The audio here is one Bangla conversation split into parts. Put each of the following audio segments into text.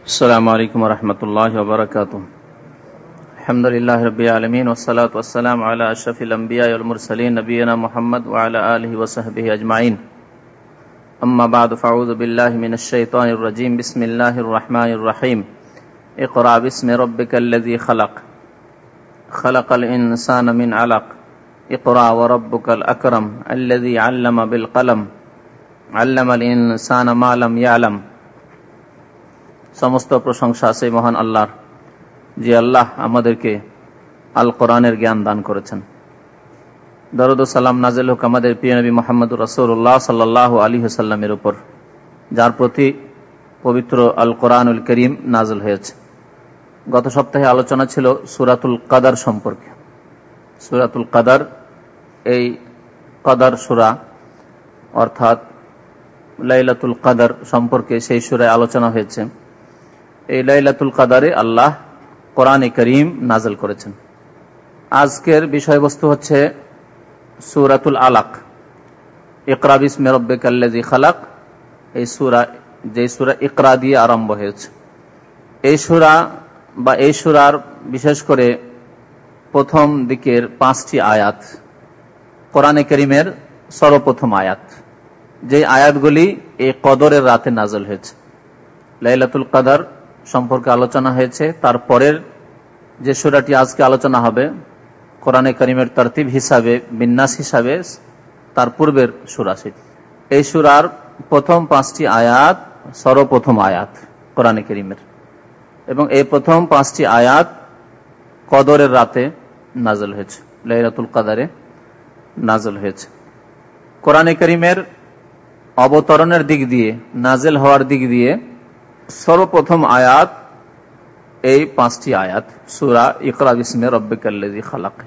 আসসালামু আলাইকুম ওয়া রাহমাতুল্লাহি ওয়া বারাকাতুহু। আলহামদুলিল্লাহি রাব্বিল আলামিন ওয়াস সালাতু ওয়াস সালামু আলা আশরাফিল আমবিয়া ওয়াল মুরসালিন নবিয়িনা মুহাম্মদ ওয়া আলা আলিহি ওয়া সাহবিহি আজমাইন। আম্মা বা'দু ফাআউযু বিল্লাহি মিনাশ শাইতানির রাজীম। বিসমিল্লাহির রাহমানির রাহিম। ইকরা বিসমি রাব্বিকাল্লাযী খালাক। খালাকাল ইনসানা মিন আলাক। ইকরা ওয়া রাব্বুকাল আকরাম আল্লাযী আল্লামা বিল কলম আল্লামাল ইনসানা মা লাম ইয়ালাম। সমস্ত প্রশংসা সেই মহান আল্লাহর, যে আল্লাহ আমাদেরকে আল কোরআনের জ্ঞান দান করেছেন। দরুদ ও সালাম নাযিল হোক আমাদের প্রিয় নবী মুহাম্মদুর রাসূলুল্লাহ সাল্লাল্লাহু আলাইহি ওয়াসাল্লামের উপর, যার প্রতি পবিত্র আল কোরআনুল কারীম নাযিল হয়েছে। গত সপ্তাহে আলোচনা ছিল সূরাতুল কদর সম্পর্কে। সূরাতুল কদর, এই কদর সূরা অর্থাৎ লাইলাতুল কদর সম্পর্কে সেই সূরায় আলোচনা হয়েছে। এই লাইলাতুল কদরে আল্লাহ কোরআনে কারীম নাযিল করেছেন। আজকের বিষয়বস্তু হচ্ছে সূরাতুল আলাক। ইকরা বিসমি রাব্বিকাল্লাযী খালাক। এই সূরা, যে সূরা ইকরা দিয়ে আরম্ভ হয়েছে, এই সূরা বা এই সূরার বিশেষ করে প্রথম দিকের 5টি আয়াত কোরআনে কারীমের সর্বপ্রথম আয়াত, যে আয়াতগুলি এই কদরের রাতে নাযিল হয়েছে। লাইলাতুল কদর সম্পর্কে আলোচনা হয়েছে। তারপরের যে সূরাটি আজকে আলোচনা হবে কোরআনে কারীমের তরতিব হিসাবে, বিন্যাস হিসাবে তার পূর্বের সূরা সেটি। এই সূরার প্রথম 5টি আয়াত সর্বপ্রথম আয়াত কোরআনে কারীমের, এবং এই প্রথম 5টি আয়াত কদরের রাতে নাযিল হয়েছে, লাইলাতুল কদরে নাযিল হয়েছে। কোরআনে কারীমের অবতরণের দিক দিয়ে, নাযিল হওয়ার দিক দিয়ে সর্বপ্রথম আয়াত এই 5টি আয়াত সূরা ইকরা বিসমি রাব্বিকাল্লাযী খালাক।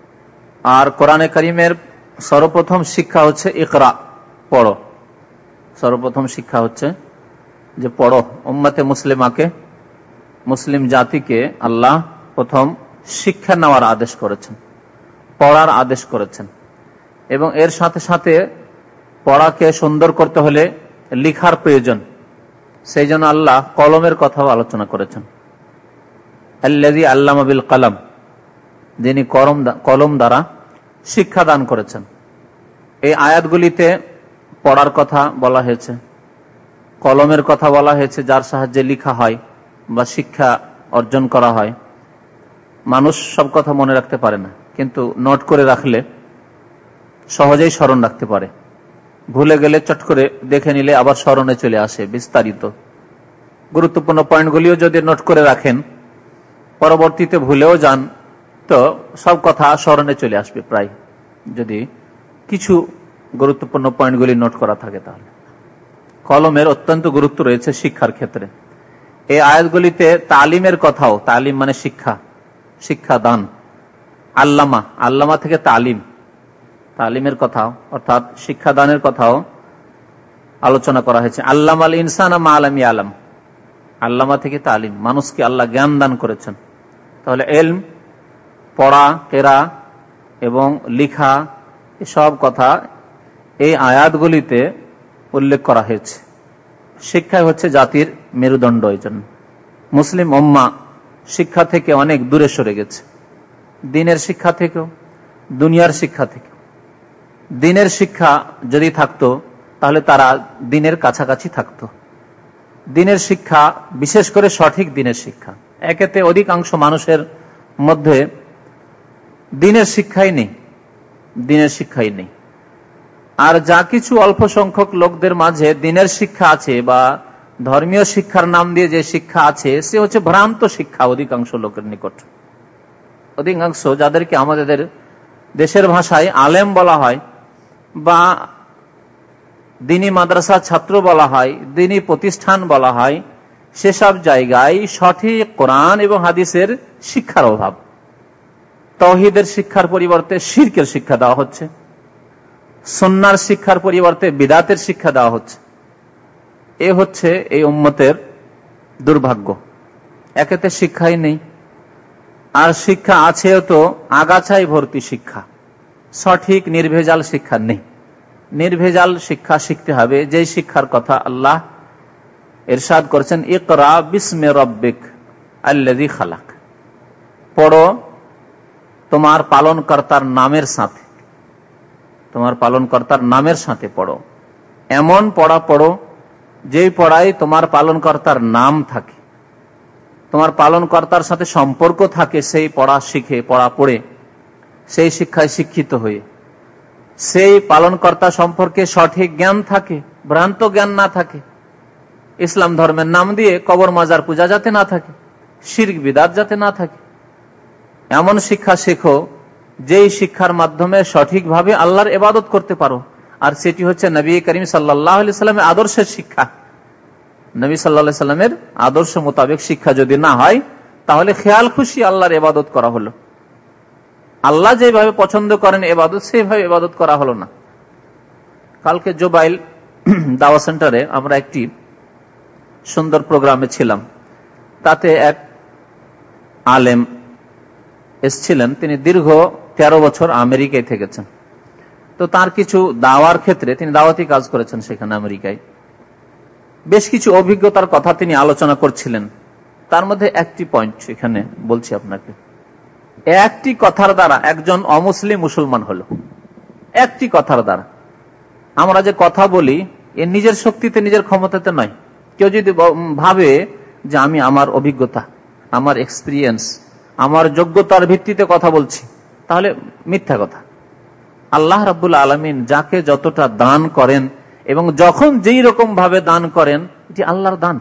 আর কোরআনে কারীমের সর্বপ্রথম শিক্ষা হচ্ছে ইকরা, পড়ো। সর্বপ্রথম শিক্ষা হচ্ছে যে পড়ো। উম্মতে মুসলিমাকে, মুসলিম জাতিকে আল্লাহ প্রথম শিক্ষা নেওয়ার আদেশ করেছেন, পড়ার আদেশ করেছেন, এবং এর সাথে সাথে পড়াকে সুন্দর করতে হলে লিখার প্রয়োজন। সেই জন্য আল্লাহ কলমের কথাও আলোচনা করেছেন। আল্লাযী আল্লামা বিল কলম, যিনি কলম দ্বারা শিক্ষা দান করেছেন। এই আয়াতগুলিতে পড়ার কথা বলা হয়েছে, কলমের কথা বলা হয়েছে, যার সাহায্যে লেখা হয় বা শিক্ষা অর্জন করা হয়। মানুষ সব কথা মনে রাখতে পারে না, কিন্তু নোট করে রাখলে সহজেই স্মরণ রাখতে পারে। ভুলে গেলে চট করে দেখে নিলে আবার স্মরণে চলে আসে বিস্তারিত। গুরুত্বপূর্ণ পয়েন্টগুলিও যদি নোট করে রাখেন, পরবর্তীতে ভুলেও যান তো সব কথা স্মরণে চলে আসবে প্রায়, যদি কিছু গুরুত্বপূর্ণ পয়েন্টগুলি নোট করা থাকে। তাহলে কলমের অত্যন্ত গুরুত্ব রয়েছে শিক্ষার ক্ষেত্রে। এই আয়াতগুলিতে তালিমের কথাও, তালিম মানে শিক্ষা, শিক্ষা দান। আল্লামা, আল্লামা থেকে তালিম, তালিমের কথাও অর্থাৎ শিক্ষাদানের কথাও আলোচনা করা হয়েছে। আল্লামাল ইনসানা মা লাম ইয়ালাম, আল্লামা থেকে তালিম, মানুষকে আল্লাহ জ্ঞান দান করেছেন। তাহলে ইলম, পড়া, কেরা এবং লিখা, এসব কথা এই আয়াতগুলিতে উল্লেখ করা হয়েছে। শিক্ষাই হচ্ছে জাতির মেরুদণ্ড। এই জন্য মুসলিম উম্মাহ শিক্ষা থেকে অনেক দূরে সরে গেছে, দ্বীনের শিক্ষা থেকেও, দুনিয়ার শিক্ষা থেকে। দ্বীনের শিক্ষা যদি থাকতো তাহলে তারা দ্বীনের কাছাকাছি থাকতো। দ্বীনের শিক্ষা, বিশেষ করে সঠিক দ্বীনের শিক্ষা, একেতে অধিকাংশ মানুষের মধ্যে দ্বীনের শিক্ষাই নেই, দ্বীনের শিক্ষাই নেই। আর যা কিছু অল্প সংখ্যক লোকদের মাঝে দ্বীনের শিক্ষা আছে বা ধর্মীয় শিক্ষার নাম দিয়ে যে শিক্ষা আছে, সে হচ্ছে ভ্রান্ত শিক্ষা অধিকাংশ লোকের নিকট। অধিকাংশ যাদেরকে আমাদের দেশের ভাষায় আলেম বলা হয় বা দ্বীনি মাদ্রাসা ছাত্র বলা হয়, দ্বীনি প্রতিষ্ঠান বলা হয়, সেসব জায়গায় সঠিক কোরআন এবং হাদিসের শিক্ষার অভাব। তাওহীদের শিক্ষার পরিবর্তে শিরকের শিক্ষা দেওয়া হচ্ছে, সুন্নাহর শিক্ষার পরিবর্তে বিদআতের শিক্ষা দেওয়া হচ্ছে। এ হচ্ছে এই উম্মতের দুর্ভাগ্য। একেতে শিক্ষাই নেই, আর শিক্ষা আছেও তো আগাছায় ভর্তি শিক্ষা, সঠিক নির্ভেজাল শিক্ষা নেই। নির্ভেজাল শিক্ষা শিখতে হবে, যে শিক্ষার কথা আল্লাহ ইরশাদ করেছেন, ইকরা বিস্মি রাব্বিক আল্লাযী খালাক, পড়ো তোমার পালনকর্তার নামের সাথে, তোমার পালনকর্তার নামের সাথে পড়ো। এমন পড়া পড়ো যেই পড়ায় তোমার পালনকর্তার নাম থাকে, তোমার পালনকর্তার সাথে সম্পর্ক থাকে, সেই পড়া শিখে, পড়া পড়ে, সেই শিক্ষায় শিক্ষিত হয়ে, সেই পালনকর্তা সম্পর্কে সঠিক জ্ঞান থাকে, ভ্রান্ত জ্ঞান না থাকে, ইসলাম ধর্মের নাম দিয়ে কবর মাজার পূজা যাতে না থাকে, শিরক বিদআত যাতে না থাকে, এমন শিক্ষা শেখো যেই শিক্ষার মাধ্যমে সঠিকভাবে আল্লাহর ইবাদত করতে পারো। আর সেটি হচ্ছে নবী করিম সাল্লাল্লাহু আলাইহি সাল্লামের আদর্শের শিক্ষা। নবী সাল্লাল্লাহু আলাইহি সাল্লামের আদর্শ মোতাবেক শিক্ষা যদি না হয়, তাহলে খেয়াল খুশি আল্লাহর ইবাদত করা হলো। আল্লাহ যেভাবে পছন্দ করেন ইবাদত, সেইভাবে ইবাদত করা হলো না। কালকে জোবাইল দাওয়া সেন্টারে আমরা একটি সুন্দর প্রোগ্রামে ছিলাম। তাতে এক আলেম এসেছিলেন, তিনি দীর্ঘ 13 বছর আমেরিকায় থেকেছেন। তো তার কিছু দাওয়ার ক্ষেত্রে তিনি দাওয়াতি কাজ করেছেন সেখানে আমেরিকায়। বেশ কিছু অভিজ্ঞতার কথা তিনি আলোচনা করছিলেন। তার মধ্যে একটি পয়েন্ট এখানে বলছি আপনাকে। একটি কথার দ্বারা একজন অমুসলিম মুসলমান হলো, একটি কথার দ্বারা। আমরা যে কথা বলি এ নিজের শক্তিতে, নিজের ক্ষমতাতে নয়। কেউ যদি ভাবে যে আমি আমার অভিজ্ঞতা, আমার এক্সপিরিয়েন্স, আমার যোগ্যতার ভিত্তিতে কথা বলছি, তাহলে মিথ্যা কথা। আল্লাহ রাব্বুল আলামিন যাকে যতটা দান করেন এবং যখন যেই রকম ভাবে দান করেন, এটি আল্লাহর দান।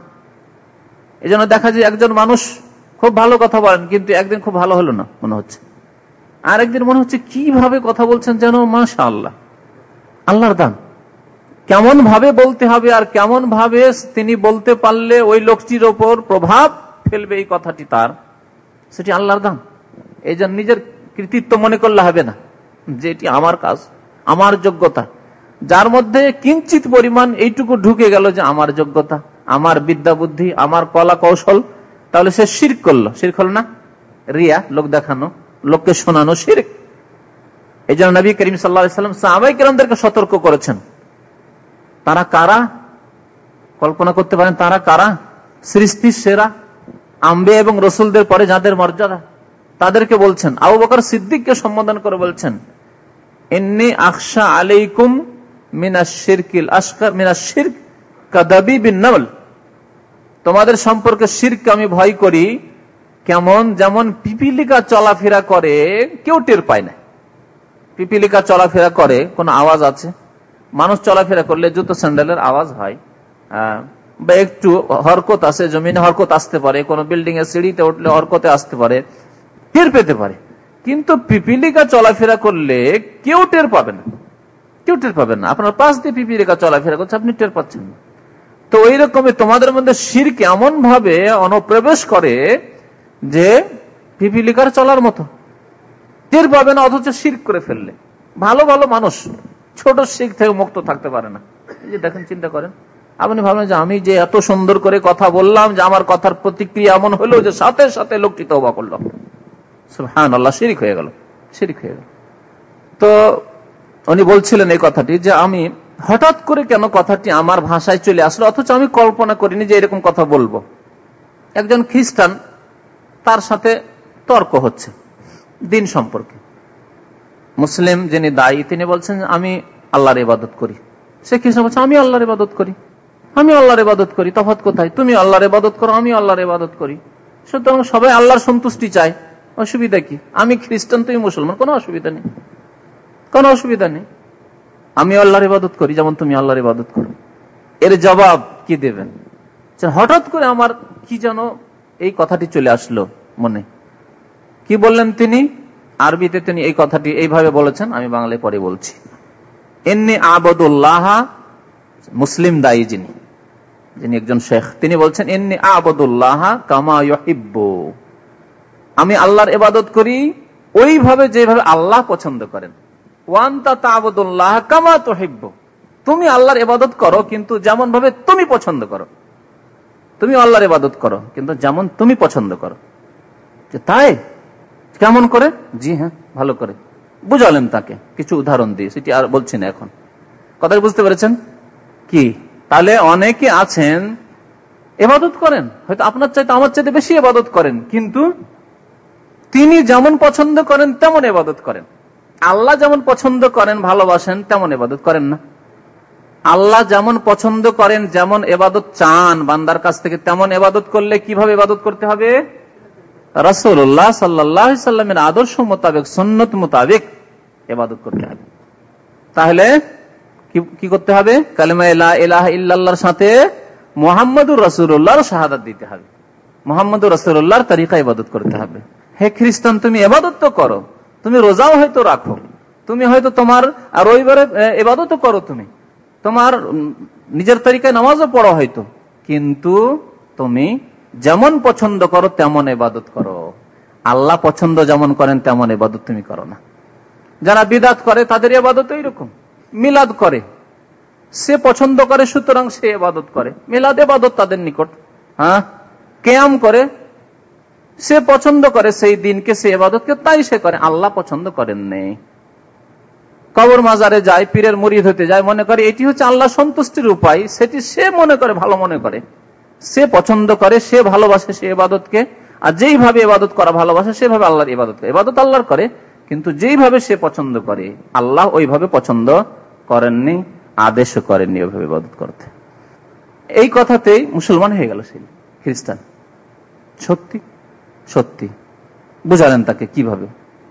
এই জন্য দেখা যায় একজন মানুষ খুব ভালো কথা বলেন, কিন্তু একদিন খুব ভালো হলো না মনে হচ্ছে, আর একদিন মনে হচ্ছে কিভাবে কথা বলছেন যেন মাশাআল্লাহ। আল্লাহর দান। কেমন ভাবে বলতে হবে আর কেমন ভাবে তিনি বলতে পারলে ওই লোকটির ওপর প্রভাব ফেলবে এই কথাটি তার, সেটি আল্লাহর দান। এই জন্য নিজের কৃতিত্ব মনে করলে হবে না যে এটি আমার কাজ, আমার যোগ্যতা। যার মধ্যে কিঞ্চিত পরিমাণ এইটুকু ঢুকে গেল যে আমার যোগ্যতা, আমার বিদ্যা বুদ্ধি, আমার কলা কৌশল, তাহলে সে শিরক করলো। শিরক হলো না? রিয়া, লোক দেখানো, লোককে শোনানো, শিরক। এই জন্য নবী করিম সাল্লাল্লাহু আলাইহি ওয়াসাল্লাম সাহাবায়ে কেরামদেরকে সতর্ক করেছেন। তারা কারা? কল্পনা করতে পারেন তারা কারা? সৃষ্টির সেরা আম্বিয়া এবং রসুলদের পরে যাদের মর্যাদা, তাদেরকে বলছেন। আবু বকর সিদ্দিককে সম্বোধন করে বলছেন, ইন্নী আখশা আলাইকুম মিনাশ শিরকিল আসগার মিনাশ শিরক কাদাবিবিন নামল। তোমাদের সম্পর্কে শিরক আমি ভয় করি কেমন, যেমন পিপিলিকা চলাফেরা করে, কেউ টের পায় না। পিপিলিকা চলাফেরা করে, কোন আওয়াজ আছে? মানুষ চলাফেরা করলে জুতো স্যান্ডেলের আওয়াজ হয়, বা একটু হরকত আছে, জমিনে হরকত আসতে পারে, কোন বিল্ডিং এর সিঁড়িতে উঠলে হরকতে আসতে পারে, টের পেতে পারে। কিন্তু পিপিলিকা চলাফেরা করলে কেউ টের পাবে না, কেউ টের পাবে না। আপনার পাশ দিয়ে পিপিলিকা চলাফেরা করছে, আপনি টের পাচ্ছেন না। তো ওই রকমই তোমাদের মধ্যে শিরক এমন ভাবে অনুপ্রবেশ করে যে পিপিলিকার চলার মতো, টের পাবে না, অথচ শিরক করে ফেললে। ভালো ভালো মানুষ ছোট শিরক থেকে মুক্ত থাকতে পারে না। এই যে দেখেন, চিন্তা করেন, আপনি ভাবলেন যে আমি যে এত সুন্দর করে কথা বললাম, যে আমার কথার প্রতিক্রিয়া এমন হলো যে সাথে সাথে লোকটি তওবা করলো, সুবহানাল্লাহ, শিরক হয়ে গেল, শিরক হয়ে গেল। তো উনি বলছিলেন এই কথাটি, যে আমি হঠাৎ করে কেন কথাটি আমার ভাষায় চলে আসলো, অথচ আমি কল্পনা করিনি যে এরকম কথা বলবো। একজন খ্রিস্টান, তার সাথে তর্ক হচ্ছে দিন সম্পর্কে। মুসলিম যিনি দায়ী, তিনি বলছেন আমি আল্লাহর ইবাদত করি। সে খ্রিস্টান বলছে আমি আল্লাহর ইবাদত করি, আমি আল্লাহর ইবাদত করি। তফাৎ কোথায়? তুমি আল্লাহর ইবাদত করো, আমি আল্লাহর ইবাদত করি। সুতরাং সবাই আল্লাহর সন্তুষ্টি চায়, অসুবিধা কি? আমি খ্রিস্টান, তুমি মুসলমান, কোনো অসুবিধা নেই, কোনো অসুবিধা নেই। আমি আল্লাহর ইবাদত করি যেমন তুমি আল্লাহর ইবাদত করো। এর জবাব কি দেবেন? হঠাৎ করে আমার কি যেন এই কথাটি চলে আসলো মনে। কি বললেন তিনি? আরবিতে তিনি এই কথাটি এইভাবে বলেছেন, আমি বাংলায় পরে বলছি। ইন্নী আবুদুল্লাহ, মুসলিম দায়ী যিনি একজন শেখ, তিনি বলছেন ইন্নী আবুদুল্লাহ কামা ইউহিব্বু, আমি আল্লাহর ইবাদত করি ওইভাবে যেভাবে আল্লাহ পছন্দ করেন। ওয়া আনতা তা'বুদুল্লাহ কামা তুহিব্বু, তুমি আল্লাহর ইবাদত করো কিন্তু যেমন ভাবে তুমি পছন্দ করো। তুমি আল্লাহর ইবাদত করো কিন্তু যেমন তুমি পছন্দ করো। তাই কেমন করে? জি হ্যাঁ, ভালো করে বুঝালেন তাকে কিছু উদাহরণ দিয়ে, সেটি আর বলছি না এখন। কথা বুঝতে পেরেছেন কি? তাহলে অনেকে আছেন ইবাদত করেন, হয়তো আপনার চাইতে আমার চাইতে বেশি ইবাদত করেন, কিন্তু তিনি যেমন পছন্দ করেন তেমন ইবাদত করেন। আল্লাহ যেমন পছন্দ করেন ভালোবাসেন তেমন ইবাদত করেন না। আল্লাহ যেমন পছন্দ করেন, যেমন ইবাদত চান বান্দার কাছ থেকে, তেমন ইবাদত করলে কিভাবে ইবাদত করতে হবে? রাসূলুল্লাহ সাল্লাল্লাহু আলাইহি সাল্লামের আদর্শ মোতাবেক, সুন্নত মোতাবেক ইবাদত করতে হবে। তাহলে কি করতে হবে? কালিমা লা ইলাহা ইল্লাল্লাহর সাথে মুহাম্মাদুর রাসূলুল্লাহর শাহাদাত দিতে হবে, মুহাম্মাদুর রাসূলুল্লাহর তরিকা ইবাদত করতে হবে। হে খ্রিস্টান, তুমি ইবাদত তো করো, তুমি রোজাও হয়তো রাখো, তুমি হয়তো তোমার রবিবারে ইবাদতও করো, তুমি তোমার নিজের তরিকায় নামাজও পড়ো হয়তো, কিন্তু তুমি যেমন পছন্দ করো তেমন ইবাদত করো। আল্লাহ পছন্দ যেমন করেন তেমন ইবাদত তুমি করো না। যারা বিদআত করে তাদের ইবাদত এইরকম। মিলাদ করে, সে পছন্দ করে সুতরাং সে ইবাদত করে, মিলাদ ইবাদত তাদের নিকট। হ্যাঁ, কিয়াম করে, সে পছন্দ করে সেই দিনকে, সে ইবাদতকে, তাই সে করে, আল্লাহ পছন্দ করেন নেই। কবর মাজারে যায়, পীরের মুরিদ হতে যায়, মনে করে এটি হচ্ছে আল্লাহ সন্তুষ্টির উপায়, সেটি সে মনে করে, ভালো মনে করে, সে পছন্দ করে, সে ভালোবাসে সে ইবাদতকে। আর যেইভাবে ইবাদত করা ভালোবাসে সেভাবে আল্লাহর ইবাদত করে, ইবাদত আল্লাহর করে, কিন্তু যেইভাবে সে পছন্দ করে আল্লাহ ওইভাবে পছন্দ করেননি, আদেশও করেননি ওইভাবে ইবাদত করতে। এই কথাতেই মুসলমান হয়ে গেল সেই খ্রিস্টান। সত্যি সত্যি বুঝালেন তাকে কিভাবে,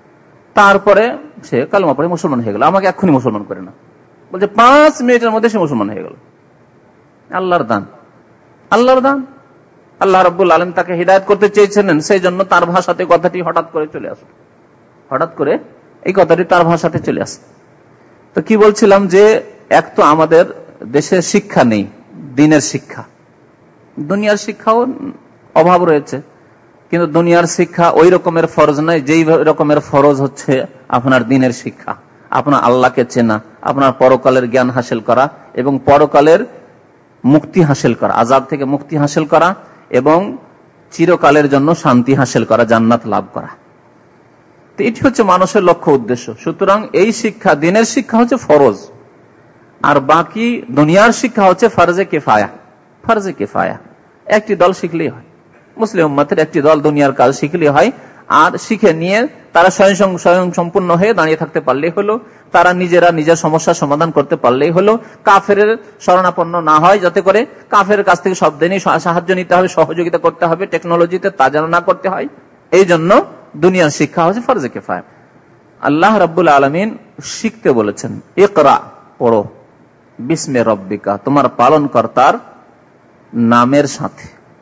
তারপরে সে কালেমা পড়ে মুসলমান হয়ে গেল। আমাকে এক্ষুনি মুসলমান করে না, বলছে 5 মিনিটের মধ্যে সে মুসলমান হয়ে গেল। আল্লাহর দান, আল্লাহর দান। আল্লাহ রাব্বুল আলামিন তাকে হিদায়াত করতে চেয়েছিলেন, সেই জন্য তার ভাষাতে কথাটি হঠাৎ করে চলে আসে, হঠাৎ করে এই কথাটি তার ভাষাতে চলে আসে। তো কি বলছিলাম যে এক তো আমাদের দেশে শিক্ষা নেই, দিনের শিক্ষা, দুনিয়ার শিক্ষাও অভাব রয়েছে, কিন্তু দুনিয়ার শিক্ষা ওই রকমের ফরজ নয় যেই রকমের ফরজ হচ্ছে আপনার দিনের শিক্ষা, আপনার আল্লাহকে চেনা, আপনার পরকালের জ্ঞান হাসিল করা এবং পরকালের মুক্তি হাসিল করা, আযাব থেকে মুক্তি হাসিল করা এবং চিরকালের জন্য শান্তি হাসিল করা, জান্নাত লাভ করা। তো এটি হচ্ছে মানুষের লক্ষ্য উদ্দেশ্য। সুতরাং এই শিক্ষা, দিনের শিক্ষা হচ্ছে ফরজ, আর বাকি দুনিয়ার শিক্ষা হচ্ছে ফরজে কিফায়া। ফরজে কিফায়া একটি দল শিখলেই হয়, মুসলিম উম্মতের একটি দল দুনিয়ার কাজ শিখলেই হয়, আর শিখে নিয়ে তারা স্বয়ং সম্পূর্ণ হয়ে দাঁড়িয়ে থাকতে পারলেই হলো, তারা নিজেরা নিজের সমস্যার সমাধান করতে পারলেই হলো, কাফের শরণাপন্ন না হয়, যাতে করে কাফের কাছ থেকে সব দিনই সাহায্য নিতে হবে, সহযোগিতা করতে হবে, টেকনোলজিতে তা যেন না করতে হয়। এই জন্য দুনিয়ার শিক্ষা হচ্ছে ফরজে কিফায়া। আল্লাহ রাব্বুল আলামিন শিখতে বলেছেন, ইকরা, পড়ো, বিস্মে রব্বিকা, তোমার পালনকর্তার নামের সাথে।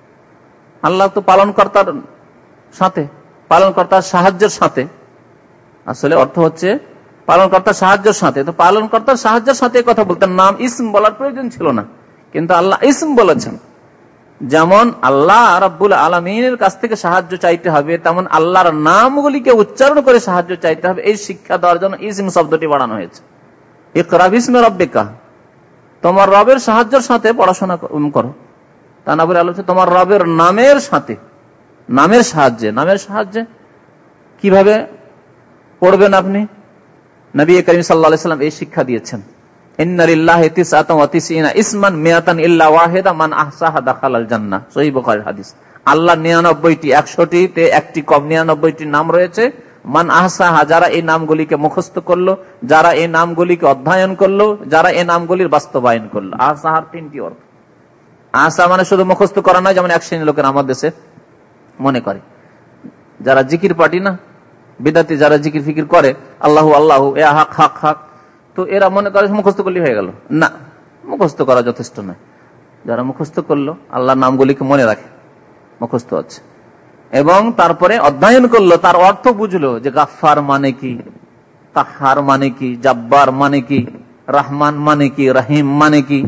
আল্লাহ তো পালনকর্তার সাথে, পালনকর্তার সাহায্যের সাথে, আসলে অর্থ হচ্ছে পালনকর্তার সাহায্যের সাথে। তো পালনকর্তার সাহায্যের সাথে কথা বলতেন, নাম ইসম বলার প্রয়োজন ছিল না, কিন্তু আল্লাহ ইসম বলেছেন। যেমন আল্লাহ রাব্বুল আলামিনের কাছ থেকে সাহায্য চাইতে হবে, তেমন আল্লাহর নামগুলিকে উচ্চারণ করে সাহায্য চাইতে হবে। এই শিক্ষা দেওয়ার জন্য ইসম শব্দটি বাড়ানো হয়েছে। ইকরা বিস্মি রব্বিকা, তোমার রবের সাহায্যের সাথে পড়াশোনা করো। তা না বলে আলোচনা তোমার রবের নামের সাথে, নামের সাহায্যে। নামের সাহায্যে কিভাবে পড়বেন আপনি? নবী করিম সাল্লাল্লাহু আলাইহি ওয়াসাল্লাম এই শিক্ষা দিয়েছেন, ইন্না লিল্লাহি 99 ইসমান মিয়াতান ইল্লা ওয়াহিদা মান আহসাহা দাখালাল জান্নাহ, সহিহ বুখারীর হাদিস। আল্লাহ 99টি, 100টিতে একটি কম 99টি নাম রয়েছে। মান আহসাহা, যারা এই নামগুলিকে মুখস্থ করলো, যারা এই নামগুলিকে অধ্যয়ন করলো, যারা এই নামগুলির বাস্তবায়ন করলো। আহসাহার 3টি অর্থ। আহসা মানে শুধু মুখস্থ করা নয়, যেমন এক শ্রেণীর লোকের আমার দেশে মনে করে, যারা জিকির পার্টি না, বিদাতি যারা জিকির ফিকির করে, আল্লাহু আল্লাহু, এ হক হক হক, তো এরা মনে করে মুখস্থ করলেই হয়ে গেল। না, মুখস্থ করা যথেষ্ট নয়। যারা মুখস্থ করলো, আল্লাহর নামগুলিকে মনে রাখে, মুখস্থ আছে, এবং তারপরে অধ্যয়ন করলো, তার অর্থ বুঝলো যে গাফফার মানে কি, কাহ্হার মানে কি, জাব্বার মানে কি, রহমান মানে কি, রহিম মানে কি,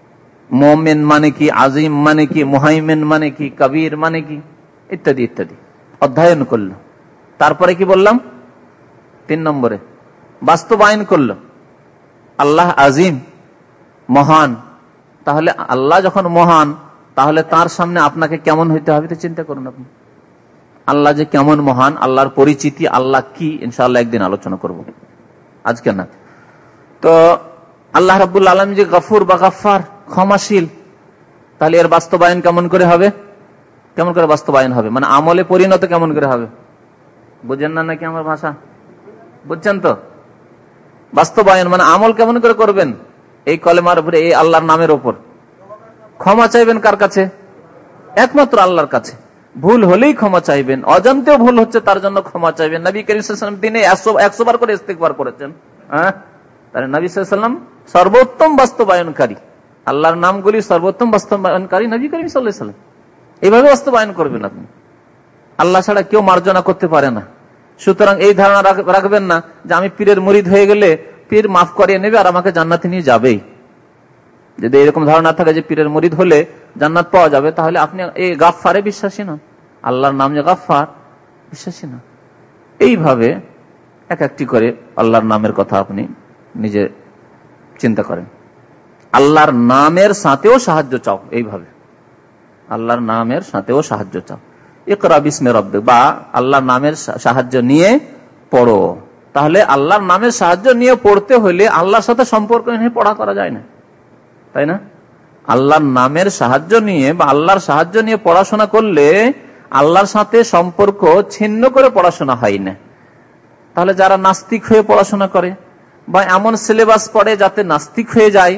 মুমিন মানে কি, আজিম মানে কি, মুহাইমিন মানে কি, কবির মানে কি, ইত্যাদি ইত্যাদি অধ্যয়ন করলো। তারপরে কি বললাম, 3 নম্বরে বাস্তবায়ন করলো। আল্লাহ আজিম, মহান। তাহলে আল্লাহ যখন মহান, তাহলে তার সামনে আপনাকে কেমন হইতে হবে, তো চিন্তা করুন আপনি। আল্লাহ যে কেমন মহান, আল্লাহর পরিচিতি, আল্লাহ কি, ইনশাআল্লাহ একদিন আলোচনা করব, আজকে না। তো আল্লাহ রাব্বুল আলামিন যে গফুর বা গাফফার, ক্ষমাশীল, তাহলে এর বাস্তবায়ন কেমন করে হবে? কেমন করে বাস্তবায়ন হবে মানে আমলে পরিণত কেমন করে হবে? বুঝেন না নাকি আমার ভাষা? বুঝছেন তো? বাস্তবায়ন মানে আমল কেমন করে করবেন এই কলেমার উপরে, এই আল্লাহর নামের উপর? ক্ষমা চাইবেন কার কাছে? একমাত্র আল্লাহর কাছে। ভুল হলেই ক্ষমা চাইবেন, অজান্তেও ভুল হচ্ছে তার জন্য ক্ষমা চাইবেন। নবী করিম সাল্লাল্লাহু আলাইহি ওয়াসাল্লাম দিনে 100 বার করে ইস্তিগফার করেছেন। তাহলে নবী সাল্লাল্লাহু আলাইহি ওয়াসাল্লাম সর্বোত্তম বাস্তবায়নকারী, আল্লাহর নামগুলি সর্বোত্তম বাস্তবায়নকারী নবী করিম সাল্লাল্লাহু আলাইহি ওয়াসাল্লাম। এইভাবে বাস্তবায়ন করবেন আপনি। আল্লাহ ছাড়া কেউ মার্জনা করতে পারে না। সুতরাং এই ধারণা রাখবেন না যে আমি পীরের মুরিদ হয়ে গেলে পীর মাফ করিয়ে নেবে আর আমাকে জান্নাতে নিয়ে যাবেই। যদি এরকম ধারণা থাকে যে পীরের মুরিদ হলে জান্নাত পাওয়া যাবে, তাহলে আপনি এই গাফফারে বিশ্বাসী নন, আল্লাহর নাম যে গাফফার বিশ্বাসী না। এইভাবে এক একটি করে আল্লাহর নামের কথা আপনি নিজে চিন্তা করেন। আল্লাহর নামের সাথেও সাহায্য চাও, এইভাবে আল্লাহর নামের সাথেও সাহায্য চাও। ইকরা বিস্মে রব্বিক, বা আল্লাহর নামের সাহায্য নিয়ে পড়ো। তাহলে আল্লাহর নামের সাহায্য নিয়ে পড়তে হলে আল্লাহর সাথে সম্পর্ক নিয়ে পড়া করা যায় না, তাই না? আল্লাহর নামের সাহায্য নিয়ে বা আল্লাহর সাহায্য নিয়ে পড়াশোনা করলে আল্লাহর সাথে সম্পর্ক ছিন্ন করে পড়াশোনা হয় না। তাহলে যারা নাস্তিক হয়ে পড়াশোনা করে বা এমন সিলেবাস পড়ে যাতে নাস্তিক হয়ে যায়,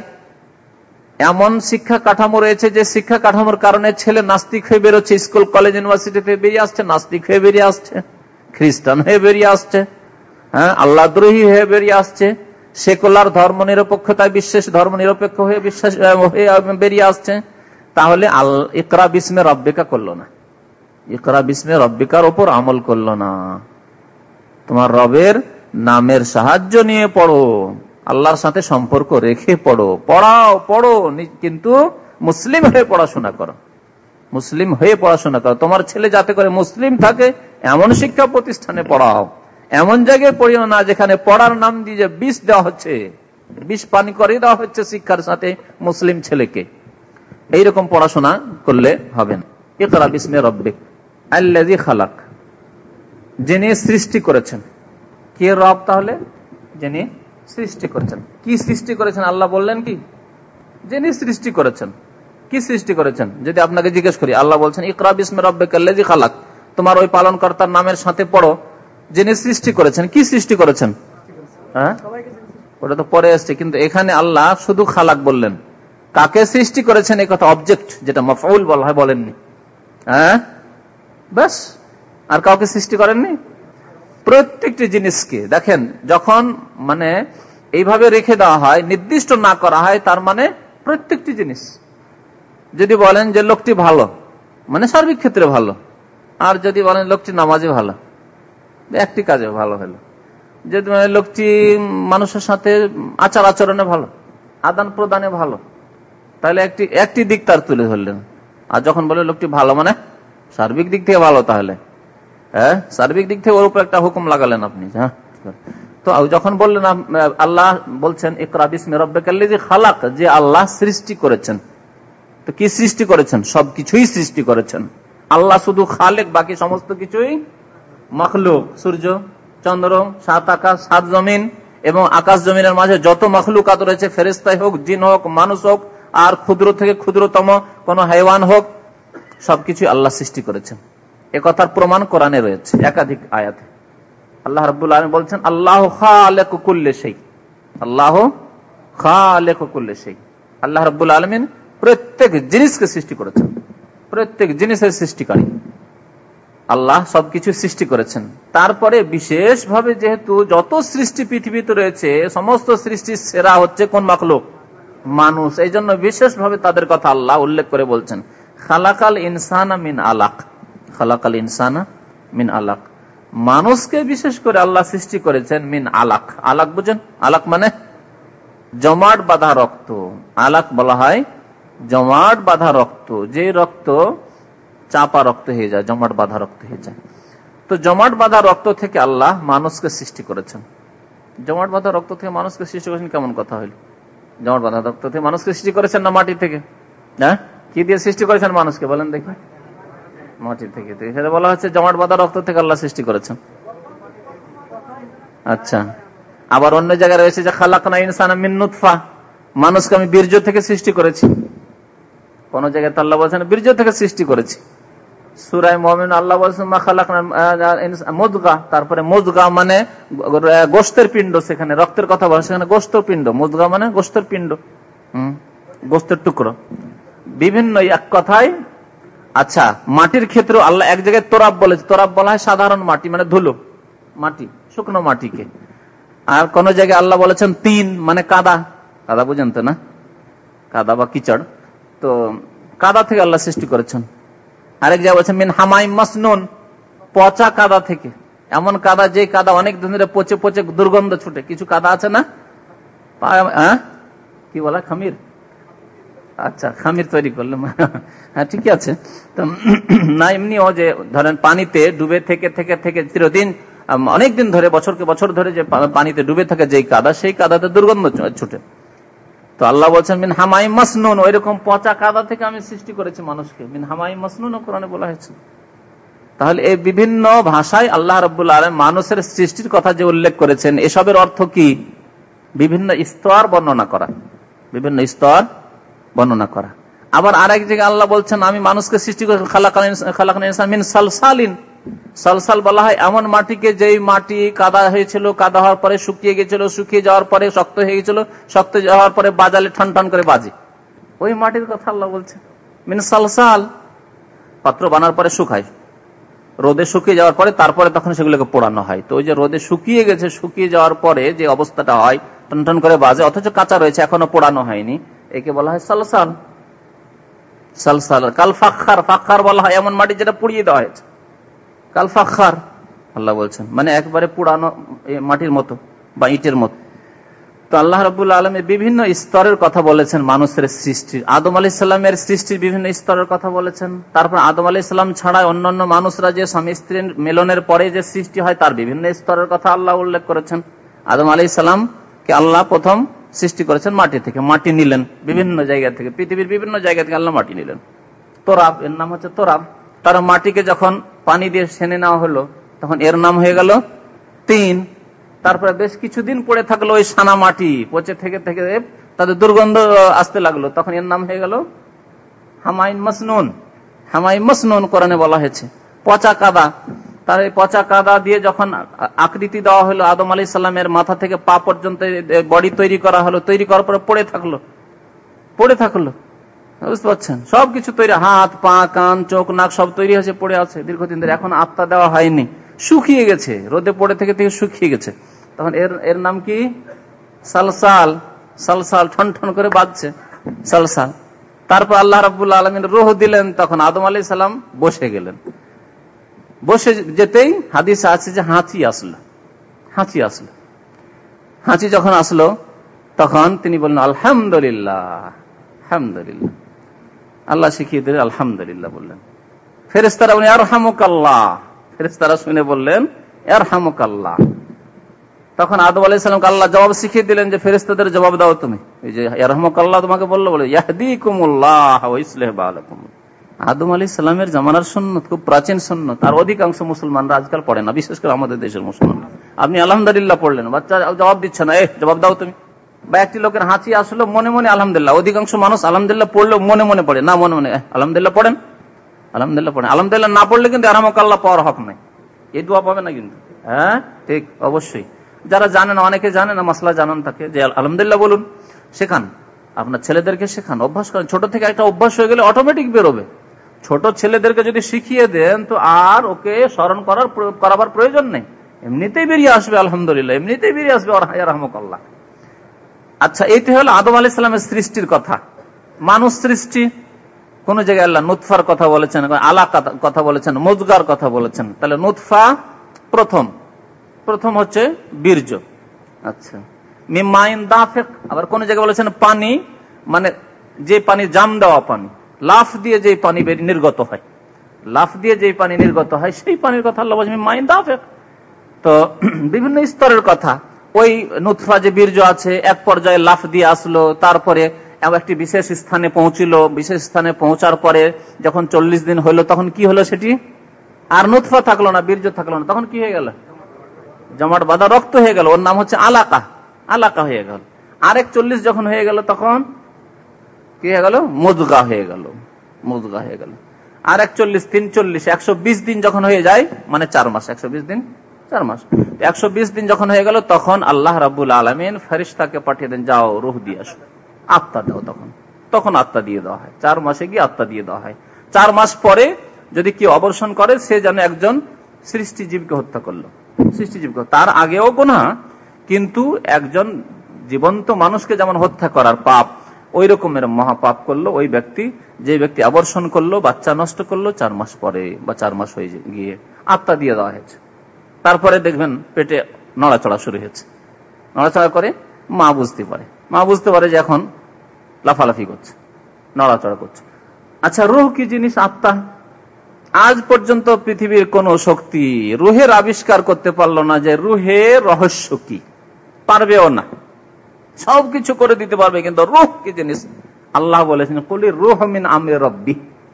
এমন শিক্ষা কাঠামো রয়েছে যে শিক্ষা কাঠামোর কারণে ছেলে নাস্তিক হয়ে বেরোচ্ছে, স্কুল কলেজ ইউনিভার্সিটিতে বেরিয়ে আসছে, নাস্তিক হয়ে বেরিয়ে আসছে, খ্রিস্টান হয়ে বেরিয়ে আসছে, আল্লাহদ্রোহী হয়ে বেরিয়ে আসছে, সেকুলার ধর্ম নিরপেক্ষতায় বিশ্বাস, ধর্ম নিরপেক্ষ হয়ে বিশ্বাস হয়ে বেরিয়ে আসছে। তাহলে ইকরা বিস্মে রব্বিকা করলো না, ইকরা বিস্মে রব্বিকার ওপর আমল করলো না। তোমার রবের নামের সাহায্য নিয়ে পড়ো, আল্লাহর সাথে সম্পর্ক রেখে পড়ো, পড়ো, কিন্তু মুসলিম হয়ে পড়াশোনা করো, মুসলিম হয়ে পড়াশোনা করো। তোমার ছেলে যাতে করে মুসলিম থাকে এমন শিক্ষা প্রতিষ্ঠানে পড়াও, এমন জায়গায় পড়িও না যেখানে পড়ার নাম দিয়ে বিষ দেওয়া হচ্ছে, বিষ পানি করে দেওয়া হচ্ছে শিক্ষার সাথে মুসলিম ছেলেকে। এইরকম পড়াশোনা করলে হবে না। ইকরা বিস্মি রব্বিক আল্লাযী খালাক, যিনি সৃষ্টি করেছেন। কে রব? তাহলে যিনি সৃষ্টি করেছেন। কি সৃষ্টি করেছেন? আল্লাহ বললেন কি? যিনি সৃষ্টি করেছেন। কি সৃষ্টি করেছেন যদি আপনাকে জিজ্ঞেস করি? আল্লাহ বলছেন ইকরা বিস্মি রব্বিক আল্লাযী খালাক, তোমার ওই পালনকর্তার নামের সাথে পড়ো যিনি সৃষ্টি করেছেন। কি সৃষ্টি করেছেন? ওটা তো পরে আসছে, কিন্তু এখানে আল্লাহ শুধু খালাক বললেন। কাকে সৃষ্টি করেছেন এই কথা অবজেক্ট, যেটা মাফউল বলা হয়, বলেননি। ব্যাস, আর কাউকে সৃষ্টি করেননি। প্রত্যেকটি জিনিসকে দেখেন, যখন মানে এইভাবে রেখে দেওয়া হয়, নির্দিষ্ট না করা হয়, তার মানে প্রত্যেকটি জিনিস। যদি বলেন যে লোকটি ভালো, মানে সার্বিক ক্ষেত্রে ভালো। আর যদি বলেন লোকটি নামাজে ভালো, একটি কাজে ভালো হলো। যদি মানে লোকটি মানুষের সাথে আচার আচরণে ভালো, আদান প্রদানে ভালো, তাহলে একটি দিক তার তুলে ধরলেন। আর যখন বলে লোকটি ভালো মানে সার্বিক দিক থেকে ভালো, তাহলে সার্বিক দিক থেকে ওর উপর একটা হুকুম লাগালেন আপনি। তো যখন বললেন আল্লাহ বলছেন ইকরা বিস্মি রব্বিকাল্লাযী খালাক, যে আল্লাহ সৃষ্টি করেছেন। তো কি সৃষ্টি করেছেন? সবকিছুই সৃষ্টি করেছেন আল্লাহ, শুধু খালেক, বাকি সমস্ত কিছুই মখলুক। সূর্য, চন্দ্র, সাত আকাশ, সাত জমিন এবং আকাশ জমিনের মাঝে যত মখলুকাত রয়েছে, ফেরেশতা হোক, জিন হোক, মানুষ হোক, আর ক্ষুদ্র থেকে ক্ষুদ্রতম কোন হাইওয়ান হোক, সবকিছু আল্লাহ সৃষ্টি করেছেন। এ কথার প্রমাণ কোরআনে রয়েছে একাধিক আয়াতে। আল্লাহ রাব্বুল আলামিন বলছেন আল্লাহু খালিকু কুল্লি শাই, আল্লাহু খালিকু কুল্লি শাই। আল্লাহ রাব্বুল আলামিন প্রত্যেক জিনিসকে সৃষ্টি করেছেন, প্রত্যেক জিনিসের সৃষ্টিকারী আল্লাহ, সবকিছু সৃষ্টি করেছেন। তারপরে বিশেষভাবে যেহেতু যত সৃষ্টি পৃথিবীতে রয়েছে, সমস্ত সৃষ্টির সেরা হচ্ছে কোন মাখলুক? মানুষ। এই জন্য বিশেষভাবে তাদের কথা আল্লাহ উল্লেখ করে বলছেন খালাকাল ইনসানা মিন আলাক, খালাকাল ইনসানা মিন আলাক। মানুষকে বিশেষ করে আল্লাহ সৃষ্টি করেছেন মিন আলাক। আলাক বুঝেন? আলাক মানে জমাট বাঁধা রক্ত। আলাক বলা হয় জমাট বাঁধা রক্ত, যে রক্ত চাপা রক্ত হয়ে যায়, জমাট বাঁধা রক্ত হয়ে যায়। তো জমাট বাঁধা রক্ত থেকে আল্লাহ মানুষকে সৃষ্টি করেছেন। জমাট বাঁধা রক্ত থেকে মানুষকে সৃষ্টি করেছেন, কেমন কথা হইল? জমাট বাঁধা রক্ত থেকে মানুষকে সৃষ্টি করেছেন না মাটি থেকে? কি দিয়ে সৃষ্টি করেছেন মানুষকে বলেন দেখি? মাটি থেকে। এখানে বলা হচ্ছে জমাট বাঁধা রক্ত থেকে আল্লাহ সৃষ্টি করেছেন। আচ্ছা, আবার অন্য জায়গায় রয়েছে যে খালাকনা ইনসানা মিন নুতফা, মানুষকে আমি বীর্য থেকে সৃষ্টি করেছি। কোন জায়গায় আল্লাহ বলছেন বীর্য থেকে সৃষ্টি করেছি। সূরা মুমিন আল্লাহ বলছেন মা খালাকনা মুদগা, তারপরে মুদগা মানে গোশতের পিণ্ড, সেখানে রক্তের কথা বলে, সেখানে গোশতের পিণ্ড, মুদগা মানে গোশতের পিণ্ড, গোশতের টুকরো, বিভিন্ন এক কথায়। আচ্ছা, মাটির ক্ষেত্রে আল্লাহ এক জায়গায় তোরাব বলেছে, তোরাব বলা হয় সাধারণ মাটি মানে ধুলো মাটি, শুকনো মাটিকে। আর কোন জায়গায় আল্লাহ বলেছেন তিন মানে কাদা, কাদা বুঝেন তো না, কাদা বা কিচড়, তো কাদা থেকে আল্লাহ সৃষ্টি করেছেন। আরেক জায়গায় বলছেন মিন হামাইম মাসনুন, পচা কাদা থেকে, এমন কাদা যে কাদা অনেক দিন ধরে পচে পচে দুর্গন্ধ ছুটে। কিছু কাদা আছে না, কি বলা, খামির, আচ্ছা খামির তৈরি করলাম, হ্যাঁ ঠিকই আছে। তো না এমনিও যে ধরেন পানিতে ডুবে থেকে থেকে থেকে চিরদিন অনেকদিন ধরে বছরকে বছর ধরে যে পানিতে ডুবে থাকে যেই কাদা, সেই কাদাতে দুর্গন্ধ ছুটে। তো আল্লাহ বলছেন মিন হামাইম মাসনুন, ওই রকম পচা কাদা থেকে আমি সৃষ্টি করেছি মানুষকে। মিন হামাইম মাসনুন কোরআনে বলা হয়েছে। তাহলে এই বিভিন্ন ভাষায় আল্লাহ রাব্বুল আলামিন মানুষের সৃষ্টির কথা যে উল্লেখ করেছেন, এসবের অর্থ কি? বিভিন্ন স্তর বর্ণনা করা, বিভিন্ন স্তর বর্ণনা করা। আবার আরেক জায়গায় আল্লাহ বলছেন আমি মানুষকে সৃষ্টি করে খালাকাল ইনসান মিন সালসালিন, সালসাল বলা হয় এমন মাটিকে যেই মাটি কাদা হয়েছিল, কাদা হওয়ার পরে শুকিয়ে গেছিল, শুকিয়ে যাওয়ার পরে শক্ত হয়ে গেছিল, শক্ত যাওয়ার পরে বাজালে ঠান ঠান করে বাজে, ওই মাটির কথা আল্লাহ বলছেন। মিন সালসাল, পাত্র বানার পরে শুকায়, রোদে শুকিয়ে যাওয়ার পরে তারপরে তখন সেগুলোকে পোড়ানো হয়। তো ওই যে রোদে শুকিয়ে গেছে, শুকিয়ে যাওয়ার পরে যে অবস্থাটা হয় টান টান করে বাজে, অথচ কাঁচা রয়েছে এখনো পোড়ানো হয়নি, একে বলা হয় সালসাল। সালসাল কাল ফাখার, ফাখার বলা হয় এমন মাটি যেটা পুড়িয়ে দেওয়া হয়েছে, কাল ফাখার আল্লাহ বলছেন, মানে একবারে পুরানো মাটির মতো বা ইটের মতো। তো আল্লাহ রাব্বুল আলামিন বিভিন্ন স্তরের কথা বলেছেন মানুষের সৃষ্টির। আদম আলাইহিস সালামের সৃষ্টির বিভিন্ন স্তরের কথা বলেছেন। তারপর আদম আলাইহিস সালাম ছাড়া অন্যান্য মানুষরা যে স্বামী স্ত্রীর মিলনের পরে যে সৃষ্টি হয় তার বিভিন্ন স্তরের কথা আল্লাহ উল্লেখ করেছেন। আদম আলাইহিস সালামকে আল্লাহ প্রথম সৃষ্টি করেছেন মাটি থেকে, মাটি নিলেন বিভিন্ন জায়গা থেকে, পৃথিবীর বিভিন্ন জায়গা থেকে আল্লাহ মাটি নিলেন। তোরাব, এর নাম হচ্ছে তোরাব। তার মাটিকে যখন পানি দিয়ে সেনে নেওয়া হলো তখন এর নাম হয়ে গেল তিন। তারপরে বেশ কিছুদিন পড়ে থাকলো ওই সানা মাটি, পচে থেকে থেকে তাদের দুর্গন্ধ আসতে লাগলো, তখন এর নাম হয়ে গেল হামাইন মাসনুন। হামাইন মাসনুন কোরআনে বলা হয়েছে। পচা কাদা, তার এই পচা কাদা দিয়ে যখন আকৃতি দেওয়া হলো আদম আলাইহিস সালামের মাথা থেকে পা পর্যন্ত বডি তৈরি করা হলো, তৈরি করার পরে পড়ে থাকলো, বুঝতে পারছেন, সবকিছু তৈরি, হাত পা কান চোখ নাক সব তৈরি হয়েছে, পড়ে আছে দীর্ঘদিন ধরে, এখন আত্মা দেওয়া হয়নি, শুকিয়ে গেছে, রোদে পড়ে থেকে থেকে শুকিয়ে গেছে, তখন এর নাম কি সালসাল। সালসাল ঠন ঠন করে বাজছে, সালসাল। তারপর আল্লাহ রাব্বুল আলামিন রূহ দিলেন, তখন আদম আলাইহিস সালাম বসে গেলেন। বসে যেতেই হাদিসে আছে যে হাঁচি আসলো। হাঁচি যখন আসলো তখন তিনি বললেন আলহামদুলিল্লাহ, আলহামদুলিল্লাহ, আল্লাহ শিখিয়ে দিলেন আলহামদুলিল্লাহ বললেন। ফেরেশতারা উনি আরহামুকাল্লাহ, ফেরেশতারা শুনে বললেন আরহামুকাল্লাহ। তখন আদম আলাইহিস সালামকে আল্লাহ জবাব শিখিয়ে দিলেন যে ফেরেশতাদের জবাব দাও তুমি, এই যে আরহামুকাল্লাহ তোমাকে বললো, বলে ইয়াহদিকুমুল্লাহ ওয়া ইসলিহু বালাকুম। আদম আলাইহিস সালামের জামানার সুন্নত, খুব প্রাচীন সুন্নত, আর অধিকাংশ মুসলমানরা আজকাল পড়ে না, বিশেষ করে আমাদের দেশের মুসলমানরা। আপনি আলহামদুলিল্লাহ পড়লেন, বাচ্চা জবাব দিচ্ছে না, জবাব দাও তুমি। বা একটি লোকের হাঁচি আসলো, মনে মনে আলহামদুলিল্লাহ, অধিকাংশ মানুষ আলহামদুলিল্লাহ পড়লেও মনে মনে পড়ে না, মনে মনে আলহামদুলিল্লাহ পড়েন, আলহামদুলিল্লাহ পড়েন। আলহামদুলিল্লাহ না পড়লে কিন্তু আরহামুকাল্লাহ পাওয়ার হক নাই, এই দোয়া পাবে না কিন্তু। হ্যাঁ ঠিক, অবশ্যই। যারা জানে না, অনেকে জানে না, মাসলা জানান থাকে যে আলহামদুলিল্লাহ বলুন, শেখান, আপনার ছেলেদেরকে শেখান, অভ্যাস করেন। ছোট থেকে একটা অভ্যাস হয়ে গেলে অটোমেটিক বেরোবে। ছোট ছেলেদেরকে যদি শিখিয়ে দেন তো আর ওকে স্মরণ করাবার প্রয়োজন নেই, এমনিতেই বেরিয়ে আসবে আলহামদুলিল্লাহ, এমনিতেই বেরিয়ে আসবে রাহমাকাল্লাহ। আচ্ছা, এইটা হলো আদম আলাইহিস সালামের সৃষ্টির কথা। মানুষ সৃষ্টি, কোন জায়গায় আল্লাহ নুতফার কথা বলেছেন, আলাকা কথা বলেছেন, মুজগার কথা বলেছেন। তাহলে নুতফা প্রথম হচ্ছে বীর্য। আচ্ছা, মিমাইন দাফিক, আবার কোন জায়গায় বলেছেন পানি, মানে যে পানি জাম দেওয়া পানি, লাফ দিয়ে যে পানি নির্গত হয়, লাফ দিয়ে যে পানি নির্গত হয় সেই পানির কথা আল্লাহ বলেছেন মিমাইন দাফিক। তো বিভিন্ন স্তরের কথা। ওই নুতফা যে বীর্য আছে, এক পর্যায়ে লাফ দিয়ে আসলো, তারপরে একটি বিশেষ স্থানে পৌঁছিল, বিশেষ স্থানে পৌঁছার পরে যখন 40 দিন হইলো তখন কি হলো, সেটি আর নুতফা থাকলো না, বীর্য থাকলো না, তখন কি হয়ে গেল, জমাট বাঁধা রক্ত হয়ে গেল, ওর নাম হচ্ছে আলাকা, আলাকা হয়ে গেল। আরেক 40 যখন হয়ে গেল তখন কি হয়ে গেল? মুদগা হয়ে গেল, মুদগা হয়ে গেল। আর 41, 43, 120 দিন যখন হয়ে যায়, মানে 4 মাস, 120 দিন 4 মাস, 120 দিন যখন হয়ে গেল, তখন আল্লাহ রাব্বুল আলামিন ফেরেশতাকে পাঠিয়ে দেন, যাও রূহ দিয়ে আসো, আত্মা দাও। তখন আত্মা দিয়ে দেওয়া হয়। 4 মাসে গিয়ে আত্মা দিয়ে দেওয়া হয়। 4 মাস পরে যদি কেউ অবর্ষণ করে, সে যেন একজন সৃষ্টিজীবকে হত্যা করলো, সৃষ্টিজীবকে। তার আগেও গুনাহ, কিন্তু একজন জীবন্ত মানুষকে যেমন হত্যা করার পাপ, ওই রকমের মহাপাপ করলো ওই ব্যক্তি, যে ব্যক্তি আবর্ষণ করলো, বাচ্চা নষ্ট করলো 4 মাস পরে বা 4 মাস হয়ে গিয়ে আত্মা দিয়ে দেওয়া হয়েছে। তারপরে দেখবেন পেটে নড়াচড়া শুরু হয়েছে, নড়াচড়া করে মা বুঝতে পারে যে এখন লাফালাফি করছে, নড়াচড়া করছে। আচ্ছা, রূহ কি জিনিস? আত্মা। আজ পর্যন্ত পৃথিবীর কোন শক্তি রুহের আবিষ্কার করতে পারলো না, যে রুহের রহস্য কি, পারবেও না। সবকিছু করে দিতে পারবে, কিন্তু রূহ কি জিনিস? আল্লাহ বলেছেন, কুলির রূহ মিন আমরি রাব্বি।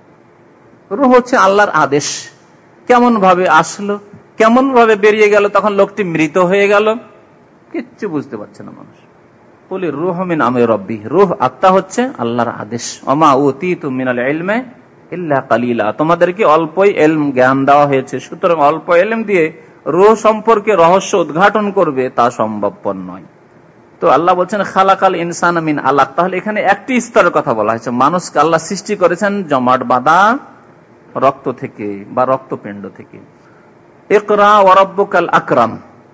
রূহ হচ্ছে আল্লাহর আদেশ। কেমন ভাবে আসলো, কেমন ভাবে বেরিয়ে গেল, তখন লোকটি মৃত হয়ে গেল, কিচ্ছু বুঝতে পারছে না মানুষ। কুলির রূহ মিন আমরি রাব্বি। রূহ, আত্মা হচ্ছে আল্লাহর আদেশ। ওমা উতীতু মিনাল ইলমি ইল্লা কালিলা। তোমাদেরকে অল্পই ইলম, জ্ঞান দেওয়া হয়েছে, সুতরাং অল্প ইলম দিয়ে রূহ সম্পর্কে রহস্য উদ্ঘাটন করবে, তা সম্ভবপর নয়। তো আল্লাহ বলছেন খালাকাল ইনসানা মিন আলাক। তাহলে এখানে একটি স্তরের কথা বলা হয়েছে। মানুষকে আল্লাহ সৃষ্টি করেছেন জমাট বাঁধা রক্ত থেকে বা রক্তপিণ্ড থেকে। ইকরা ওয়া রাব্বুকাল আকরাম।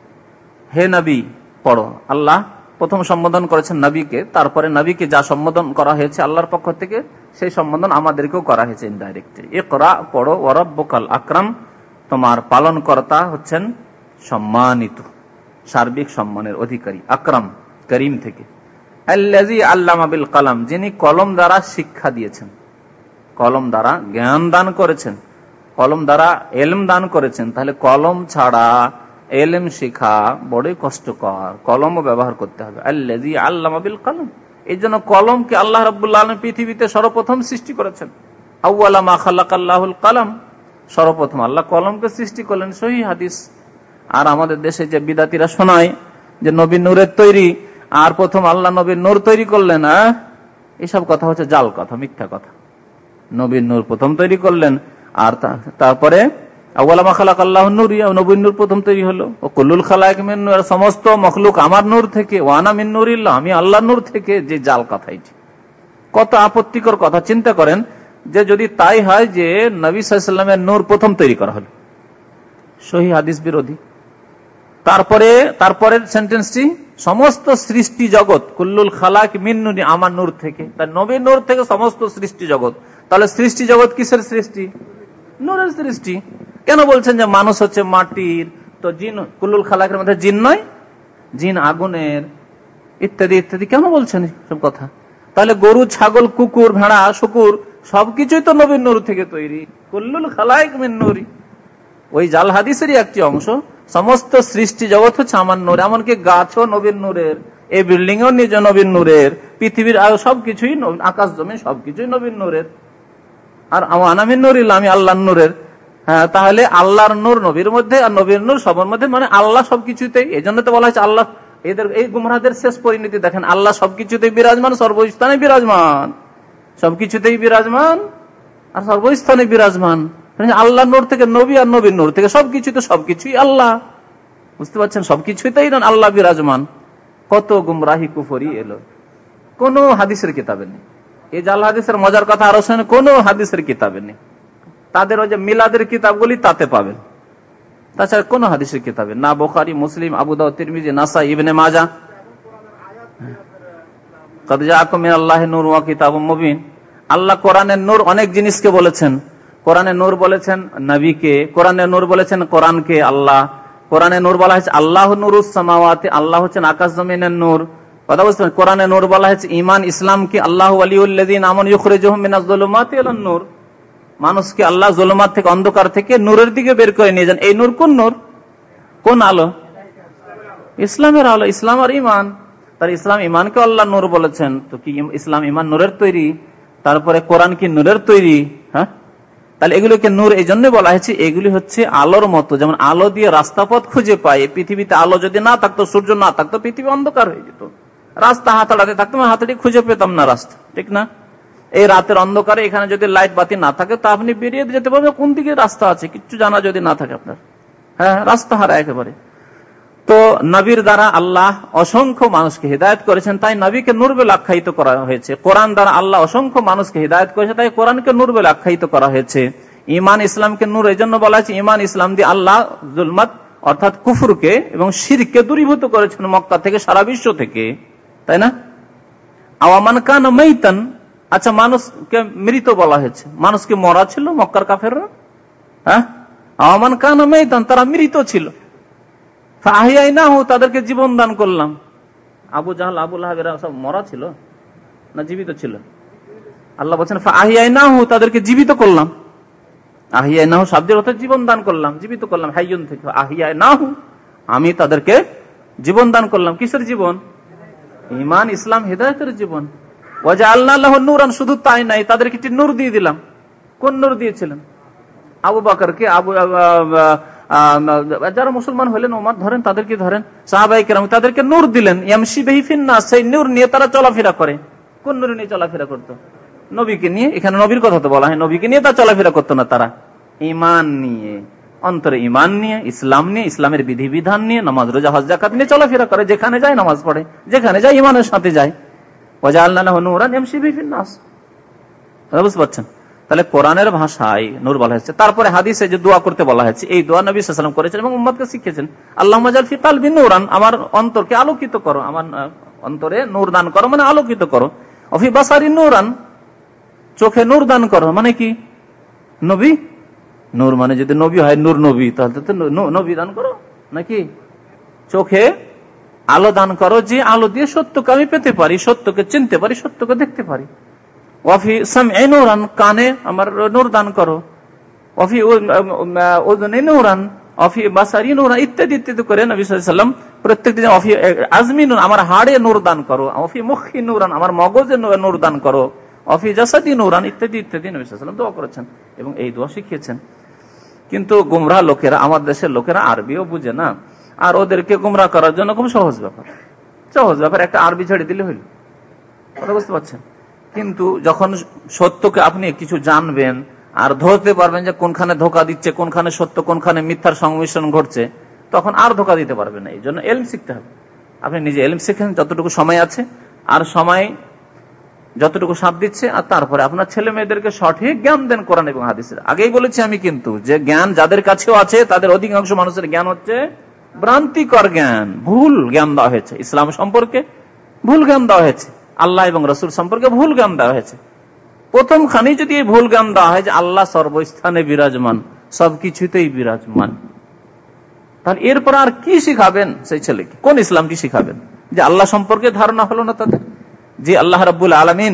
হে নবী, পড়ো। আল্লাহ প্রথম সম্বোধন করেছেন নবীকে, তারপরে নবীকে যা সম্বোধন করা হয়েছে আল্লাহর পক্ষ থেকে, সেই সম্বোধন আমাদেরকেও করা হয়েছে ইনডাইরেক্টলি। ইকরা, পড়ো, ওয়া রাব্বুকাল আকরাম, তোমার পালনকর্তা হচ্ছেন সম্মানিত, সার্বিক সম্মানের অধিকারী। আকরাম, করিম থেকে। আল্লাযী আল্লামা বিল কলম, যিনি কলম দ্বারা শিক্ষা দিয়েছেন, কলম দ্বারা জ্ঞান দান করেছেন, কলম দ্বারা ইলম দান করেছেন। তাহলে কলম ছাড়া ইলম শিখা বড়ই কষ্টকর, কলমও ব্যবহার করতে হবে। আল্লাযী আল্লামা বিল কলম, এই জন্য কলমকে আল্লাহ রাব্বুল আলামিন পৃথিবীতে সর্বপ্রথম সৃষ্টি করেছেন। আউয়ালা মা খালাকাল্লাহুল কলম, সর্বপ্রথম আল্লাহ কলমকে সৃষ্টি করলেন, সহিহ হাদিস। আর আমাদের দেশে যে বিদাতিরা শোনায় যে নবী নূরের তৈরি, আর প্রথম আল্লাহ নবীর নূর তৈরি করলেন, এসব কথা হচ্ছে জাল কথা, মিথ্যা কথা। নবীর নূর প্রথম তৈরি করলেন, আর তারপরে আউয়ালা মা খালাকাল্লাহুন নূর, নবীর নূর প্রথম তৈরি হলো। ও কুল্লুল খালায়েক মিন নূর, সমস্ত মখলুক আমার নূর থেকে। ওয়ানা মিন নূরিল্লাহ, আমি আল্লাহর নূর থেকে। যে জাল কথা, এটি কত আপত্তিকর কথা। চিন্তা করেন যে যদি তাই হয় যে নবী সাল্লাল্লাহু আলাইহি ওয়াসাল্লামের নূর প্রথম তৈরি করা হলো, সহিহ হাদিস বিরোধী। তারপরে সেন্টেন্সটি, সমস্ত সৃষ্টি জগৎ, কুল্লুল খালাক মিন নূরি, আমার নূর থেকে। তাই নবীর নূর থেকে সমস্ত সৃষ্টি জগৎ। তাহলে সৃষ্টি জগৎ কিসের সৃষ্টি? নূরের সৃষ্টি। কেন বলছেন যে মানুষ হচ্ছে মাটির? তো জিন কুল্লুল খালাকের মধ্যে জিন নয়? জিন আগুনের, ইত্যাদি ইত্যাদি। কেন বলছেন সব কথা? তাহলে গরু, ছাগল, কুকুর, ভেড়া, শুকুর সবকিছুই তো নবীর নূর থেকে তৈরি। কুল্লুল খালাক মিন নূরি, ওই জাল হাদিসেরই একটি অংশ। সমস্ত সৃষ্টি জগৎ হচ্ছে আমার নূর। এমনকি গাছও নবীর নূরের, এই বিল্ডিং ও নিজ নবীর নূরের, পৃথিবীর সবকিছুই, আকাশ জমি সবকিছুই নবীর নূরের। আর আনা মিন নূরিল্লাহ, আমি আল্লাহর নূরের। হ্যাঁ, তাহলে আল্লাহর নূর নবীর মধ্যে আর নবীর নূর সবার মধ্যে, মানে আল্লাহ সবকিছুতেই। এই জন্য তো বলা হয়েছে আল্লাহ, এদের এই গুমরাহদের শেষ পরিণতি দেখেন, আল্লাহ সবকিছুতেই বিরাজমান, সর্বস্থানে বিরাজমান, সবকিছুতেই বিরাজমান আর সর্বস্থানে বিরাজমান। আল্লাহ নূর থেকে নবী, আর নবীর নূর থেকে সবকিছুতে, সবকিছুই আল্লাহ। বুঝতে পারছেন, সবকিছুতেই আল্লাহ বিরাজমান। কত গুমরাহি কুফরি এলো, কোন হাদিসের কিতাবে নেই। এই জাল হাদিসের মজার কথা আরো শোনেন, কোন হাদিসের কিতাবে নেই। তাদের ওই যে মিলাদের কিতাবগুলি তাতে পাবেন, তাছাড়া কোন হাদিসের কিতাবে না। বুখারী, মুসলিম, আবু দাউদ, তিরমিজি, নাসাই, ইবনে মাজাহ। কদ জাআকুম মিনাল্লাহি নূরুন ওয়া কিতাবুম মুবিন। আল্লাহ কোরআনের নূর অনেক জিনিসকে বলেছেন। কোরআনে নূর বলেছেন নবীকে, কোরআনে নূর বলেছেন কোরআনকে। আল্লাহ কোরআনে নূর বলা হয়েছে আল্লাহ নূরুস সামাওয়াতি, আল্লাহ হচ্ছেন আকাশ জমিনের নূর। কথা বুঝতে পারছেন? কোরআনে নূর বলা হয়েছে ঈমান, ইসলামকে। আল্লাহু ওয়ালিউল্লাযিনা আমানু ইখরিজুহুম মিনাজ যুলুমাতি ইলান নূর, মানুষকে আল্লাহ যুলুমাত থেকে, অন্ধকার থেকে নূরের দিকে বের করে নিয়ে যান। এই নূর কোন নূর? কোন আলো? ইসলামের আলো, ইসলাম আর ঈমান। তার ইসলাম ঈমানকে আল্লাহ নূর বলেছেন। তো কি ইসলাম ঈমান নূরের তৈরি? তারপরে কোরআন কি নূরের তৈরি? হ্যাঁ, তাহলে এগুলোকে নূর এই জন্য বলা হয়েছে, এগুলি হচ্ছে আলোর মতো। যেমন আলো দিয়ে রাস্তা পথ খুঁজে পায়, পৃথিবীতে আলো যদি না থাকতো, সূর্য না থাকতো, পৃথিবী অন্ধকার হয়ে যেত। রাস্তা হাতাড়াতে থাকতো, হাতাড়ি খুঁজে পেতাম না রাস্তা, ঠিক না? এই রাতের অন্ধকারে এখানে যদি লাইট বাতি না থাকে তা আপনি বেরিয়ে যেতে পারবেন কোন দিকে রাস্তা আছে, কিচ্ছু জানা যদি না থাকে আপনার, হ্যাঁ রাস্তা হারা একেবারে। তো নবীর দ্বারা আল্লাহ অসংখ্য মানুষকে হিদায়ত করেছেন, তাই নবীকে নূর বলে আখ্যায়িত করা হয়েছে। কোরআন দ্বারা আল্লাহ অসংখ্য মানুষকে হিদায়ত করেছে, তাই কোরআনকে নূর বলে আখ্যায়িত করা হয়েছে। ঈমান ইসলামকে নূর এই জন্য বলা হয়েছে, ঈমান ইসলাম দিয়ে আল্লাহ জুলমাত অর্থাৎ কুফরকে এবং শিরককে দূরীভূত করেছেন মক্কা থেকে, সারা বিশ্ব থেকে, তাই না? আওয়ামান কানা মাইতান, আচ্ছা মানুষকে মৃত বলা হয়েছে, মানুষকে মরা ছিল মক্কার কাফেররা, হ্যাঁ আওয়ামান কানা মাইতান, তারা মৃত ছিল, ফাহিয়াইনাহু, তাদেরকে জীবন দান করলাম। আবু জাহল আবু লাহাব এরা সব মরা ছিল না জীবিত ছিল? আল্লাহ বলছেন ফাহিয়াইনাহু, তাদেরকে জীবিত করলাম। আহিয়াইনাহু শব্দের অর্থ জীবন দান করলাম, জীবিত করলাম, হাইয়ুন থেকে আহিয়াইনাহু, আমি তাদেরকে জীবন দান করলাম। কিসের জীবন? ঈমান ইসলাম হিদায়াতের জীবন। ওয়াজআলনা লাহু নূরান, শুধু তাই নাই, তাদেরকে একটি নূর দিয়ে দিলাম। কোন নূর দিয়েছিলেন? আবু বকরকে, যারা মুসলমান হলেন, ওমর ধরেন, তাদেরকে ধরেন, সাহাবায়ে কেরাম, তাদেরকে নূর দিলেন। ইয়ামশি বিহি ফিন নাস, সেই নূর নিয়ে তারা চলাফেরা করে। কোন নূর নিয়ে চলাফেরা করতো? নবীকে নিয়ে। এখানে নবীর কথা তো বলা হয়, নবীকে নিয়ে তা চলাফেরা করতো না তারা, ঈমান নিয়ে, অন্তরে ঈমান নিয়ে, ইসলাম নিয়ে, ইসলামের বিধিবিধান নিয়ে, নামাজ রোজা হজ যাকাত নিয়ে চলাফেরা করে। যেখানে যায় নামাজ পড়ে, যেখানে যায় ঈমানের সাথে যায়। ওয়াজআলনা লাহু নূরান ইয়ামশি বিহি ফিন নাস, বুঝতে পারছেন? তাহলে কোরআনের ভাষায় নূর বলা হয়েছে। তারপরে হাদিসে যে দোয়া করতে বলা হয়েছে, এই দোয়া নবী সাল্লাল্লাহু আলাইহি ওয়াসাল্লাম করেছেন এবং উম্মতকে শিখিয়েছেন। আল্লাহুম্মা জাল ফি কলবি নূরান, আমার অন্তরকে আলোকিত করো, আমার অন্তরে নূর দান করো, মানে আলোকিত করো। ওয়া ফি বাসারি নূরান, চোখে নূর দান করো, মানে কি? নবী নূর, মানে যদি নবী হয় নূর নবী, তাহলে তো নবী দান করো নাকি? চোখে আলো দান করো, যে আলো দিয়ে সত্যকে আমি পেতে পারি, সত্যকে চিনতে পারি, সত্যকে দেখতে পারি। ওয়াফি সামঈ নূরান, কানে আমার নূর দান করো। ওয়াফি উযুনি নূরান, ওয়াফি বাসারি নূরান, ইত্যাদি ইত্যাদি করে নবী সাল্লাল্লাহু আলাইহি ওয়াসাল্লাম প্রত্যেকদিন ওয়াফি আজমি নূর, আমার হাড়ে নূর দান করো। ওয়াফি মুখি নূরান, আমার মগজে নূর দান করো। ওয়াফি জাসাদি নূরান, ইত্যাদি ইত্যাদি নবী সাল্লাল্লাহু আলাইহি ওয়াসাল্লাম দোয়া করেছেন এবং এই দোয়া শিখিয়েছেন। কিন্তু গুমরাহ লোকেরা, আমার দেশের লোকেরা আরবিও বুঝে না, আর ওদেরকে গুমরাহ করার জন্য খুব সহজ ব্যাপার, সহজ ব্যাপার, একটা আরবি ছেড়ে দিলে হইল, কথা বুঝতে পারছেন? কিন্তু যখন সত্যকে আপনি কিছু জানবেন আর ধরতে পারবেন যে কোনখানে ধোঁকা দিচ্ছে, কোনখানে সত্য, কোনখানে মিথ্যার সংমিশ্রণ ঘটছে, তখন আর ধোঁকা দিতে পারবেন না। এই জন্য এলম শিখতে হবে। আপনি নিজে এলম শিখেন যতটুকু সময় আছে, আর সময় যতটুকু সাথ দিচ্ছে, আর তারপরে আপনার ছেলে মেয়েদেরকে সঠিক জ্ঞান দেন কোরআন এবং হাদিসের। আগেই বলেছি আমি কিন্তু, যে জ্ঞান যাদের কাছেও আছে তাদের অধিকাংশ মানুষের জ্ঞান হচ্ছে ভ্রান্তিকর জ্ঞান, ভুল জ্ঞান দেওয়া হয়েছে। ইসলাম সম্পর্কে ভুল জ্ঞান দেওয়া হয়েছে, আল্লাহ এবং রাসূল সম্পর্কে ভুল জ্ঞান দেওয়া হয়েছে। প্রথমখানেই যদি এই ভুল জ্ঞান দেওয়া হয় যে আল্লাহ সর্বস্থানে বিরাজমান, সবকিছুতেই বিরাজমান, তাহলে এরপর আর কি শিখাবেন সেই ছেলেকে? কোন ইসলামটি শিখাবেন? যে আল্লাহ সম্পর্কে ধারণা হলো না তাদের, যে আল্লাহ রাব্বুল আলামিন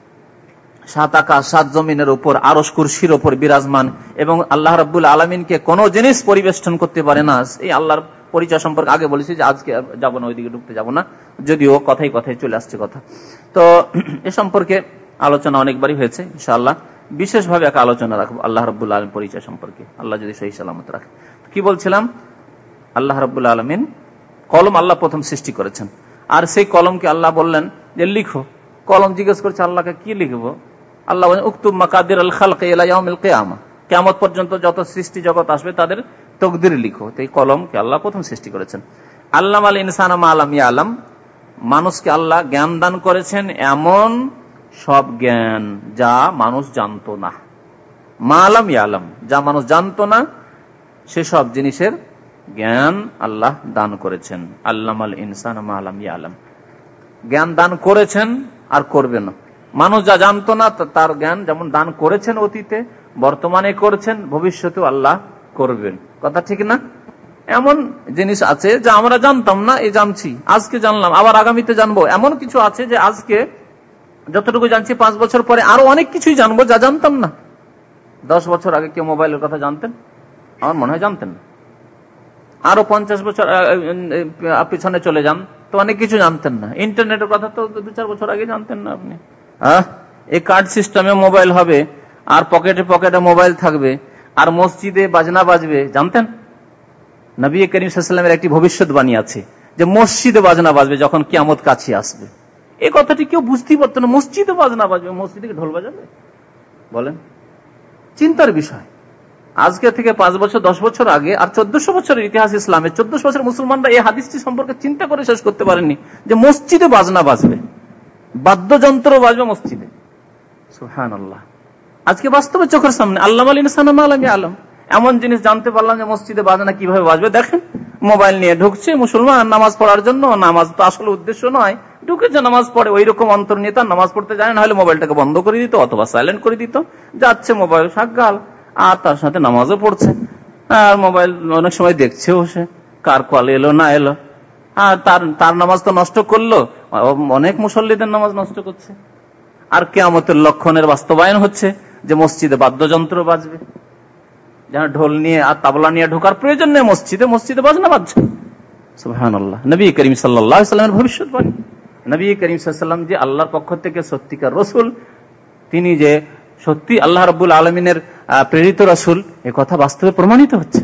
সাত আকাশ সাত জমিনের উপর আরশ কুরসির উপর বিরাজমান এবং আল্লাহ রাব্বুল আলামিনকে কোন জিনিস পরিবেষ্টন করতে পারে না। এই আল্লাহর পরিচয় সম্পর্কে আগে বলেছি যে আজকে যাব না, ওইদিকে ঢুকতে যাব না, যদিও কথাই কথায় চলে আসছে কথা। তো এ সম্পর্কে আলোচনা অনেকবারই হয়েছে, ইনশাআল্লাহ বিশেষভাবে এক আলোচনা রাখবো আল্লাহ রাব্বুল আলামিন পরিচয় সম্পর্কে, আল্লাহ যদি সহি সালামত রাখে। কি বলছিলাম? আল্লাহ রাব্বুল আলামিন কলম আল্লাহ প্রথম সৃষ্টি করেছেন, আর সেই কলমকে আল্লাহ বললেন যে লিখো। কলম জিজ্ঞেস করছে আল্লাহকে কি লিখবো? আল্লাহ বলেন উকতুব মাকাদির আল খালক ইলা ইয়াউমিল কিয়ামা, কিয়ামত পর্যন্ত যত সৃষ্টি জগৎ আসবে তাদের তকদির লিখো। তো এই কলমকে আল্লাহ প্রথম সৃষ্টি করেছেন। আল্লামাল ইনসানা মা লাম ইয়ালাম, মানুষকে আল্লাহ জ্ঞান দান করেছেন এমন সব জ্ঞান যা মানুষ জানতো না। মা লাম ইয়ালাম, যা মানুষ জানতো না, সেসব জিনিসের জ্ঞান আল্লাহ দান করেছেন। আল্লামাল ইনসানা মা লাম ইয়ালাম, জ্ঞান দান করেছেন আর করবেন না। মানুষ যা জানতো না তার জ্ঞান যেমন দান করেছেন অতীতে, বর্তমানে করছেন, ভবিষ্যতেও আল্লাহ করবেন। কথা ঠিক না? এমন জিনিস আছে যা আমরা জানতাম না, এই জানছি, আজকে জানলাম, আবার আগামীতে জানবো। এমন কিছু আছে যে আজকে যতটুকু জানছি 5 বছর পরে আরো অনেক কিছুই জানবো যা জানতাম না। 10 বছর আগে কেউ মোবাইলের কথা জানতেন? আমার মনে হয় জানতেন না। আরো 50 বছর পিছনে চলে যান তো অনেক কিছু জানতেন না। ইন্টারনেটের কথা তো 2-4 বছর আগে জানতেন না আপনি। এই কার্ড সিস্টেমে মোবাইল হবে, আর পকেটে পকেটে মোবাইল থাকবে, আর মসজিদে বাজনা বাজবে, জানতেন? নবী করিম সাল্লাল্লাহু আলাইহি ওয়াসাল্লামের একটি ভবিষ্যৎবাণী আছে যে মসজিদে বাজনা বাজবে যখন কিয়ামত কাছে আসবে। এই কথাটি কেউ বুঝতেই পারতো না। মসজিদে বাজনা বাজবে, মসজিদে ঢোল বাজাবে? বলেন, চিন্তার বিষয়। আজকে থেকে 5 বছর 10 বছর আগে আর 1400 বছরের ইতিহাস ইসলামের, 1400 বছরের মুসলমানরা এই হাদিসটি সম্পর্কে চিন্তা করে শেষ করতে পারেননি যে মসজিদে বাজনা বাজবে, বাদ্যযন্ত্র বাজবে মসজিদে। সুবহানাল্লাহ। আজকে বাস্তবে চোখের সামনে আল্লামা আল ইনসানু মা লাম ইয়ালাম, এমন জিনিস জানতে পারলাম যে মসজিদে বাজনা কিভাবে বাজবে। দেখেন, মোবাইল নিয়ে ঢুকছে মুসলমান নামাজ পড়ার জন্য, নামাজ তো আসলে উদ্দেশ্য নয়, ঢুকেছে নামাজ পড়ে, ওই রকম অন্তর নিয়ে তার নামাজ পড়তে জানে না, হলে মোবাইলটাকে বন্ধ করে দিত অথবা সাইলেন্ট করে দিত, যাচ্ছে মোবাইল সাগাল, আর তার সাথে নামাজও পড়ছে, আর মোবাইল অনেক সময় দেখছেও সে, কার কল এলো না এলো, আর তার নামাজ তো নষ্ট করলো, অনেক মুসল্লিদের নামাজ নষ্ট করছে। আর কিয়ামতের লক্ষণের বাস্তবায়ন হচ্ছে যে মসজিদে বাদ্যযন্ত্র বাজবে, যেন ঢোল নিয়ে আর তাবলা নিয়ে ঢোকার প্রয়োজন নেই মসজিদে, মসজিদে বাজনা বাজছে। সুবহানাল্লাহ। নবী করিম সাল্লাল্লাহু আলাইহি ওয়াসাল্লামের ভবিষ্যৎবাণী, নবী করিম সাল্লাল্লাহু আলাইহি ওয়াসাল্লাম যে আল্লাহর পক্ষ থেকে সত্যিকার রাসূল, তিনি যে সত্যি আল্লাহ রাব্বুল আলামিনের প্রেরিত রাসূল, এ কথা বাস্তবে প্রমাণিত হচ্ছে।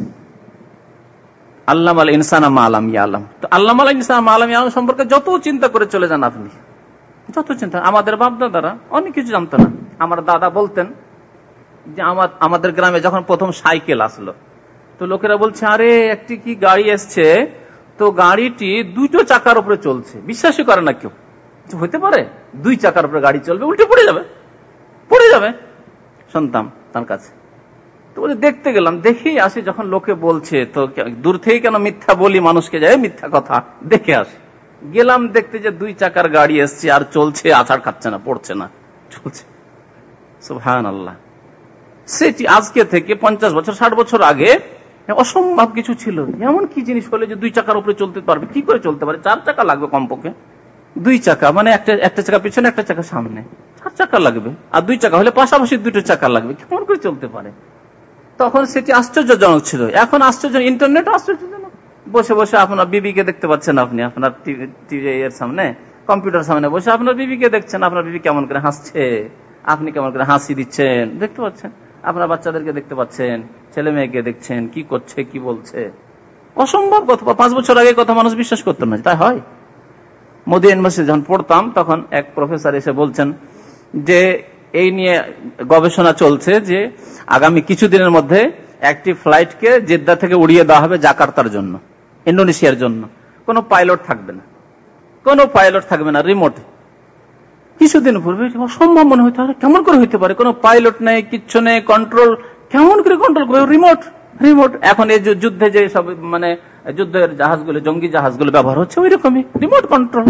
আল্লামাল ইনসানা মা লাম ইয়ালাম। তো আল্লামাল ইনসানা মা লাম ইয়ালাম সম্পর্কে যত চিন্তা করে চলে যান আপনি, যত চিন্তা। আমাদের বাপ দাদারা অনেক কিছু জানতো না। আমার দাদা বলতেন যে আমাদের গ্রামে যখন প্রথম সাইকেল আসলো, তো লোকেরা বলছে, আরে একটি কি গাড়ি এসছে, তো গাড়িটি 2 চাকার উপরে চলছে। বিশ্বাসই করে না কেউ, হইতে পারে 2 চাকার উপরে গাড়ি চলবে, উল্টে পড়ে যাবে। শুনতাম তার কাছে, তো দেখতে গেলাম, দেখেই আসি। যখন লোকে বলছে, তো দূর থেকে কেন মিথ্যা বলি মানুষকে, যায় মিথ্যা কথা দেখে আসি। গেলাম দেখতে যে 2 চাকার গাড়ি এসছে আর চলছে, আছাড় খাচ্ছে না, পড়ছে না, চলছে। সুবহানাল্লাহ। সেটি আজকে থেকে 50 বছর 60 বছর আগে অসম্ভব কিছু ছিল। এমন কি জিনিস হলে যে 2 চাকার উপরে চলতে পারবে? কি করে চলতে পারে? 4 চাকা লাগবে কমপক্ষে। 2 চাকা মানে একটা চাকা পিছনে, একটা চাকা সামনে, 4 চাকা লাগবে। আর 2 চাকা হলে পাশাপাশি 2টো চাকা লাগবে, কেমন করে চলতে পারে? তখন সেটি আশ্চর্যজনক ছিল। এখন আশ্চর্য, ইন্টারনেট আশ্চর্যজনক। বসে বসে আপনার বিবিকে দেখতে পাচ্ছেন, আপনি আপনার টিভি এর সামনে, কম্পিউটার সামনে বসে আপনার বিবিকে দেখছেন, আপনার বিবি কেমন করে হাসছে, আপনি কেমন করে হাসি দিচ্ছেন দেখতে পাচ্ছেন। আপনার বাচ্চাদেরকে দেখতে পাচ্ছেন, ছেলে মেয়েকে দেখছেন, কি করছে কি বলছে। অসম্ভব কথা। 5 বছর আগে কথা মানুষ বিশ্বাস করতো না, তাই হয়। মোদি ইউনিভার্সিটি যখন পড়তাম, তখন এক প্রফেসর এসে বলছেন যে এই নিয়ে গবেষণা চলছে যে আগামী কিছুদিনের মধ্যে একটি ফ্লাইটকে জেদ্দা থেকে উড়িয়ে দেওয়া হবে জাকার্তার জন্য, ইন্দোনেশিয়ার জন্য। কোনো পাইলট থাকবে না, রিমোট। কিছুদিন পূর্বে অসম্ভব মনে হইতে হবে, কেমন করে হইতে পারে? কোনো পাইলট নেই, কিচ্ছু নেই, কন্ট্রোল কেমন করে কন্ট্রোল করবে? রিমোট। এখন এই যুদ্ধে যে সব মানে যুদ্ধের জাহাজগুলো, জঙ্গি জাহাজগুলো ব্যবহার হচ্ছে, ওই রকমই রিমোট কন্ট্রোল।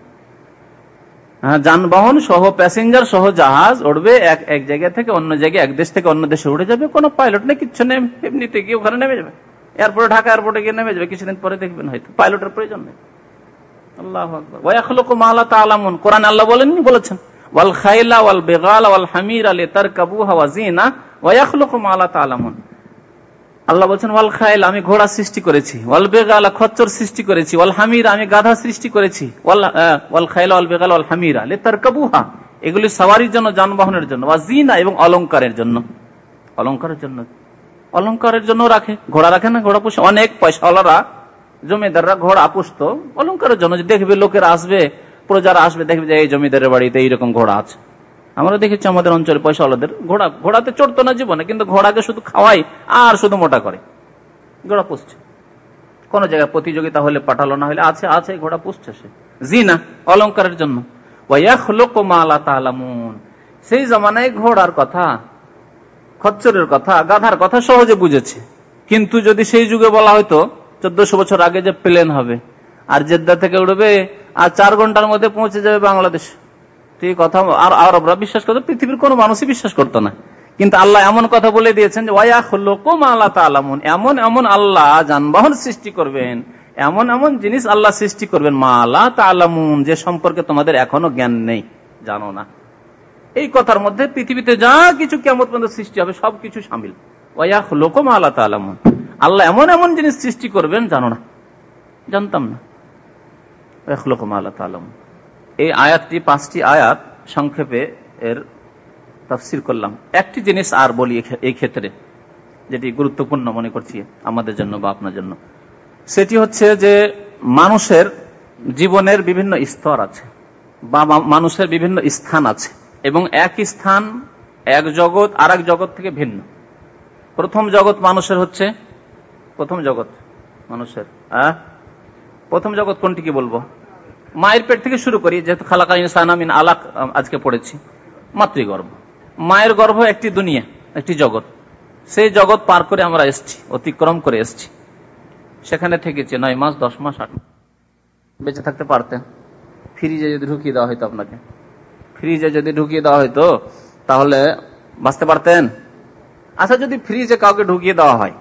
যানবাহন সহ, প্যাসেঞ্জার সহ জাহাজ উড়বে এক জায়গা থেকে অন্য জায়গায়, এক দেশ থেকে অন্য দেশে উড়ে যাবে। কোনো পাইলট নেই, কিচ্ছু নেই, এমনিতে গিয়ে ওখানে নেমে যাবে। এয়ারপোর্টে, ঢাকা এয়ারপোর্টে গিয়ে নেমে যাবে। কিছুদিন পরে দেখবেন হয়তো পাইলটের প্রয়োজন নেই। আল্লাহু আকবার। ওয়া ইয়াখলুকু মা লা তা'লামুন। কোরআন আল্লাহ বলেছেন ওয়াল খাইলা ওয়াল বিগালা ওয়াল হামিরা লিতারকাবুহা ওয়া জিনা ওয়া ইয়াখলুকু মা লা তা'লামুন। আল্লাহ বলছেন ওয়াল খাইল, আমি ঘোড়া সৃষ্টি করেছি, ওয়াল বিগালা, খচ্চর সৃষ্টি করেছি, ওয়াল হামিরা, আমি গাধা সৃষ্টি করেছি, ওয়াল খাইলা ওয়াল বিগালা ওয়াল হামিরা লিতারকাবুহা, এগুলি সওয়ারির জন্য, যানবাহনের জন্য, ওয়া জিনা, এবং অলংকারের জন্য। অলংকারের জন্য রাখে, ঘোড়া রাখে না, ঘোড়া পুষে অনেক পয়সাওয়ালারা, জমিদাররা ঘোড়া পুষত অলংকারের জন্য। দেখবে লোকেরা আসবে, প্রজারা আসবে, দেখবে যে এই জমিদারের বাড়িতে এইরকম ঘোড়া আছে। আমরা দেখেছি আমাদের অঞ্চলে পয়সাওয়ালাদের ঘোড়াতে চড়তো না জীবনে, কিন্তু ঘোড়াকে শুধু খাওয়াই আর শুধু মোটা করে, ঘোড়া পুষছে। কোন জায়গায় প্রতিযোগিতা হলে, পাঠালো না হলে আছে ঘোড়া পুষছে সে, জিনা, অলংকারের জন্য। ওয়া ইয়াখলুকু মা লা তা'লামুন। সেই জামানায় ঘোড়ার কথা, খচ্চরের কথা, গাধার কথা সহজে বুঝেছে। কিন্তু যদি সেই যুগে বলা হয়তো 1400 বছর আগে যে প্লেন হবে আর জেদ্দা থেকে উড়বে আর 4 ঘন্টার মধ্যে পৌঁছে যাবে বাংলাদেশ, ঠিক কথা আর আরবরা বিশ্বাস করতো, পৃথিবীর কোন মানুষই বিশ্বাস করতো না। কিন্তু আল্লাহ এমন কথা বলে দিয়েছেন যে ওয়া ইয়াখলুকু মা লা তা'লামুন, এমন আল্লাহ যানবাহন সৃষ্টি করবেন, এমন জিনিস আল্লাহ সৃষ্টি করবেন, মা লা তা'লামুন, যে সম্পর্কে তোমাদের এখনো জ্ঞান নেই, জানো না। এই কথার মধ্যে পৃথিবীতে যা কিছু কিয়ামত পর্যন্ত সৃষ্টি হবে সবকিছু শামিল। ওয়া ইয়াখলুকু মা লা তা'লামুন, আল্লাহ এমন জিনিস সৃষ্টি করবেন, জানো না, জানতাম না। ওয়া ইয়াখলুকু মা লা তা'লামুন। এই আয়াতটি 5টি আয়াত সংক্ষেপে এর তাফসীর করলাম। একটি জিনিস আর বলি এই ক্ষেত্রে, যেটি গুরুত্বপূর্ণ মনে করছি আমাদের জন্য বা আপনার জন্য, সেটি হচ্ছে যে মানুষের জীবনের বিভিন্ন স্তর আছে। বা মানুষের বিভিন্ন স্থান আছে, এবং এক স্থান এক জগৎ আর এক জগৎ থেকে ভিন্ন। প্রথম জগৎ মানুষের হচ্ছে, প্রথম জগৎ মানুষের প্রথম জগৎ কোনটি কি বলবো? মায়ের পেট থেকে শুরু করি, যেহেতু খালাকা ইনসানা মিন আলাক আজকে পড়েছি, মাতৃগর্ভ। মায়ের গর্ভ একটি দুনিয়া, একটি জগৎ। সেই জগৎ পার করে আমরা এসছি, অতিক্রম করে এসছি। সেখানে থেকেছে 9 মাস 10 মাস 8 মাস। বেঁচে থাকতে পারতেন? ফ্রিজে যদি ঢুকিয়ে দেওয়া হয়তো, আপনাকে ফ্রিজে যদি ঢুকিয়ে দেওয়া হয়তো তাহলে বাঁচতে পারতেন? আচ্ছা, যদি ফ্রিজে কাউকে ঢুকিয়ে দেওয়া হয়,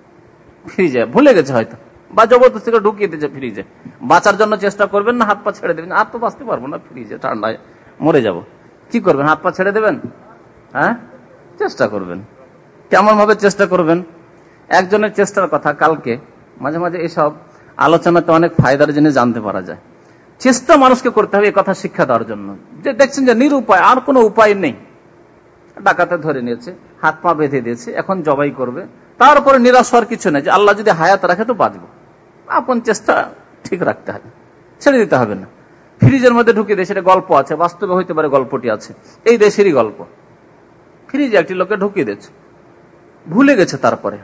ফ্রিজে ভুলে গেছে হয়তো, বা জবরদস্তি করে ঢুকিয়ে দিয়েছে ফ্রিজে, বাঁচার জন্য চেষ্টা করবেন না হাত পা ছেড়ে দেবেন? আর তো বাঁচতে পারবো না, ফ্রিজে ঠান্ডায় মরে যাব, কি করবেন? হাত পা ছেড়ে দেবেন? হ্যাঁ, চেষ্টা করবেন। কেমন ভাবে চেষ্টা করবেন? একজনের চেষ্টার কথা কালকে, মাঝে মাঝে এসব আলোচনাতে অনেক ফায়দার জিনিস জানতে পারা যায়। চেষ্টা মানুষকে করতে হবে এই কথা শিক্ষা দেওয়ার জন্য, যে দেখছেন যে নিরুপায়, আর কোনো উপায় নেই, ডাকাতে ধরে নিয়েছে, হাত পা বেঁধে দিয়েছে, এখন জবাই করবে, তারপরে নিরাশ হওয়ার কিছু নেই, যে আল্লাহ যদি হায়াত রাখে তো বাঁচবো। আপন চেষ্টা ঠিক রাখতে হবে, ছেড়ে দিতে হবে না। ফ্রিজের মধ্যে ঢুকিয়ে দিয়ে, সেটা গল্প আছে, বাস্তবে হইতে পারে গল্পটি আছে, এই দেশেরই গল্প। ফ্রিজে একটি লোককে ঢুকিয়ে দিয়েছে, ভুলে গেছে, তারপরে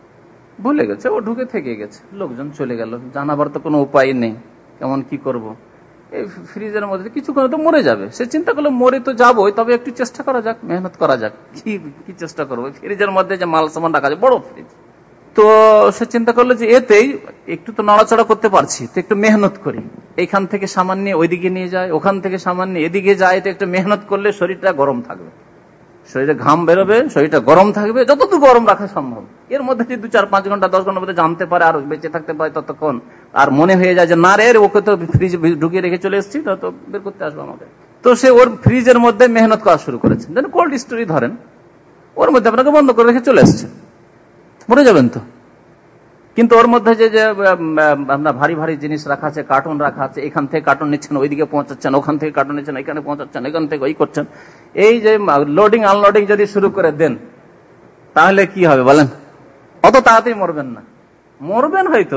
ভুলে গেছে, ও ঢুকে থেকে গেছে, লোকজন চলে গেল, জানাবার তো কোনো উপায় নেই, কেমন কি করব। এই ফ্রিজের মধ্যে কিছুক্ষণ তো মরে যাবে, সে চিন্তা করলো মরে তো যাবোই, তবে একটু চেষ্টা করা যাক, মেহনত করা যাক। কি চেষ্টা করবো? ফ্রিজের মধ্যে যে মাল সামান রাখা আছে, বড় ফ্রিজ, তো সে চিন্তা করলো যে এতেই একটু তো নড়াচড়া করতে পারছি, তো একটু মেহনত করি, এইখান থেকে সামান নিয়ে ওইদিকে নিয়ে যায়, ওখান থেকে সামান নিয়ে এদিকে যায়, তো একটু মেহনত করলে শরীরটা গরম থাকবে, শরীরে ঘাম বেরোবে, শরীরটা গরম থাকবে, যতটুকু গরম রাখা সম্ভব। এর মধ্যে যদি 2-4-5 ঘন্টা 10 ঘন্টার মধ্যে জানতে পারে আর বেঁচে থাকতে পারে ততক্ষণ, আর মনে হয়ে যায় যে না রে, ওকে তো ফ্রিজে ঢুকিয়ে রেখে চলে এসেছি, তো বের করতে আসবো আমাকে, তো সে ওর ফ্রিজের মধ্যে মেহনত করা শুরু করেছে। কোল্ড স্টোরি ধরেন, ওর মধ্যে আপনাকে বন্ধ করে রেখে চলে এসছে, মরে যাবেন তো। কিন্তু ওর মধ্যে যে আপনার ভারী ভারী জিনিস রাখা আছে, কার্টুন রাখা আছে, এখান থেকে কার্টুন নিচ্ছেন ওইদিকে পৌঁছাচ্ছেন, ওখান থেকে কার্টুন নিচ্ছেন এখানে পৌঁছাচ্ছেন, এখান থেকে ওই করছেন, এই যে লোডিং আনলোডিং যদি শুরু করে দেন, তাহলে কি হবে বলেন? অত তাড়াতাড়ি মরবেন না, মরবেন হয়তো,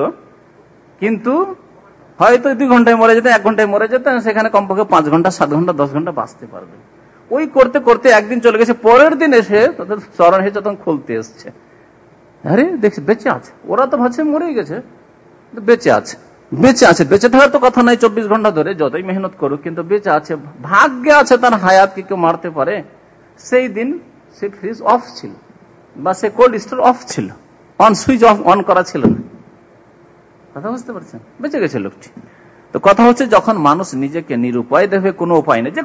কিন্তু হয়তো 2 ঘন্টায় মরে যেতেন, 1 ঘন্টায় মরে যেতেন, সেখানে কমপক্ষে 5 ঘন্টা 7 ঘন্টা 10 ঘন্টা বাঁচতে পারবেন। ওই করতে করতে একদিন চলে গেছে, পরের দিন এসে তাদের স্মরণ হয়েছে, তখন খুলতে এসছে, আরে দেখছি বেঁচে আছে। ওরা তো ভাবছে মরেই গেছে, বেঁচে আছে, বেঁচে আছে, বেঁচে থাকার তো কথা নাই 24 ঘন্টা ধরে যতই মেহনত করুক, কিন্তু বেঁচে আছে, ভাগ্যে আছে তার হায়াত কি কেউ মারতে পারে। সেই দিন সে ফ্রিজ অফ ছিল, বা সে কোল্ড স্টোর অফ ছিল, অন সুইচ অফ অন করা ছিল না। কথা বুঝতে পারছেন? বেঁচে গেছে লোকটি। তো কথা হচ্ছে, যখন মানুষ নিজেকে নিরুপায় দেখবে, কোনো উপায় নেই, যে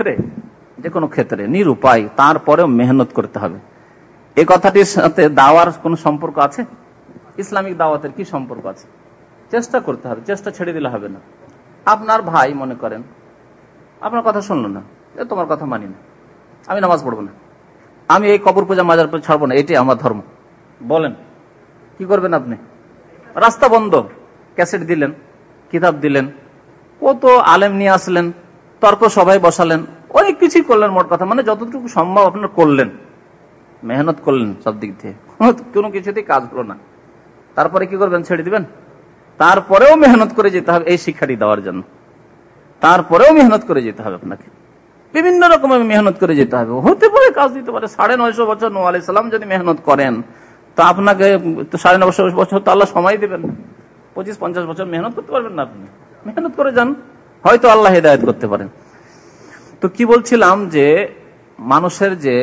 কোনো ক্ষেত্রে নিরুপায়, তারপরেও মেহনত করতে হবে। এই কথাটির সাথে দাওয়ার কোন সম্পর্ক আছে? ইসলামিক দাওয়াতের কি সম্পর্ক আছে? চেষ্টা করতে হবে, চেষ্টা ছেড়ে দিলে হবে না। আপনার ভাই মনে করেন আপনার কথা শুনলো না, তোমার কথা মানি না, আমি নামাজ পড়বো না, আমি এই কবর পূজা মাজার পূজা ছাড়বো না, এটাই আমার ধর্ম, বলেন কি করবেন আপনি? রাস্তা বন্ধ, ক্যাসেট দিলেন, কিতাব দিলেন, কত আলেম নিয়ে আসলেন, তর্ক সবাই বসালেন, অনেক কিছুই করলেন, মোট কথা মানে যতটুকু সম্ভব আপনার করলেন, মেহনত করলেন, সব দিক থেকে কোনো কিছুতেই কাজ হলো না। তারপরে কি করবেন? ছেড়ে দিবেন? তারপরেও মেহনত করে যেতে হবে এই শিক্ষাটি দেওয়ার জন্য, তারপরেও মেহনত করে যেতে হবে, আপনাকে বিভিন্ন রকমের মেহনত করে যেতে হবে। হতে পারে কাজ দিতে পারে, 950 বছর নূহ আলাইহিস সালাম যদি মেহনত করেন, তো আপনাকে 950 বছর তো আল্লাহ সময় দিবেন, 25-50 বছর মেহনত করতে পারবেন না? আপনি মেহনত করে যান, হয়তো আল্লাহ হিদায়াত করতে পারেন। তো কি বলছিলাম, যে মানুষের যে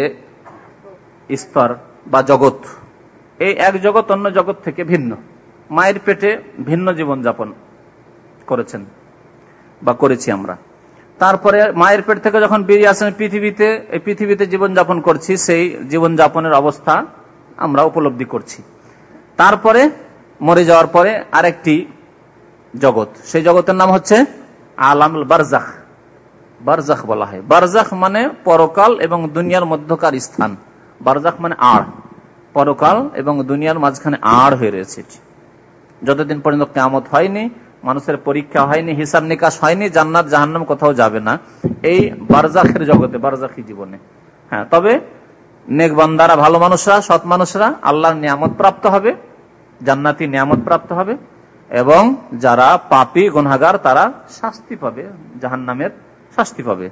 স্তর বা জগৎ, এই এক জগৎ অন্য জগৎ থেকে ভিন্ন। মায়ের পেটে ভিন্ন জীবন যাপন করেছেন বা করেছি আমরা, তারপরে মায়ের পেট থেকে যখন বেরিয়ে আসেন পৃথিবীতে, এই পৃথিবীতে জীবন যাপন করছি, সেই জীবন যাপনের অবস্থা আমরা উপলব্ধি করছি। তারপরে মরে যাওয়ার পরে আরেকটি জগৎ, সেই জগতের নাম হচ্ছে আলামুল বারজাখ। বারজাখ বলা হয়, বারজাখ মানে পরকাল এবং দুনিয়ার মধ্যকার স্থান। বারজাখ মানে আড়, পরকাল এবং দুনিয়ার মাঝখানে আড় হয়ে রয়েছে। যতদিন পর্যন্ত কিয়ামত হয়নি, মানুষের পরীক্ষা হয়নি, হিসাব নিকাশ হয়নি, জান্নাত জাহান্নাম কোথাও যাবে না এই বারজাখের জগতে, বারজাখী জীবনে। হ্যাঁ, তবে নেক বান্দারা, ভালো মানুষরা, সৎ মানুষরা আল্লাহর নিয়ামত প্রাপ্ত হবে, জান্নাতি নিয়ামত প্রাপ্ত হবে, এবং যারা পাপী গুনাহগার তারা শাস্তি পাবে জাহান্নামের, শাস্তি পাবে। এই বারজাখের জগতে, বারজাখী জীবনে। হ্যাঁ, তবে নেক বান্দারা, ভালো মানুষরা, সৎ মানুষরা আল্লাহর নিয়ামত প্রাপ্ত হবে, জান্নাতি নিয়ামত প্রাপ্ত হবে, এবং যারা পাপী গুনাহগার তারা শাস্তি পাবে জাহান্নামের শাস্তি পাবে।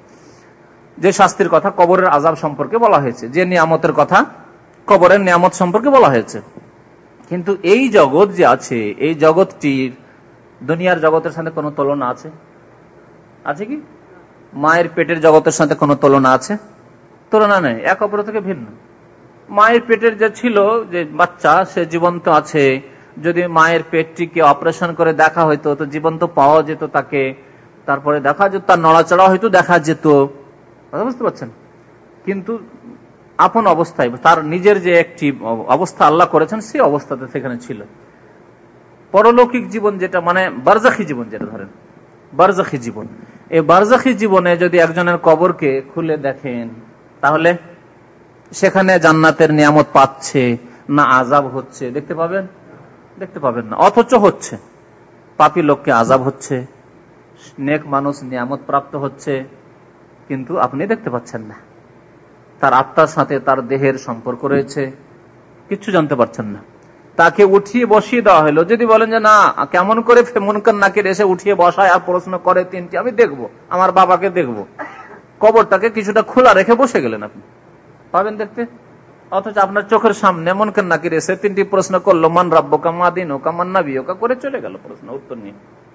যে শাস্তির কথা কবরের আযাব সম্পর্কে বলা হয়েছে, যে নিয়ামতের কথা কবরের নিয়ামত সম্পর্কে বলা হয়েছে। কিন্তু এই জগৎ যে আছে, এই জগৎটির দুনিয়ার জগতের সাথে কোনো তুলনা আছে? আছে কি? মায়ের পেটের জগতের সাথে কোনো তুলনা আছে? তুলনা নেই, এক অপর থেকে ভিন্ন। মায়ের পেটের যে ছিল, যে বাচ্চা, সে জীবন্ত আছে। যদি মায়ের পেটটিকে অপারেশন করে দেখা হইতো তো জীবন্ত পাওয়া যেত তাকে, তারপরে দেখা যেত, তার নড়াচড়া হয়তো দেখা যেত, বুঝতে পারছেন? কিন্তু আপন অবস্থায় তার নিজের যে একটি অবস্থা আল্লাহ করেছেন, সেই অবস্থাতে সেখানে ছিল। পরলৌকিক জীবন যেটা, মানে বারজাখী জীবন যেটা, ধরেন বারজাখী জীবন, এই বারজাখী জীবনে যদি একজনের কবরকে খুলে দেখেন, তাহলে সেখানে জান্নাতের নিয়ামত পাচ্ছে না আযাব হচ্ছে দেখতে পাবেন? দেখতে পাবেন না। অথচ হচ্ছে, পাপী লোককে আযাব হচ্ছে, নেক মানুষ নিয়ামত প্রাপ্ত হচ্ছে, কিন্তু আপনি দেখতে পাচ্ছেন না। তার আত্মার সাথে তার দেহের সম্পর্ক রয়েছে, কিচ্ছু জানতে পারছেন না। তাকে উঠিয়ে বসিয়ে দেওয়া হলো। যদি বলেন যে না, কেমন করে মুনকার নাকির এসে উঠিয়ে বসায় আর প্রশ্ন করে তিনটি, আমি দেখবো, আমার বাবাকে দেখবো, কবরটাকে কিছুটা খোলা রেখে বসে গেলেন, আপনি পাবেন দেখতে? অথচ আপনার চোখের সামনে মুনকার নাকির এসে তিনটি প্রশ্ন করলো, মান রাব্বুকা মা দীনুকা মান নাবিয়ুকা, করে চলে গেল, প্রশ্ন উত্তর নিয়ে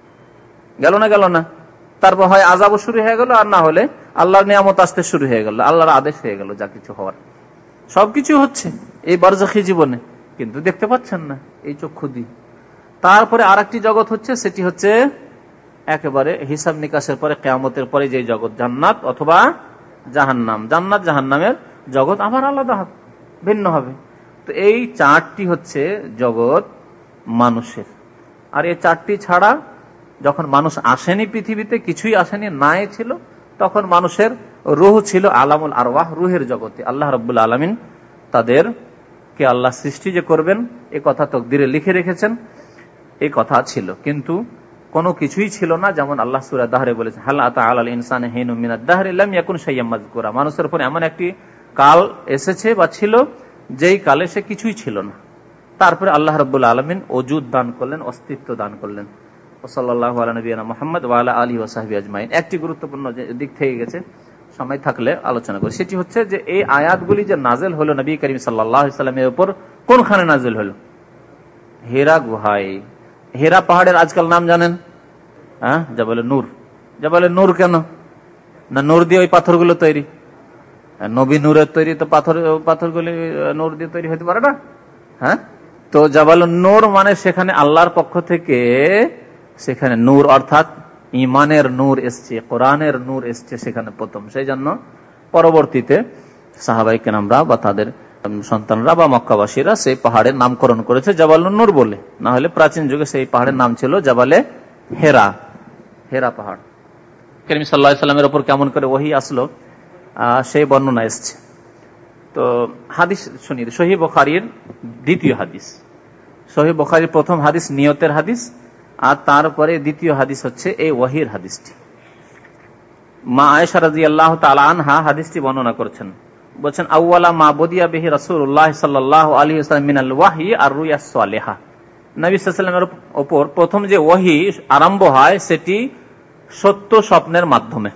গেল না? গেল না। তারপর হয় আযাবও শুরু হয়ে গেল, আর না হলে আল্লাহর নিয়ামত আসতে শুরু হয়ে গেল, আল্লাহর আদেশ হয়ে গেল, যা কিছু হওয়ার সবকিছু হচ্ছে এই বারজাখী জীবনে, কিন্তু দেখতে পাচ্ছেন না এই চক্ষু দিয়ে। তারপরে আর একটি জগৎ হচ্ছে, সেটি হচ্ছে একেবারে হিসাব নিকাশের পরে, কিয়ামতের পরে যে জগৎ, জান্নাত অথবা জাহান্নাম। জান্নাত জাহান্নামের জগৎ আবার আলাদা হবে, ভিন্ন হবে। তো এই চারটি হচ্ছে জগৎ মানুষের। আর এই চারটি ছাড়া যখন মানুষ আসেনি পৃথিবীতে, কিছুই আসেনি, নাই ছিল, তখন মানুষের রূহ ছিল আলামুল আরওয়াহ, রূহের জগতে। আল্লাহ রাব্বুল আলামিন তাদের কে আল্লাহ সৃষ্টি যে করবেন এ কথা তাকদীরে লিখে রেখেছেন, এই কথা ছিল, কিন্তু কোনো কিছুই ছিল না। যেমন আল্লাহ সূরা দাহরে বলেছেন, হাল আতা আলাল ইনসানি হিনুম মিনাদ দাহরি লাম ইয়াকুন শাইয়্যাম মাযকুরা, মানুষের উপর এমন একটি কাল এসেছে বা ছিল, যেই কালে সে কিছুই ছিল না। তারপরে আল্লাহ রাব্বুল আলামিন ওজুদ দান করলেন, অস্তিত্ব দান করলেন। সাল্লাল্লাহু আলা নবিয়িনা মুহাম্মদ ওয়া আলা আলিহি ওয়া সাহবিহি আজমাইন। একটি গুরুত্বপূর্ণ দিক থেকে গেছে, সময় থাকলে আলোচনা করি। সেটি হচ্ছে যে এই আয়াতগুলি যে নাযিল হলো নবী করিম সাল্লাল্লাহু আলাইহি ওয়াসাল্লামের উপর, কোনখানে নাযিল হলো? হেরা গুহায়। হেরা পাহাড়ের আজকাল নাম জানেন? হ্যাঁ, জাবালে নূর। জাবালে নূর কেন? না নূর দিয়ে ওই পাথরগুলো তৈরি? নবী নূরের তৈরি, তো পাথরগুলি নূর দিয়ে তৈরি হতে পারে না? হ্যাঁ, তো জাবাল নূর মানে সেখানে আল্লাহর পক্ষ থেকে, সেখানে নূর অর্থাৎ ইমানের নূর এসছে, কোরআনের নূর এসছে সেখানে প্রথম। সেই জন্য পরবর্তীতে সাহাবায়ে কেরামরা বা তাদের সন্তানরা বা মক্কাবাসীরা সেই পাহাড়ের নামকরণ করেছে জাবাল নূর বলে। না হলে প্রাচীন যুগে সেই পাহাড়ের নাম ছিল জাবালে হেরা, হেরা পাহাড়। করিম সাল্লাল্লাহু আলাইহি ওয়াসাল্লামের উপর কেমন করে ওহী আসলো সেই বর্ণনা এসছে। তো হাদিস শুনি, সহিহ বুখারীর দ্বিতীয় হাদিস। সহিহ বুখারীর প্রথম হাদিস নিয়তের হাদিস, আর তারপরে দ্বিতীয় হাদিস হচ্ছে এই ওহীর হাদিসটি। মা আয়েশা রাদিয়াল্লাহু তাআলা আনহা হাদিসটি বর্ণনা করেছেন, বলেন আউয়ালা মা বুদিয়া বিহি রাসূলুল্লাহ সাল্লাল্লাহু আলাইহি ওয়াসাল্লাম মিনাল ওয়াহয়ি আর রুয়াস সালিহা। নবী সাল্লাল্লাহু আলাইহি ওয়াসাল্লামের উপর প্রথম যে ওহী আরম্ভ হয় সেটি সত্য স্বপ্নের মাধ্যমে,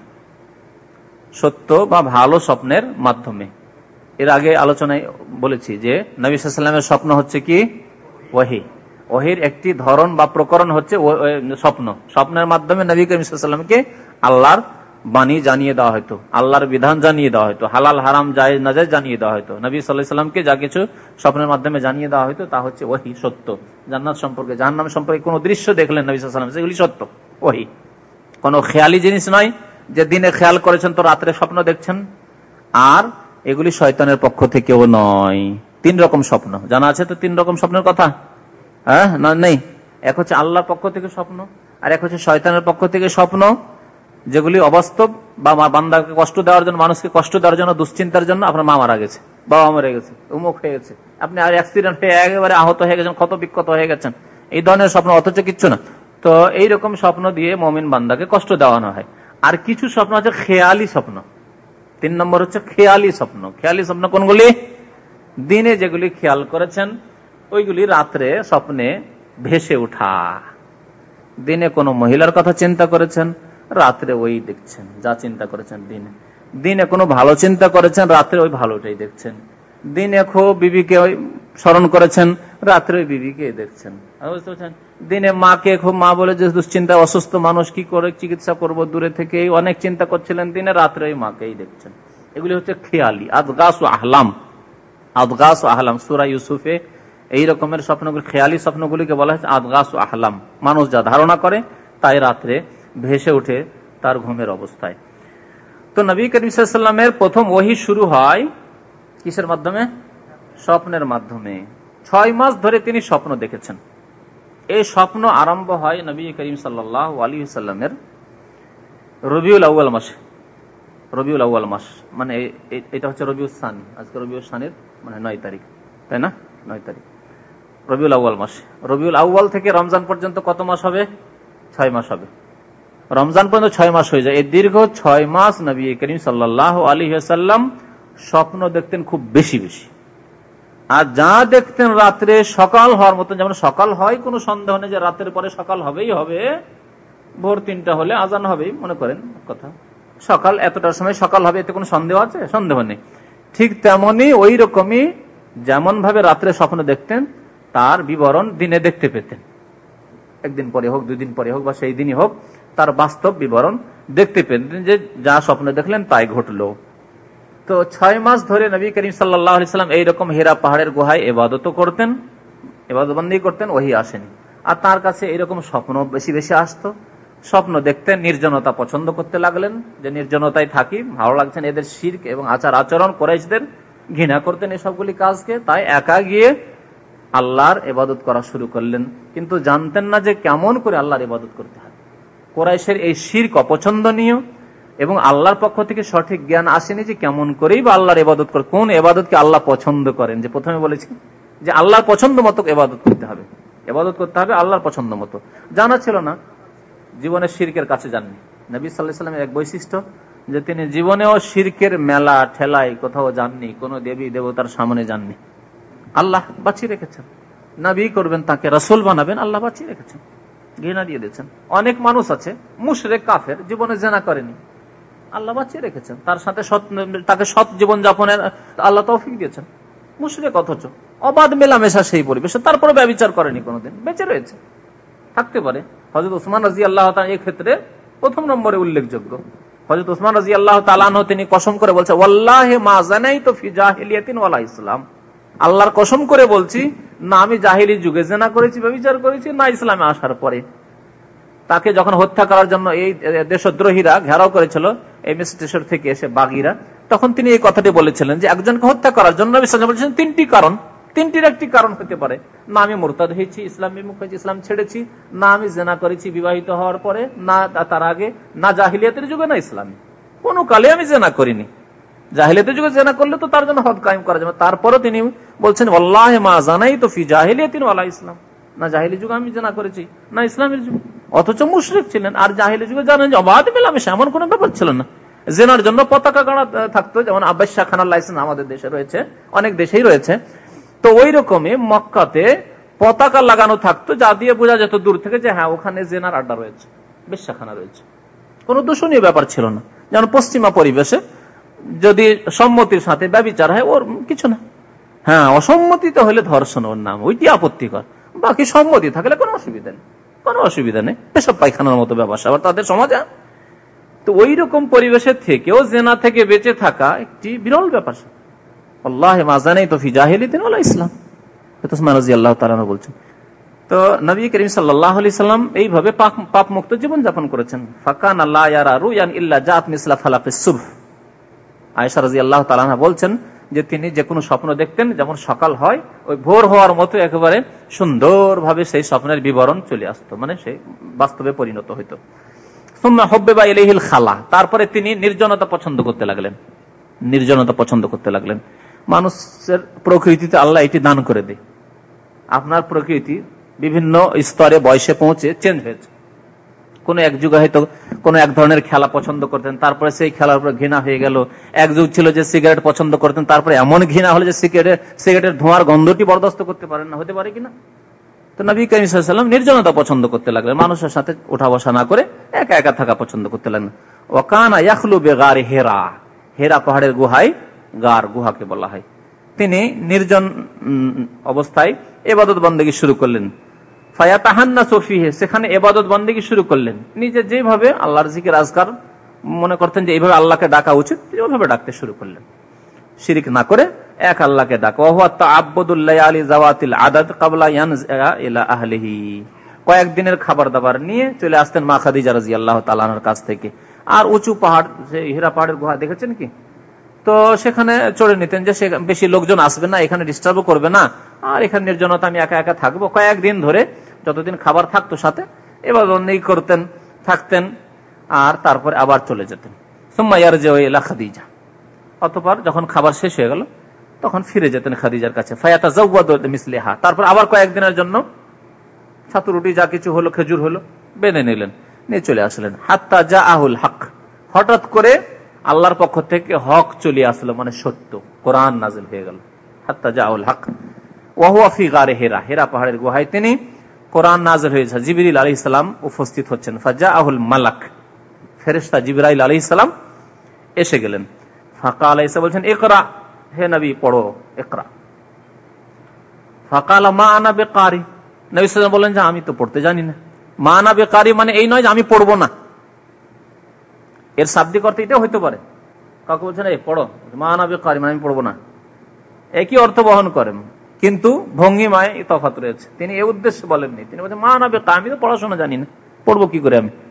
সত্য বা ভালো স্বপ্নের মাধ্যমে। এর আগে আলোচনায় বলেছি যে নবী সাল্লাল্লাহু আলাইহি ওয়াসাল্লামের স্বপ্ন হচ্ছে কি? ওহী। ওহীর একটি ধরন বা প্রকরণ হচ্ছে স্বপ্ন। স্বপ্নের মাধ্যমে নবী করিম সাল্লাল্লাহু আলাইহি ওয়াসাল্লামকে আল্লাহর বাণী জানিয়ে দেওয়া হয়তো, আল্লাহর বিধান জানিয়ে দেওয়া হয়তো, হালাল হারাম জায়েজ নাজায়েজ জানিয়ে দেওয়া হয়তো। নবী সাল্লাল্লাহু আলাইহি ওয়াসাল্লামকে যা কিছু স্বপ্নের মাধ্যমে জানিয়ে দেওয়া হয়তো তা হচ্ছে ওহী, সত্য। জান্নাত সম্পর্কে, জাহান্নাম সম্পর্কে কোন দৃশ্য দেখলেন নবী সাল্লাল্লাহু আলাইহি ওয়াসাল্লাম, সেগুলি সত্য, ওহী। কোন খেয়ালি জিনিস নয় যে দিনে খেয়াল করেছেন তো রাত্রে স্বপ্ন দেখছেন। আর এগুলি শয়তানের পক্ষ থেকেও নয়। তিন রকম স্বপ্ন জানা আছে তো, তিন রকম স্বপ্নের কথা হ্যাঁ নেই? এক হচ্ছে আল্লাহর পক্ষ থেকে স্বপ্ন, আর এক হচ্ছে শয়তানের পক্ষ থেকে স্বপ্ন, যেগুলি অবাস্তব বা বান্দাকে কষ্ট দেওয়ার জন্য, মানুষকে কষ্ট দেওয়ার জন্য, দুশ্চিন্তার জন্য। আপনার মা মারা গেছে, বাবা মরে গেছে, উমুক হয়ে গেছে, আপনি আর অ্যাক্সিডেন্ট হয়ে একেবারে আহত হয়ে গেছেন, ক্ষত বিক্ষত হয়ে গেছেন, এই ধরনের স্বপ্ন, অথচ কিচ্ছু না। তো এইরকম স্বপ্ন দিয়ে মুমিন বান্দাকে কষ্ট দেওয়ানো হয়। আর কিছু স্বপ্ন আছে খেয়ালি স্বপ্ন। তিন নম্বর হচ্ছে খেয়ালি স্বপ্ন। খেয়ালি স্বপ্ন কোনগুলি? দিনে যেগুলি খেয়াল করেছেন ওইগুলি রাত্রে স্বপ্নে ভেসে ওঠা। দিনে কোনো মহিলার কথা চিন্তা করেছেন, রাত্রে ওই দেখছেন যা চিন্তা করেছেন দিনে। দিনে কোনো ভালো চিন্তা করেছেন, রাত্রে ওই ভালোটাই দেখছেন। দিনে খুব বিবিকে স্মরণ করেছেন, রাত্রে ওই বিবিকে দেখছেন। বুঝতে পারছেন? দিনে মাকে খুব, মা বলে যে দুশ্চিন্তা, অসুস্থ মানুষ, কি করে চিকিৎসা করব, দূরে থেকে অনেক চিন্তা করছিলেন, দিনে রাত্রে ওই মাকেই দেখছেন। এগুলি হচ্ছে খেয়ালি আদগাস ও আহলাম। আদগাস ও আহলাম সূরা ইউসুফে এই রকমের স্বপ্নগুলি, খেয়ালি স্বপ্নগুলিকে বলা হয়েছে আদগাস ও আহলাম। মানুষ যা ধারণা করে তাই রাত্রে ভেসে ওঠে তার ঘুমের অবস্থায়। তো নবী করিম সাল্লাল্লাহু আলাইহি ওয়াসাল্লামের প্রথম ওহী শুরু হয় কিসের মাধ্যমে? স্বপ্নের মাধ্যমে। 6 মাস ধরে তিনি স্বপ্ন দেখেছেন। এই স্বপ্ন আরম্ভ হয় নবী করিম সাল্লাল্লাহু আলাইহি ওয়াসাল্লামের রবিউল আউয়াল মাসে। রবিউল আউয়াল মাস মানে এটা হচ্ছে রবিউল সানি। আজকে রবিউল সানির মানে 9 তারিখ, তাই না? 9 তারিখ রবিউল আউয়াল মাসে। রবিউল আউয়াল থেকে রমজান পর্যন্ত কত মাস হবে? 6 মাস হবে। রমজান পর্যন্ত 6 মাস হয়ে যায়। এই দীর্ঘ 6 মাস নবী করিম সাল্লাল্লাহু আলাইহি ওয়াসাল্লাম স্বপ্ন দেখতেন খুব বেশি বেশি। আর যা দেখতেন রাত্রে সকাল হওয়ার মতো, যেমন সকাল হয় কোনো সন্দেহ নেই যে রাতের পরে সকাল হবেই হবে, ভোর 3টা হলে আজান হবেই, মনে করেন কথা, সকাল এতটার সময় সকাল হবে, এতে কোনো সন্দেহ আছে? সন্দেহ নেই। ঠিক তেমনি ওই রকমই যেমন ভাবে রাত্রে স্বপ্ন দেখতেন তার বিবরণ দিনে দেখতে পেতেন। একদিন পরে হোক, 2 দিন পরে হোক, বা সেই দিনই হোক, তার বাস্তব বিবরণ দেখতে পেতেন যে যা স্বপ্ন দেখলেন তাই ঘটলো। তো 6 মাস ধরে নবী করিম সাল্লাল্লাহু আলাইহি ওয়াসাল্লাম এইরকম হেরা পাহাড়ের গুহায় ইবাদত করতেন, ইবাদতবন্দি করতেন, ওহী আসেনি। আর তার কাছে এরকম স্বপ্ন বেশি বেশি আসতো। স্বপ্ন দেখতেন, নির্জনতা পছন্দ করতে লাগলেন, যে নির্জনতায় থাকি, ভালো লাগছেন এদের শিরক এবং আচার আচরণ, কুরাইশদের ঘৃণা করতেন এসবগুলি কাজকে, তাই একা গিয়ে আল্লাহর ইবাদত করা শুরু করলেন। কিন্তু জানতেন না যে কেমন করে আল্লাহর ইবাদত করতে হয়। কুরাইশের এই শিরক অপছন্দনীয় এবং আল্লাহর পক্ষ থেকে সঠিক জ্ঞান আসেনি যে কেমন করেই বা আল্লাহর ইবাদত করে, কোন ইবাদতকে আল্লাহ পছন্দ করেন। যে প্রথমে বলেছি যে আল্লাহর পছন্দ মতো ইবাদত করতে হবে, ইবাদত করতে হবে আল্লাহর পছন্দ মতো। জানা ছিল না, জীবনের শিরকের কাছে যাননি। নবী সাল্লাল্লাহু আলাইহি ওয়াসাল্লামের এক বৈশিষ্ট্য যে তিনি জীবনেও শিরকের মেলা ঠেলায় কোথাও যাননি, কোন দেবী দেবতার সামনে যাননি। আল্লাহ বাঁচিয়ে রেখেছেন, নবী করবেন, তাকে রাসূল বানাবেন, আল্লাহ বাঁচিয়ে রেখেছেন, ঘৃণা দিয়ে দিয়েছেন। অনেক মানুষ আছে মুশরিক কাফের, জীবনে জিনা করেনি, আল্লাহ বাঁচিয়ে রেখেছেন, তার সাথে তাকে সৎ জীবন যাপনের আল্লাহ তৌফিক দিয়েছেন। মুশরিক অথচ অবাধ মেলামেশা সেই পরিবেশে, তারপরে ব্যভিচার করেনি, কোনোদিন বেঁচে রয়েছে, থাকতে পারে। হযরত ওসমান রাদিয়াল্লাহু তাআলা এই ক্ষেত্রে প্রথম নম্বরে উল্লেখযোগ্য। হযরত ওসমান রাদিয়াল্লাহু তাআলা আনহু তিনি কসম করে বলছেন, ওয়াল্লাহি মা যানাইতু ফি জাহিলিয়াতিন ওয়ালা ইসলাম, আল্লাহর কসম করে বলছি, না আমি জাহিলি যুগে জিনা করেছি, ব্যভিচার করেছি, না ইসলামে আসার পরে। তাকে যখন হত্যা করার জন্য এই দেশদ্রোহীরা ঘেরাও করেছিল এই স্টেশন থেকে এসে বাগিরা, তখন তিনি এই কথাটি বলেছিলেন যে একজনকে হত্যা করার জন্য নবী সাল্লাল্লাহু আলাইহি ওয়াসাল্লাম বলেছেন 3টি কারণ, 3টির একটি কারণ হতে পারে, না আমি মুরতাদ হয়েছি, ইসলাম বিমুখ হয়েছি, ইসলাম ছেড়েছি, না আমি জিনা করেছি বিবাহিত হওয়ার পরে, না তার আগে, না জাহিলিয়াতের যুগে, না ইসলামে, কোনো কালে আমি জিনা করিনি। জাহিলিয়াতের যুগে জিনা করলে তো তার জন্য হদ কায়েম করা যাবে। তারপরও তিনি বলছেন ওয়াল্লাহি মা যানাইতু ফি জাহিলিয়াতিন ওয়ালা ইসলাম, না জাহিলি যুগে আমি জিনা করেছি, না ইসলামের যুগে। অথচ মুশরিক ছিলেন। আর জাহিলি যুগে জানেন যে অবাধ মেলামেশা, এমন কোনো ব্যাপার ছিল না। জেনার জন্য পতাকা গাড়া থাকতো, যেমন আব্বাস খানার লাইসেন্স আমাদের দেশে রয়েছে, অনেক দেশেই রয়েছে। তো ওই রকমই মক্কাতে পতাকা লাগানো থাকতো, যা দিয়ে বোঝা যেত দূর থেকে যে হ্যাঁ ওখানে জেনার আড্ডা রয়েছে, বেশ্যাখানা রয়েছে। কোনো দূষণীয় ব্যাপার ছিল না। যেমন পশ্চিমা পরিবেশে যদি সম্মতির সাথে ব্যভিচার হয় ওর কিছু না, হ্যাঁ অসম্মতিতে হলে ধর্ষণ ওর নাম, ওইটি আপত্তিকর। বাকি সম্মতি থাকলে কোনো অসুবিধা নেই, কোনো অসুবিধা নেই, এসব পায়খানার মতো ব্যবসা আবার তাদের সমাজে। তো ওই রকম পরিবেশের থেকেও জেনা থেকে বেঁচে থাকা একটি বিরল ব্যাপার। আল্লাহি মা যানাইতু ফি জাহিলিয়াতিন ওয়ালা ইসলাম, উসমান রাদিয়াল্লাহু তাআলা বলছেন। তো নবী করিম সাল্লাল্লাহু আলাইহি সাল্লাম এইভাবে পাপ মুক্ত জীবন যাপন করেছেন। ফাকানা লা ইয়ারা রুয়ান ইল্লা জাত মিসলা ফালাকিস সুবহ। আয়েশা রাদিয়াল্লাহু তাআলা বলছেন যে তিনি যে কোনো স্বপ্ন দেখতেন যেমন সকাল হয় ওই ভোর হওয়ার মতো একেবারে সুন্দরভাবে সেই স্বপ্নের বিবরণ চলে আসতো, মানে সেই বাস্তবে পরিণত হইতো। সুম্মা হুব্বিবা ইলাইহিল খালা, তারপরে তিনি নির্জনতা পছন্দ করতে লাগলেন, নির্জনতা পছন্দ করতে লাগলেন। মানুষের প্রকৃতিতে আল্লাহ এটি দান করে দেয়। আপনার প্রকৃতি বিভিন্ন স্তরে বয়সে পৌঁছে চেঞ্জ হয়েছে। কোন এক যুগে হয়তো কোন এক ধরনের খেলা পছন্দ করতেন, তারপরে সেই খেলার উপর ঘৃণা হয়ে গেল। এক যুগ ছিল যে সিগারেট পছন্দ করতেন, তারপরে এমন ঘৃণা হলো যে সিগারেটের ধোঁয়ার গন্ধটি বরদাস্ত করতে পারেন না। হতে পারে কিনা? তো নবী করিম সাল্লাল্লাহু আলাইহি ওয়াসাল্লাম নির্জনতা পছন্দ করতে লাগলেন, মানুষের সাথে ওঠা বসা না করে একা একা থাকা পছন্দ করতে লাগলেন। ওয়াকানা ইয়াখলু বিগারি হেরা, হেরা পাহাড়ের গুহায়, গুহাকে বলা হয়। তিনি নির্জন অবস্থায় ইবাদত বন্দেগী শুরু করলেন। ফায়াতাহান্নাসু ফীহি, সেখানে ইবাদত বন্দেগী শুরু করলেন। নিজে যেভাবে আল্লাহর জিকির আজকার মনে করতেন যে এইভাবে আল্লাহকে ডাকা উচিত, ওইভাবে ডাকতে শুরু করলেন, শিরিক না করে এক আল্লাহকে ডাকা। ওয়া হুয়া তাআব্বুদুল লায়ালি যাওয়াতিল আদাদ ক্বাবলা ইয়ানযা ইলা আহলিহি, কয়েকদিনের খাবার দাবার নিয়ে চলে আসতেন মা খাদিজা রাদিয়াল্লাহু তাআলা আনহার কাছ থেকে। আর উঁচু পাহাড়, হীরা পাহাড়ের গুহা দেখেছেন কি, তো সেখানে চড়ে নিতেন যে বেশি লোকজন আসবে না, এখানে ডিস্টার্বও করবে না, আর এখানে নির্জনতা, আমি একা একা থাকবো। কয়েকদিন ধরে যতদিন খাবার থাকতো সাথে এবার অন্যই করতেন, থাকতেন, আর তারপরে আবার চলে যেতেন। সুম্মা ইয়ারজিউ ইলা খাদিজা, অতঃপর যখন খাবার শেষ হয়ে গেল তখন ফিরে যেতেন খাদিজার কাছে। ফায়াতাযাওয়াদু মিসলিহা, তারপর আবার কয়েকদিনের জন্য ছাতু রুটি যা কিছু হলো, খেজুর হলো, বেঁধে নিলেন, নিয়ে চলে আসলেন। হাত্তা জাআহুল হক, হঠাৎ করে আল্লাহর পক্ষ থেকে হক চলে আসলো, মানে সত্য, কোরআন নাজিল হয়ে গেল। হাত্তা জাআহুল হক ওয়া হুয়া ফি গারে হেরা, হেরা পাহাড়ের গুহায় তিনি, কোরআন নাজিল হয়েছে। জিবরিল আলাইহিস সালাম উপস্থিত হচ্ছেন। ফাজাআহুল মালাক, ফেরেশতা জিবরাইল আলাইহিস সালাম এসে গেলেন। ফাকাল, এসে বলছেন ইকরা, হে নবী পড়ো, ইকরা। ফাকাল মা আনা বিকারি, নবী সাল্লাল্লাহু আলাইহি ওয়াসাল্লাম বলেন যে আমি তো পড়তে জানি না। মা আনা বিকারি মানে এই নয় যে আমি পড়বো না, এর শাব্দিক অর্থ এটা হইতে পারে। কাউকে বলছেন এই পড়ো, মা আনা বিকারি মানে আমি পড়বো না, একই অর্থ বহন করেন, কিন্তু ভঙ্গিমায় তফাৎ রয়েছে। তিনি এই উদ্দেশ্যে বলেননি, তিনি বলছেন মা আনা বিকারি, আমি তো পড়াশোনা জানি না, পড়বো কি করে আমি।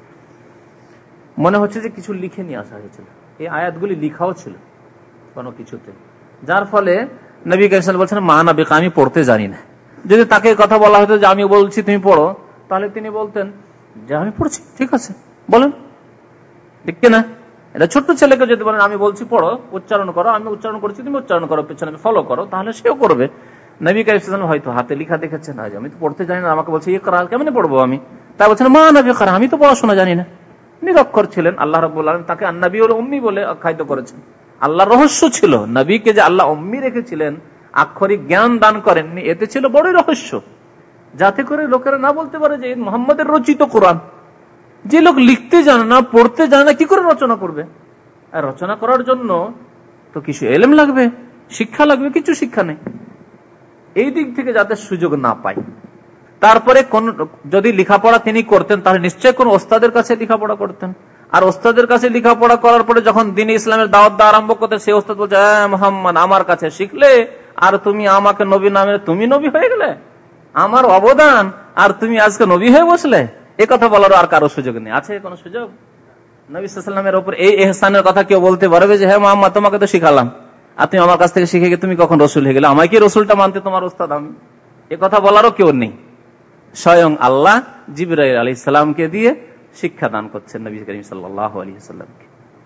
মনে হচ্ছে যে কিছু লিখে নিয়ে আসা হয়েছিল, এই আয়াতগুলি লিখাও ছিল কোনো কিছুতে, যার ফলে নবী কারীম সাল্লাল্লাহু আলাইহি ওয়াসাল্লাম বলছেন মা আনা বিকারি, আমি পড়তে জানি না। যদি তাকে কথা বলা হতো যে আমি বলছি তুমি পড়ো, তাহলে তিনি বলতেন যে আমি পড়ছি, ঠিক আছে বলেন, ঠিক কিনা। এটা ছোট্ট ছেলেকে যদি বলেন আমি বলছি পড়ো, উচ্চারণ করো, আমি উচ্চারণ করছি তুমি উচ্চারণ করো, পেছনে আমি ফলো করো, তাহলে সেও করবে। নবী কারীম সাল্লাল্লাহু আলাইহি ওয়াসাল্লাম হয়তো হাতে লেখা দেখেছেন, আমি তো পড়তে জানি না, আমাকে বলছে ইকরা, কেমনে পড়বো আমি। তাই বলছেন মা আনা বিকারি, আমি তো পড়াশোনা জানি না। নিরক্ষর ছিলেন, আল্লাহ রাব্বুল আলামিন তাকে আন-নবিউল উম্মি বলে আখ্যায়িত করেছেন। আল্লাহর রহস্য ছিল, নবীকে যে আল্লাহ উম্মি রেখেছিলেন, আক্ষরিক জ্ঞান দান করেননি, এতে ছিল বড়ই রহস্য, যাতে করে লোকেরা না বলতে পারে যে মুহাম্মদের রচিত কোরআন। যে লোক লিখতে জানে না, পড়তে জানে না, কি করে রচনা করবে? আর রচনা করার জন্য তো কিছু ইলম লাগবে, শিক্ষা লাগবে, কিছু শিক্ষা নেই। এই দিক থেকে যাতে সুযোগ না পায়। তারপরে কোন যদি লেখাপড়া তিনি করতেন, তাহলে নিশ্চয় কোন ওস্তাদের কাছে লেখাপড়া করতেন। আর ওস্তাদের কাছে লেখাপড়া করার পরে যখন দ্বীন ইসলামের দাওয়াত দেওয়া আরম্ভ করতেন, সেই ওস্তাদ বলছে মুহাম্মদ আমার কাছে শিখলে, আর তুমি আমাকে নবী নামে, তুমি নবী হয়ে গেলে, আমার অবদান, আর তুমি আজকে নবী হয়ে বসলে, এ কথা বলার আর কারো সুযোগ নেই। আছে কোন সুযোগ? নবী সাল্লাল্লাহু আলাইহি ওয়াসাল্লামের উপর এই ইহসানের কথা কেউ বলতে পারবে যে হ্যাঁ মুহাম্মদ তোমাকে তো শিখালাম, আর তুমি আমার কাছ থেকে শিখে গিয়ে তুমি কখন রসুল হয়ে গেলে, আমাকে কি রসুলটা মানতে তোমার ওস্তাদ আমি? এ কথা বলারও কেউ নেই। স্বয়ং আল্লাহ জিবরাইল আলাইহিস সালামকে দিয়ে শিক্ষা দান করছেন নবী করিম সাল্লাল্লাহু আলাইহি ওয়াসাল্লামকে।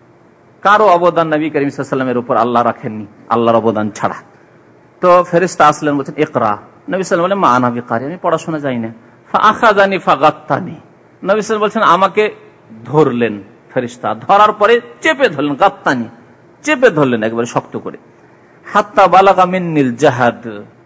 কারো অবদান নবী করিম সাল্লাল্লাহু আলাইহি ওয়াসাল্লামের উপর আল্লাহ রাখেননি, আল্লাহর অবদান ছাড়া। তো ফেরেশতা আসলেন, বলছেন ইকরা। নবী সাল্লাল্লাহু আলাইহি ওয়াসাল্লাম বলেন মা আনা বিকারি, আমি পড়াশোনা জানি না। ফাআখাযানি ফাগাত্তানি, নবী সাল্লাল্লাহু আলাইহি ওয়াসাল্লাম বলছেন আমাকে ধরলেন ফেরেশতা, ধরার পরে চেপে ধরলেন, গাত্তানি চেপে ধরলেন একবারে শক্ত করে। হাত্তা বালাগা মিন্নিল জাহাদ,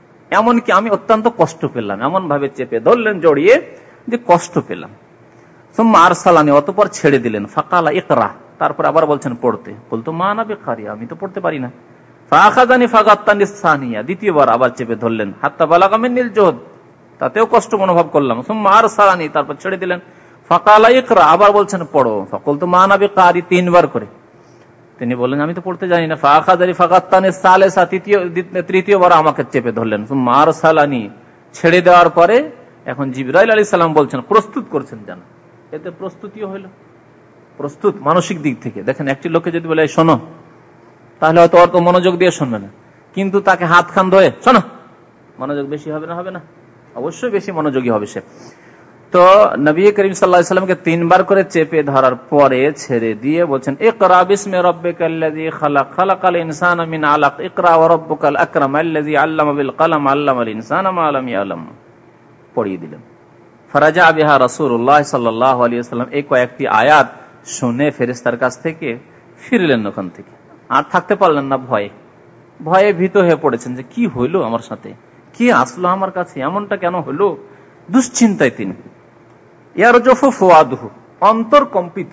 এমনকি আমি অত্যন্ত কষ্ট পেলাম, এমন ভাবে চেপে ধরলেন জড়িয়ে যে কষ্ট পেলাম। সুম্মা আরসালানি, অতঃপর ছেড়ে দিলেন। ফাকালা ইকরা, তারপর আবার বলছেন পড়তে, বলতো মা আনা বিকারি, আমি তো পড়তে পারি না। ফাআখাযানি ফাগাত্তানি সানিয়া, দ্বিতীয়বার আবার চেপে ধরলেন। হাত্তা বালাগা মিন্নিল জুহদ, তাতেও কষ্ট অনুভব করলাম। সুম্মা আরসালানি, তারপর ছেড়ে দিলেন। ফাকালা ইকরা, আবার বলছেন পড়ো। ফাকুলতু মা আনা বিকারি, তিনবার করে তিনি বললেন আমি তো পড়তে জানি না। ফাআখাযানি ফাগাত্তানি সালিসা, তৃতীয়বার আমাকে চেপে ধরলেন। সুম্মা আরসালানি, ছেড়ে দেওয়ার পরে এখন জিবরাইল আলাইহিস সালাম বলছেন, প্রস্তুত করছেন যেন। এতে প্রস্তুতিও হইল, প্রস্তুত মানসিক দিক থেকে। দেখেন একটি লোককে যদি বলে শোনো, তাহলে হয়তো অত মনোযোগ দিয়ে শুনবে না, কিন্তু তাকে হাত খান ধরে শোনো, মনোযোগ বেশি হবে না? হবে না, অবশ্যই বেশি মনোযোগী হবে সে। তো নবী করিম সাল্লাল্লাহু আলাইহি ওয়াসাল্লামকে তিনবার করে চেপে ধরার পরে ছেড়ে দিয়ে বলছেন ইকরা বিসমি রাব্বিকাল্লাযী খালাক, খালাকাল ইনসানা মিন আলাক, ইকরা ওয়া রাব্বুকাল আকরাম আল্লাযী আল্লামা বিল কলম, আল্লামাল ইনসানা মা লাম ইয়ালাম, পড়িয়ে দিলেন। ফারাজা বিহা রাসূলুল্লাহ সাল্লাল্লাহু আলাইহি ওয়াসাল্লাম, এই কয়েকটি আয়াত শুনে ফেরেশতার কাছ থেকে ফিরলেন ওখান থেকে। আর থাকতে পারলেন না, ভয়ে ভীত হয়ে পড়েছেন যে কি হইলো আমার সাথে, কি আসলো আমার কাছে, এমনটা কেন হলো, দুশ্চিন্তায় তিনি। ইয়ারজুফু ফুয়াদুহু, অন্তর কম্পিত,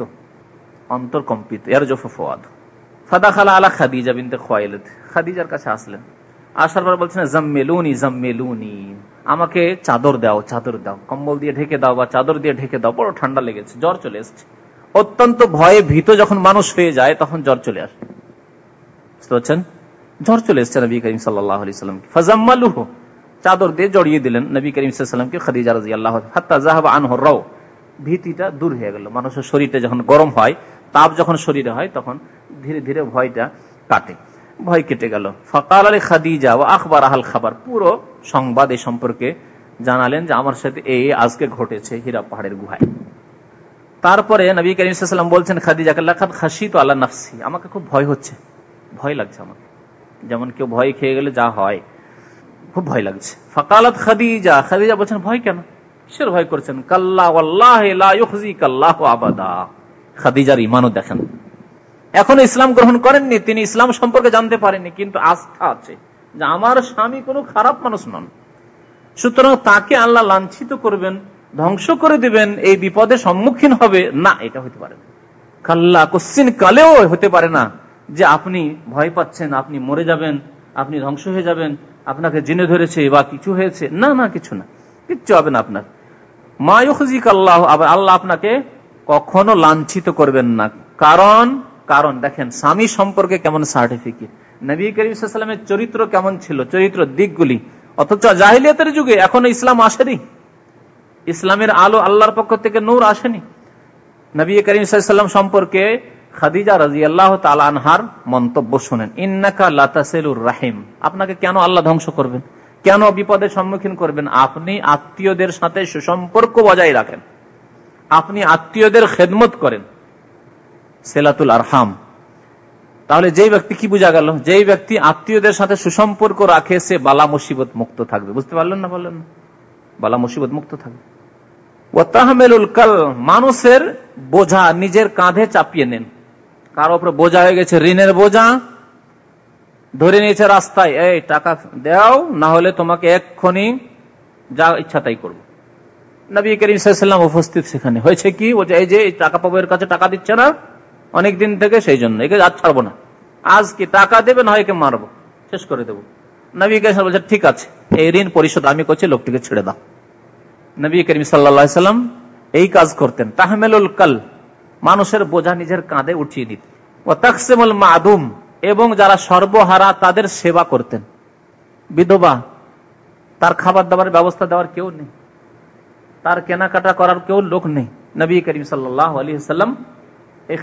ইয়ারজুফু ফুয়াদ। ফাদাখালা আলা খাদিজা বিনতে খুয়াইলিদ, খাদিজার কাছে আসলেন, আসার পর বলছেন জাম্মিলুনি জাম্মিলুনি, আমাকে চাদর দাও, চাদর দাও, কম্বল দিয়ে ঢেকে দাও বা চাদর দিয়ে ঢেকে দাও, বড় ঠান্ডা লেগেছে, জ্বর চলে এসছে। অত্যন্ত ভয়ে ভীত যখন মানুষ হয়ে যায় তখন জ্বর চলে আসে, বুঝতে পারছেন, জ্বর চলে এসছে নবী করিম সাল্লাল্লাহু আলাইহি ওয়াসাল্লামকে। ফাজাম্মালুহু, চাদর দিয়ে জড়িয়ে দিলেন নবী করিম সাল্লাল্লাহু আলাইহি ওয়াসাল্লামকে, খাদিজা রাদিয়াল্লাহু আনহা, হাত্তা যাহাবা আনহু রাও, ভীতিটা দূর হয়ে গেল। মানুষের শরীরটা যখন গরম হয়, তাপ যখন শরীরে হয়, তখন ধীরে ধীরে ভয়টা কাটে, ভয় কেটে গেল। ফাকাল আলী খাদিজা ও আখবার আহাল খাবার, পুরো সংবাদ এই সম্পর্কে জানালেন যে আমার সাথে এই আজকে ঘটেছে হীরা পাহাড়ের গুহায়। তারপরে নবী করিম সাল্লাল্লাহু আলাইহি ওয়াসাল্লাম বলছেন খাদিজাকে, লাকাদ খাশিতু আলা নাফসি, আমাকে খুব ভয় হচ্ছে, ভয় লাগছে আমাকে, যেমন কেউ ভয় খেয়ে গেলে যা হয়, খুব ভয় লাগছে। ফাকালাত খাদিজা, খাদিজা বলছেন ভয় কেন, কিসের ভয় করছেন? কাল্লা ওয়াল্লাহি লা ইউখজিকাল্লাহু আবাদা। খাদিজার ঈমানও দেখেন, এখনো ইসলাম গ্রহণ করেননি, তিনি ইসলাম সম্পর্কে জানতে পারেননি, কিন্তু আস্থা আছে যে আমার স্বামী কোনো খারাপ মানুষ নন, সুতরাং তাকে আল্লাহ লাঞ্ছিত করবেন, ধ্বংস করে দিবেন, এই বিপদের সম্মুখীন হবে না, এটা হতে পারে না। কাল্লা, কোশ্চিন কালেও হতে পারে না যে আপনি ভয় পাচ্ছেন, আপনি মরে যাবেন, আপনি ধ্বংস হয়ে যাবেন, আপনাকে জিনে ধরেছে বা কিছু হয়েছে, না না, কিছু না, কিচ্ছু হবে না আপনার। মা ইউখজিকাল্লাহু, আল্লাহ আপনাকে কখনো লাঞ্ছিত করবেন না। কারণ দেখেন স্বামী সম্পর্কে কেমন সার্টিফিকেট, নবী করিম সাল্লাল্লাহু আলাইহি ওয়াসাল্লামের চরিত্র কেমন ছিল, চরিত্র দিকগুলি, অথচ জাহিলিয়াতের যুগে এখনো ইসলাম আসেনি, ইসলামের আলো আল্লাহর পক্ষ থেকে নূর আসেনি। নবী করিম সাল্লাল্লাহু আলাইহি ওয়াসাল্লাম সম্পর্কে খাদিজা রাদিয়াল্লাহু তাআলা আনহার মন্তব্য শুনেন, ইন্নাকা লাতাসিলুর রাহিম, আপনাকে কেন আল্লাহ ধ্বংস করবেন, কেন বিপদের সম্মুখীন করবেন? আপনি আত্মীয়দের সাথে সুসম্পর্ক বজায় রাখেন, আপনি আত্মীয়দের খেদমত করেন, সিলাতুল আরহাম। তাহলে যেই ব্যক্তি, কি বোঝা গেল, যেই ব্যক্তি আত্মীয়দের সাথে সুসম্পর্ক রাখে সে বালা মুসিবত মুক্ত থাকবে। বুঝতে পারলেন না? বললেন না, বালা মুসিবত মুক্ত থাকবে। ওয়া তাহমিলুল কাল, মানুষের বোঝা নিজের কাঁধে চাপিয়ে নেন। কারো উপরে বোঝা হয়ে গেছে, ঋণের বোঝা ধরে নিয়েছে রাস্তায়, এই টাকা দাও, না হলে তোমাকে এক্ষুনি যা ইচ্ছা তাই করবো। নবী করিম সাল্লাল্লাহু আলাইহি ওয়াসাল্লাম উপস্থিত সেখানে। হয়েছে কি, বলছে এই যে টাকা পাবো, এর কাছে টাকা দিচ্ছে না অনেকদিন থেকে, সেই জন্য একে আজ ছাড়বো না, আজ কি টাকা দেবে না হয় একে মারবো, শেষ করে দেবো। নবী করিম বলছে ঠিক আছে, এই ঋণ পরিশোধ আমি করছি, লোকটিকে ছেড়ে দাও। নবী করিম সাল্লাল্লাহু আলাইহি ওয়াসাল্লাম এই কাজ করতেন, তাহমিলুল কাল, মানুষের বোঝা নিজের কাঁধে উঠিয়ে দিতেন। ওয়া তাকসিমুল মাদুম, এবং যারা সর্বহারা তাদের সেবা করতেন। বিধবা, তার খাবার দাবার ব্যবস্থা দেওয়ার কেউ নেই, তার কেনাকাটা করার কেউ লোক নেই, নবী করিম সাল্লাল্লাহু আলাইহি ওয়াসাল্লাম এই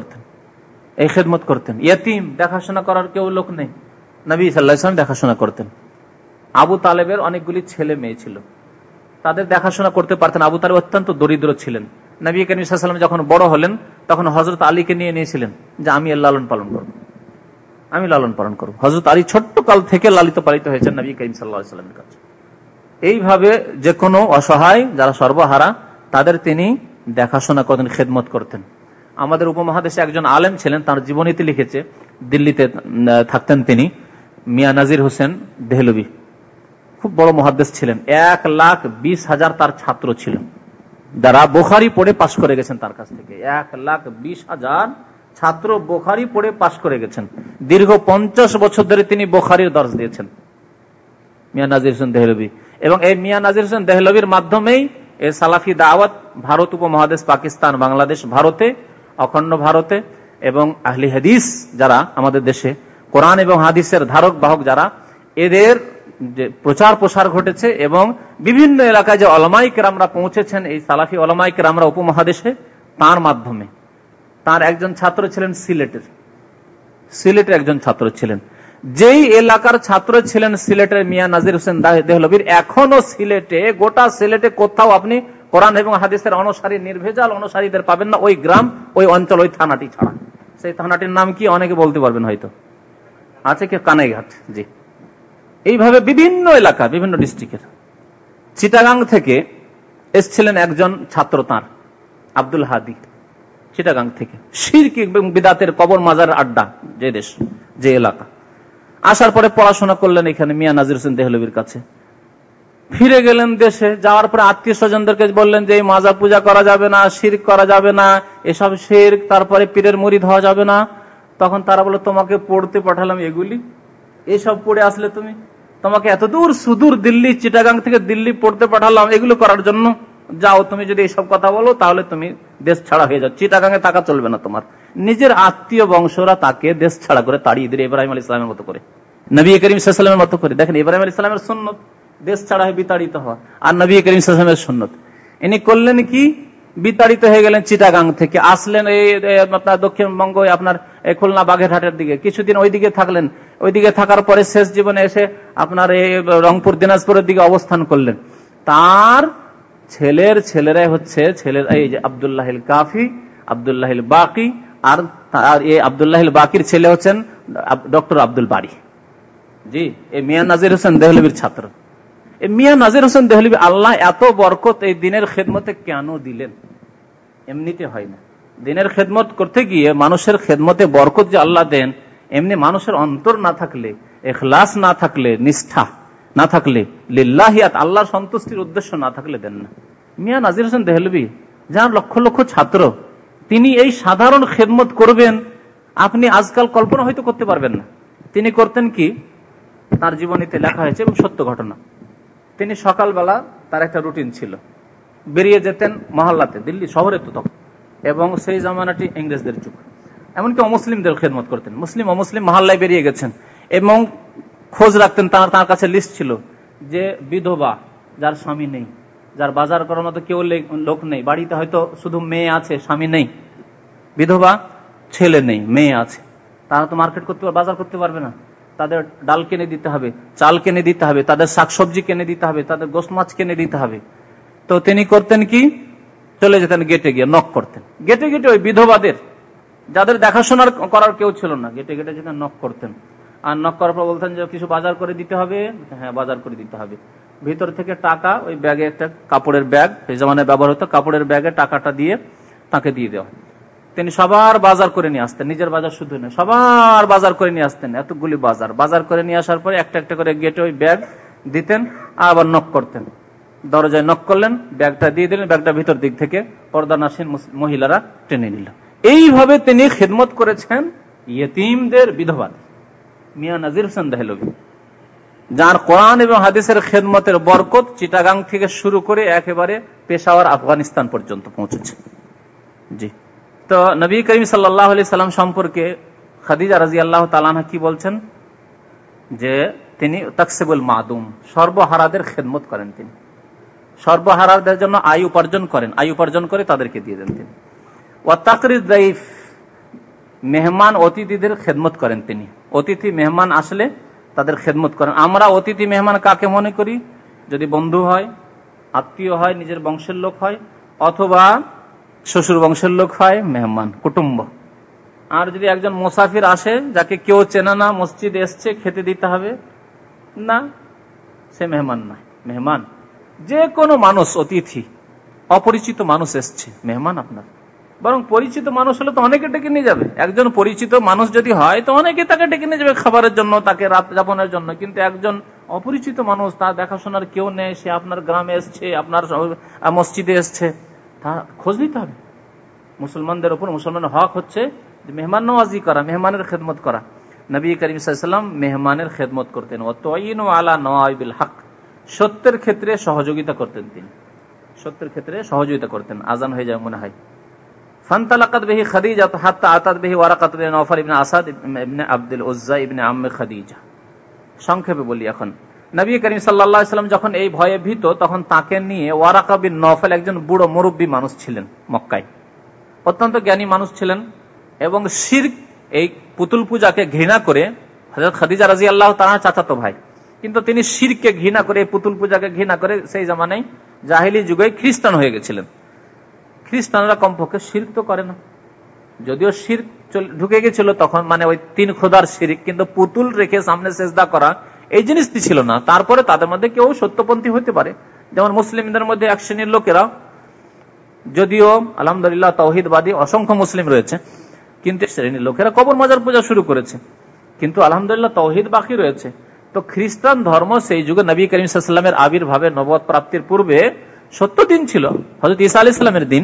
খেদমত করতেন। ইয়েতিম, দেখাশোনা করার কেউ লোক নেই, নবী সাল্লাল্লাহু আলাইহি ওয়াসাল্লাম দেখাশোনা করতেন। আবু তালেবের অনেকগুলি ছেলে মেয়ে ছিল, তাদের দেখাশোনা করতে পারতেন। আবু তালেব অত্যন্ত দরিদ্র ছিলেন। নবী করিম সাল্লাল্লাহু আলাইহি ওয়াসাল্লাম যখন বড় হলেন তখন হযরত আলীকে নিয়েছিলেন যে আমি এর লালন পালন করব, আমি লালন পালন করব। হযরত আলী ছোট্ট কাল থেকে লালিত পালিত হয়েছেন নবী করিম সাল্লাল্লাহু আলাইহি ওয়াসাল্লামের কাছে। এইভাবে যে কোনো অসহায়, যারা সর্বহারা, তাদের তিনি দেখাশোনা করতেন, খেদমত করতেন। আমাদের উপমহাদেশে একজন আলেম ছিলেন, তার জীবনীতে লিখেছে, দিল্লিতে থাকতেন তিনি, মিয়া নাজির হোসেন দেহলভী, খুব বড় মুহাদ্দিস ছিলেন। 1,20,000 তার ছাত্র ছিলেন, যারা বুখারী পড়ে পাশ করে গেছেন তার কাছ থেকে। 1,20,000 ছাত্র বুখারী পড়ে পাশ করে গেছেন। দীর্ঘ 50 বছর ধরে তিনি বুখারীর দর্শ দিয়েছেন, মিয়া নাজির হোসেন দেহলভী। এবং এই মিয়া নাজির হোসেন দেহলভীর মাধ্যমেই এই সালাফি দাওয়াত ভারত উপমহাদেশ, পাকিস্তান, বাংলাদেশ, ভারতে, অখণ্ড ভারতে, এবং আহলি হাদিস যারা আমাদের দেশে কোরআন এবং হাদিসের ধারক বাহক যারা, এদের যে প্রচার প্রসার ঘটেছে এবং বিভিন্ন এলাকায় যে ওলামায়ে কেরামরা পৌঁছেছেন, এই সালাফি ওলামায়ে কেরামরা উপমহাদেশে, তার মাধ্যমে। তার একজন ছাত্র ছিলেন সিলেটের একজন ছাত্র ছিলেন। যেই এলাকার ছাত্র ছিলেন সিলেটের মিয়া নাজির হোসেন দেহলভীর, এখনো সিলেটে, গোটা সিলেটে কোথাও আপনি কোরআন এবং হাদিসের অনুসারী, নির্ভেজাল অনুসারীদের পাবেন না, ওই গ্রাম, ওই অঞ্চল, ওই থানাটি ছাড়া। সেই থানাটির নাম কি অনেকে বলতে পারবেন হয়তো, আছে কি? কানাইঘাট। জি, এইভাবে বিভিন্ন এলাকা, বিভিন্ন ডিস্ট্রিক্টের। চিটাগাং থেকে এসছিলেন একজন ছাত্র, তার আব্দুল হাদি, চিটাগাং থেকে। শিরক এবং বিদআতের কবর মাজার আড্ডা যে দেশ, যে এলাকা। আসার পরে পড়াশোনা করলেন এখানে মিয়া নাজির হোসেন দেহলভীর কাছে। ফিরে গেলেন দেশে। যাওয়ার পরে আত্মীয় স্বজনদেরকে বললেন যে এই মাজার পূজা করা যাবে না, শিরক করা যাবে না, এসব শিরক, তারপরে পীরের মুরিদ হওয়া যাবে না। তখন তারা বলল, তোমাকে পড়তে পাঠালাম এগুলি, এসব পড়ে আসলে তুমি, তোমাকে এত দূর সুদূর দিল্লি, চিটাগাং থেকে দিল্লি পড়তে পাঠালাম এগুলো করার জন্য, যাও তুমি যদি এইসব কথা বলো তাহলে তুমি দেশ ছাড়া হয়ে যাও, চিটাগাং এ থাকা চলবে না তোমার। নিজের আত্মীয় বংশরা তাকে দেশ ছাড়া করে তাড়িয়ে দিল, ইব্রাহিম আলাইহিস সালামের মতো করে, নবী করিম সাল্লাল্লাহু আলাইহি ওয়াসাল্লামের মতো করে। দেখেন ইব্রাহিম আলাইহিস সালামের সুন্নত দেশ ছাড়া হয়ে বিতাড়িত হওয়া, আর নবী করিম সাল্লাল্লাহু আলাইহি ওয়াসাল্লামের সুন্নত ইনি করলেন কি, বিতাড়িত হয়ে গেলেন চিটাগাং থেকে, আসলেন এই আপনার দক্ষিণবঙ্গ, আপনার খুলনা বাগেরহাটের দিকে, কিছুদিন ওইদিকে থাকলেন। ওইদিকে থাকার পরে শেষ জীবনে এসে আপনার এই রংপুর দিনাজপুরের দিকে অবস্থান করলেন। তার ছেলেরাই হচ্ছে এই যে আব্দুল্লাহিল কাফি, আব্দুল্লাহিল বাকি, আর এই আব্দুল্লাহিল বাকির ছেলে হচ্ছেন ডক্টর আব্দুল বারী। জি, এই মিয়া নাজির হোসেন দেহলভির ছাত্র। এই মিয়া নাজির হোসেন দেহলভি, আল্লাহ এত বরকত এই দিনের খেদমতে কেন দিলেন? এমনিতে হয় না। দিনের খেদমত করতে গিয়ে মানুষের খেদমতে বরকত যে আল্লাহ দেন, এমনি মানুষের অন্তর না থাকলে, ইখলাস না থাকলে, নিষ্ঠা না থাকলে, লিল্লাহিয়াত আল্লাহর সন্তুষ্টির উদ্দেশ্য না থাকলে দেন না। মিয়া নাজির হোসেন দেহলভি, যার লক্ষ লক্ষ ছাত্র, তিনি এই সাধারণ খেদমত করবেন, আপনি আজকাল কল্পনা হয়তো করতে পারবেন না। তিনি করতেন কি, তার জীবনীতে লেখা হয়েছে এবং সত্য ঘটনা। তিনি সকালবেলা, তার একটা রুটিন ছিল, বেরিয়ে যেতেন মহল্লাতে, দিল্লি শহরে তো তখন, এবং সেই জামানাটি ইংরেজদের যুগ, এমনকি অমুসলিমদের খেদমত করতেন। মুসলিম অমুসলিম মহল্লায় বেরিয়ে গেছেন এবং খোঁজ রাখতেন, তার কাছে লিস্ট ছিল যে বিধবা, যার স্বামী নেই, যার বাজার করার মতো কেউ লোক নেই, বাড়িতে হয়তো শুধু মেয়ে আছে, স্বামী নেই, বিধবা, ছেলে নেই, মেয়ে আছে, তারা তো মার্কেট করতে, বাজার করতে পারবে না, তাদের ডাল কিনে দিতে হবে, চাল কিনে দিতে হবে, তাদের শাকসবজি কিনে দিতে হবে, তাদের গোশত মাছ কিনে দিতে হবে। তো তিনি করতেন কি, চলে যেতেন গেটে গিয়ে নক করতেন, গেটে গেটে ওই বিধবাদের, যাদের দেখাশোনার করার কেউ ছিল না, গেটে গেটে যেতেন, নক করতেন। আর নক করার পর বলতেন যে কিছু বাজার করে দিতে হবে। হ্যাঁ, বাজার করে দিতে হবে। ভিতর থেকে টাকা, ওই ব্যাগে একটা কাপড়ের ব্যাগ, সেই জামানায় ব্যবহার হতো, কাপড়ের ব্যাগে টাকাটা দিয়ে তাকে দিয়ে দেওয়া। তিনি সবার বাজার করে নিয়ে আসতেন, নিজের বাজার শুধু নয়, সবার বাজার করে নিয়ে আসতেন, এতগুলি বাজার করে নিয়ে আসার পরে একটা একটা করে গেটে ওই ব্যাগ দিতেন, আবার নক করতেন, দরজায় নক করলেন, ব্যাগটা দিয়ে দিলেন, ব্যাগটা ভিতর দিক থেকে পর্দানাসীন মহিলারা টেনে নিল। এইভাবে তিনি খেদমত করেছেন ইয়েতিমদের, বিধবাদের। মিয়া নাজির হোসেন দেহলভি, যার কোরআন এবং হাদিসের খেদমতের বরকত চিটাগাং থেকে শুরু করে একেবারে পেশাওয়ার, আফগানিস্তান পর্যন্ত পৌঁছেছে। জি, তো নবী করিম সাল্লাল্লাহু আলাইহি সাল্লাম সম্পর্কে খাদিজা রাদিয়াল্লাহু তাআলা আনহা কি বলছেন, যে তিনি তাকসিবুল মাদুম, সর্বহারাদের খেদমত করেন। তিনি সর্বহারাদের জন্য আয় উপার্জন করেন, আয় উপার্জন করে তাদেরকে দিয়ে দেন তিনি। ওয়া তাকরিদ দাইফ, মেহমান অতিথিদের খেদমত করেন তিনি। অতিথি মেহমান আসলে তাদের খেদমত করেন। আমরা অতিথি মেহমান কাকে মনে করি? যদি বন্ধু হয়, আত্মীয় হয়, নিজের বংশের লোক হয়, অথবা শ্বশুর বংশের লোক হয়, মেহমান কুটুম্ব। আর যদি একজন মুসাফির আসে, যাকে কেউ চেনে না, মসজিদ এসছে, খেতে দিতে হবে না, সে মেহমান নয়। মেহমান যে কোনো মানুষ, অতিথি, অপরিচিত মানুষ এসছে, মেহমান আপনার। বরং পরিচিত মানুষ হলে তো অনেকে ডেকে নিয়ে যাবে। একজন পরিচিত মানুষ যদি হয় তো অনেকে তাকে ডেকে নিয়ে যাবে খাবারের জন্য, তাকে রাত যাপনের জন্য। কিন্তু একজন অপরিচিত মানুষ, তার দেখাশোনার কেউ নেই, সে আপনার গ্রামে এসছে, আপনার মসজিদে এসছে, তা খোঁজ নিতে হবে। মুসলমানদের উপর, মুসলমানের হক হচ্ছে মেহমান নওয়াজি করা, মেহমানের খেদমত করা। নবী করিম সাল্লাল্লাহু আলাইহি ওয়াসাল্লাম মেহমানের খেদমত করতেন। ওয়া তুইনু আলা নওয়াইবিল হক, সত্যের ক্ষেত্রে সহযোগিতা করতেন তিনি, সত্যের ক্ষেত্রে সহযোগিতা করতেন। আজান হয়ে যায় মনে হয়। ফান্তালাকাত বিহি খাদিজা হাত্তা আতাত বিহি ওয়ারাকাত বিন নওফাল ইবনে আসাদ ইবনে আব্দুল উজ্জা ইবনে আম্মে খাদিজা। সংক্ষেপে বলি, এখন নবী করিম সাল্লাল্লাহু আলাইহি ওয়াসাল্লাম যখন এই ভয়ে ভীত, তখন তাকে নিয়ে ওয়ারাকা বিন নওফাল, একজন বুড়ো মুরব্বী মানুষ ছিলেন মক্কায়, অত্যন্ত জ্ঞানী মানুষ ছিলেন, এবং শিরক, এই পুতুল পূজাকে ঘৃণা করে, হযরত খাদিজা রাদিয়াল্লাহু তাআলা চাচাতো ভাই, কিন্তু তিনি শিরককে ঘৃণা করে, পুতুল পূজাকে ঘৃণা করে, সেই জামানায় জাহেলি যুগে খ্রিস্টান হয়ে গেছিলেন। খ্রিস্টানরা কমপক্ষে শিরক তো করে না, যদিও শিরক ঢুকে গেছিল তখন, মানে ওই তিন খোদার শিরক, কিন্তু পুতুল রেখে সামনে সেজদা করা এই জিনিসটি ছিল না। তারপরে তাদের মধ্যে কেউ সত্যপন্থী হতে পারে, যেমন মুসলিমদের মধ্যে এক শ্রেণীর লোকেরা, যদিও আলহামদুলিল্লাহ তাওহীদবাদী অসংখ্য মুসলিম রয়েছে, কিন্তু শ্রেণীর লোকেরা কবর মাজার পূজা শুরু করেছে, কিন্তু আলহামদুলিল্লাহ তাওহীদ বাকি রয়েছে। তো খ্রিস্টান ধর্ম সেই যুগে নবী করিম সাল্লাল্লাহু আলাইহি ওয়াসাল্লামের আবির্ভাবে নবুয়ত প্রাপ্তির পূর্বে 70 দিন ছিল, হযরত ঈসা আলাইহিস সালামের দিন।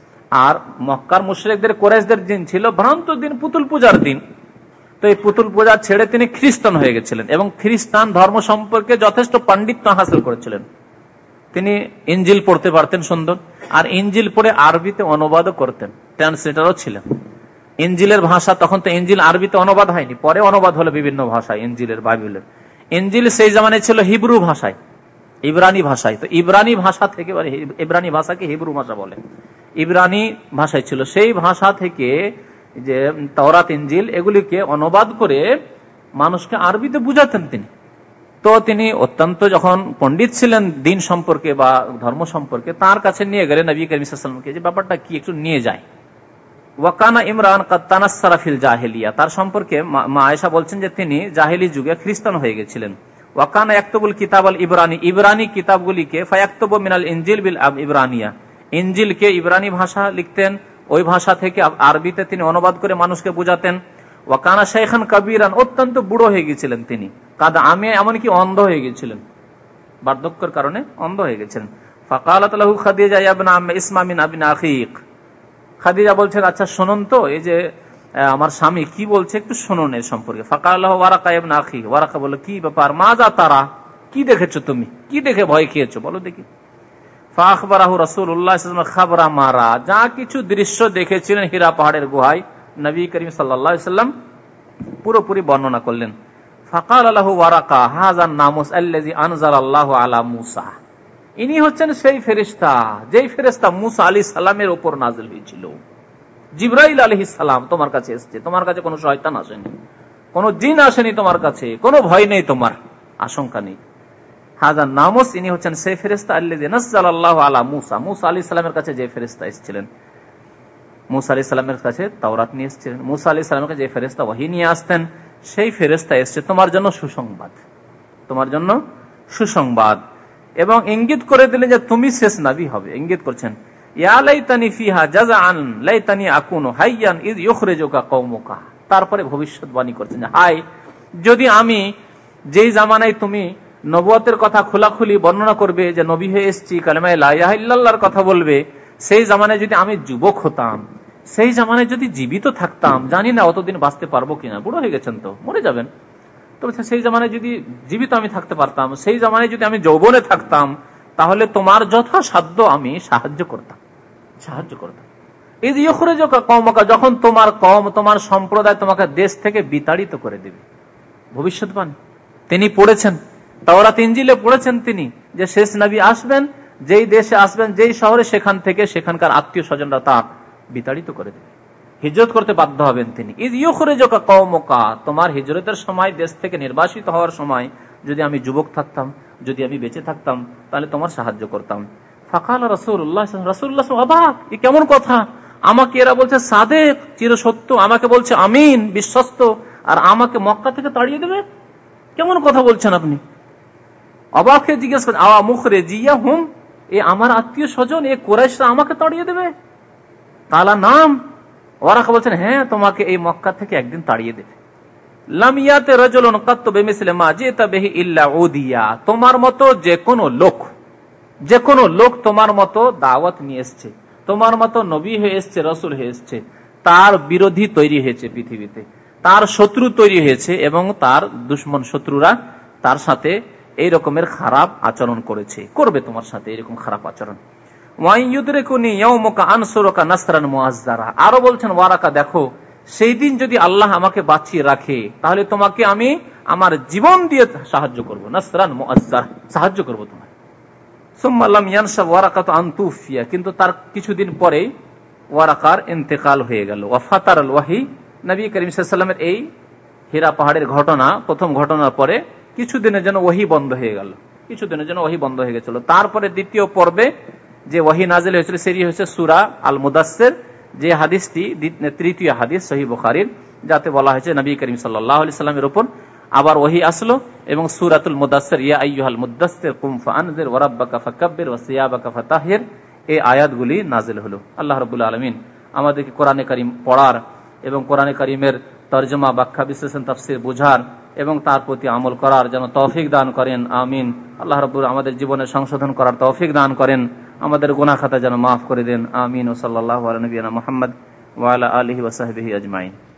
আর মক্কার মুশরিকদের, কুরাইশদের দিন ছিল ভ্রান্ত দিন, পুতুল পূজার দিন। তো এই পুতুল পূজা ছেড়ে তিনি খ্রিস্টান হয়ে গেছিলেন এবং খ্রিস্টান ধর্ম সম্পর্কে যথেষ্ট পাণ্ডিত্য হাসিল করেছিলেন। তিনি ইনজিল পড়তে পারতেন সুন্দর, আর ইনজিল পড়ে আরবিতে অনুবাদও করতেন, ট্রান্সলেটরও ছিলেন। ইনজিলের ভাষা, তখন তো ইনজিল আরবিতে অনুবাদ হয়নি, পরে অনুবাদ হলো বিভিন্ন ভাষায় ইনজিলের, বাইবেলের। ইনজিল সেই জামানায় ছিল হিব্রু ভাষায়, ইব্রানি ভাষায়। তো ইব্রানি ভাষা থেকে, ইব্রানি ভাষাকে হিব্রু ভাষা বলে, ইব্রানি ভাষায় ছিল। সেই ভাষা থেকে যে তাওরাত, ইনজিল এগুলিকে অনুবাদ করে মানুষকে আরবিতে বুঝাতেন তিনি। তো তিনি অত্যন্ত যখন পণ্ডিত ছিলেন দিন সম্পর্কে বা ধর্ম সম্পর্কে, তার কাছে নিয়ে গেলেন নবী করিম সাল্লাল্লাহু আলাইহি ওয়াসাল্লামকে, যে ব্যাপারটা কি একটু নিয়ে যায়। ওয়াকানা ইমরান কাদ তানাসসারা ফিল জাহেলিয়া, তার সম্পর্কে মা আয়েশা বলছেন যে তিনি জাহেলি যুগে খ্রিস্টান হয়ে গেছিলেন। ওয়াকানা ইয়াকতুবুল কিতাব আল ইব্রানি, ইব্রানি কিতাবগুলিকে, ফায়াকতুবু মিনাল ইনজিল বিল ইব্রানিয়া, ইনজিলকে ইব্রানি ভাষা লিখতেন, ওই ভাষা থেকে আরবিতে তিনি অনুবাদ করে মানুষকে বুঝাতেন। ওয়াকানা শাইখান কাবীরান, অত্যন্ত বুড়ো হয়ে গেছিলেন তিনি। কাদ আমি, এমনকি অন্ধ হয়ে গেছিলেন, বার্ধক্যের কারণে অন্ধ হয়ে গেছিলেন। ফাকালাত লাহু খাদিজা ইয়া ইবনা আম্মি ইসমা মিন আবিন আখিক, খাদিজা বলছেন আচ্ছা শুনুন তো, এই যে আমার স্বামী কি বলছে একটু শুনুন এর সম্পর্কে। ফাকালাহু ওয়ারাকা ইবনা আখি, ওয়ারাকা বলল কি ব্যাপার, মাজা তারা, কি দেখেছো তুমি, কি দেখে ভয় খেয়েছো বলো দেখি। ফাখবারাহু রাসূলুল্লাহ সাল্লাল্লাহু আলাইহি ওয়াসাল্লাম খাবরা মারা, যা কিছু দৃশ্য দেখেছিলেন হীরা পাহাড়ের গুহায়, নবী করিম সাল্লাল্লাহু আলাইহি ওয়াসাল্লাম পুরোপুরি বর্ণনা করলেন। ফাকাল লাহু ওয়ারাকা হাযান নামুস আল্লাযী আনজালাল্লাহু আলা মূসা, ইনি হচ্ছেন সেই ফেরেশতা, যেই ফেরেশতা মূসা আলাইহিস সালামের উপর নাযিল হয়েছিল। জিবরাইল আলাইহিস সালাম তোমার কাছে এসেছে, তোমার কাছে কোনো শয়তান আসেনি, কোনো জিন আসেনি তোমার কাছে, কোনো ভয় নেই, তোমার আশঙ্কা নেই। হাযান নামুস, ইনি হচ্ছেন সেই ফেরেশতা আল্লাযী নাযালাল্লাহু আলা মূসা, মূসা আলাইহিস সালামের কাছে যে ফেরেশতা এসেছিলেন, মূসা আলাইহিস সালামের কাছে তাওরাত নিয়ে এসেছিলেন, মূসা আলাইহিস সালামের কাছে যে ফেরেশতা ওহী নিয়ে আসতেন, সেই ফেরেশতা এসেছে তোমার জন্য সুসংবাদ, তোমার জন্য সুসংবাদ। এবং ইঙ্গিত করে দিলেন যে তুমি শেষ নবী হবে, ইঙ্গিত করছেন। ইয়া লাইতানি ফিহা জাযাআন লাইতানি আকুনু হাইয়ান ইয ইখরিজুকা কওমুকা, তারপরে ভবিষ্যৎবাণী করছেন, হায় যদি আমি, যেই জামানায় তুমি নবুয়তের কথা খোলাখুলি বর্ণনা করবে যে নবী হয়ে এসেছি, কালেমা লা ইলাহা ইল্লাল্লাহর কথা বলবে, সেই জামানায় যদি আমি যুবক হতাম, সেই জামানায় যদি জীবিত থাকতাম, জানি না অতদিন বাঁচতে পারবো কিনা, বুড়ো হয়ে গেছেন তো, মরে যাবেন, তো সেই জামানায় যদি জীবিত আমি থাকতে পারতাম, সেই জামানায় যদি আমি যৌবনে থাকতাম, তাহলে তোমার যথাসাধ্য আমি সাহায্য করতাম। যখন তোমার কওম, তোমার সম্প্রদায় তোমাকে দেশ থেকে বিতাড়িত করে দেবে, ভবিষ্যৎবাণী তিনি পড়েছেন, তাওরাত ইনজিলে পড়েছেন তিনি, যে শেষ নবী আসবেন, যেই দেশে আসবেন, যেই শহরে, সেখান থেকে সেখানকার আত্মীয় স্বজনরা তা বিতাড়িত করে দেবে, হিজরত করতে বাধ্য হবেন তিনি। ইয ইখরিজুকা কওমুকা, তোমার হিজরতের সময়, দেশ থেকে নির্বাসিত হওয়ার সময় যদি আমি যুবক থাকতাম, যদি আমি বেঁচে থাকতাম, তাহলে তোমার সাহায্য করতাম। ফাকাল রাসূলুল্লাহ, রাসূলুল্লাহ অবাক, এ কেমন কথা, আমাকে এরা বলছে সাদেক, চিরসত্য, আমাকে বলছে আমিন, বিশ্বস্ত, আর আমাকে মক্কা থেকে তাড়িয়ে দেবে, কেমন কথা বলছেন আপনি? অবাক হয়ে জিজ্ঞেস করেন, আওয়া মুখরিজিয়াহুম, এ আমার আত্মীয় স্বজন, এ কুরাইশরা আমাকে তাড়িয়ে দেবে? কালা নাম, ওয়ারাকা বলছেন হ্যাঁ, তোমাকে এই মক্কা থেকে একদিন তাড়িয়ে দেবে। লাম ইয়াতি রাজুলুন কাত্তু বিমিসলি মা জিতা বিহি ইল্লা উদিয়া, তোমার মতো যে কোনো লোক তোমার মতো দাওয়াত নিয়ে এসেছে, তোমার মতো নবী হয়ে এসেছে, রাসূল হয়ে এসেছে, তার বিরোধী তৈরি হয়েছে পৃথিবীতে, তার শত্রু তৈরি হয়েছে, এবং তার দুশমন শত্রুরা তার সাথে এই রকমের খারাপ আচরণ করেছে, করবে তোমার সাথে এরকম খারাপ আচরণ। আরো বলছেন ওয়ারাকা, দেখো সেই দিন যদি আল্লাহ আমাকে বাঁচিয়ে রাখে, তাহলে তোমাকে আমি আমার জীবন দিয়ে সাহায্য করবো, নাসরান মুআজ্জার, সাহায্য করবো তোমার। সুম্মা লাম ইয়ানশা ওয়ারাকা আন তুফিয়া, কিন্তু তার কিছুদিন পরে ওয়ারাকার ইন্তেকাল হয়ে গেল। ওয়া ফাতারাল ওয়াহি, নবী করিম সাল্লাল্লাহু আলাইহি ওয়াসাল্লামের এই হীরা পাহাড়ের ঘটনা, প্রথম ঘটনার পরে কিছুদিনের জন্য ওহী বন্ধ হয়ে গেল, কিছুদিনের জন্য ওহী বন্ধ হয়ে গেছিল। তারপরে দ্বিতীয় পর্বে যে ওহী নাযিল হয়েছিল সেটি হচ্ছে সূরা আল মুদাসসির, যে হাদিসটি তৃতীয় হাদিস সহিহ বুখারীর, যাতে বলা হয়েছে নবী করিম সাল্লাল্লাহু আলাইহি সাল্লামের উপর আবার ওহী আসলো, এবং সূরাতুল মুদাসসির, ইয়া আইয়ুহাল মুদাসসির কুম ফাআনজির ওয়া রাব্বাকা ফাকাব্বির ওয়া সিয়াবাকা ফাতাহির, এই আয়াতগুলি নাযিল হলো। আল্লাহ রাব্বুল আলামিন আমাদেরকে কোরআনে কারীম পড়ার এবং কোরআনে কারীমের তরজমা, ব্যাখ্যা, বিশ্লেষণ, তাফসীর বোঝার এবং তার প্রতি আমল করার যেন তৌফিক দান করেন, আমিন। আল্লাহ রাব্বুল আমাদের জীবনে সংশোধন করার তৌফিক দান করেন, আমাদের গুনাহ খাতা যেন মাফ করে দেন, আমিন। ও সাল্লাল্লাহু আলা নবিয়িনা মুহাম্মদ ওয়া আলা আলিহি ওয়া সাহবিহি আজমাইন।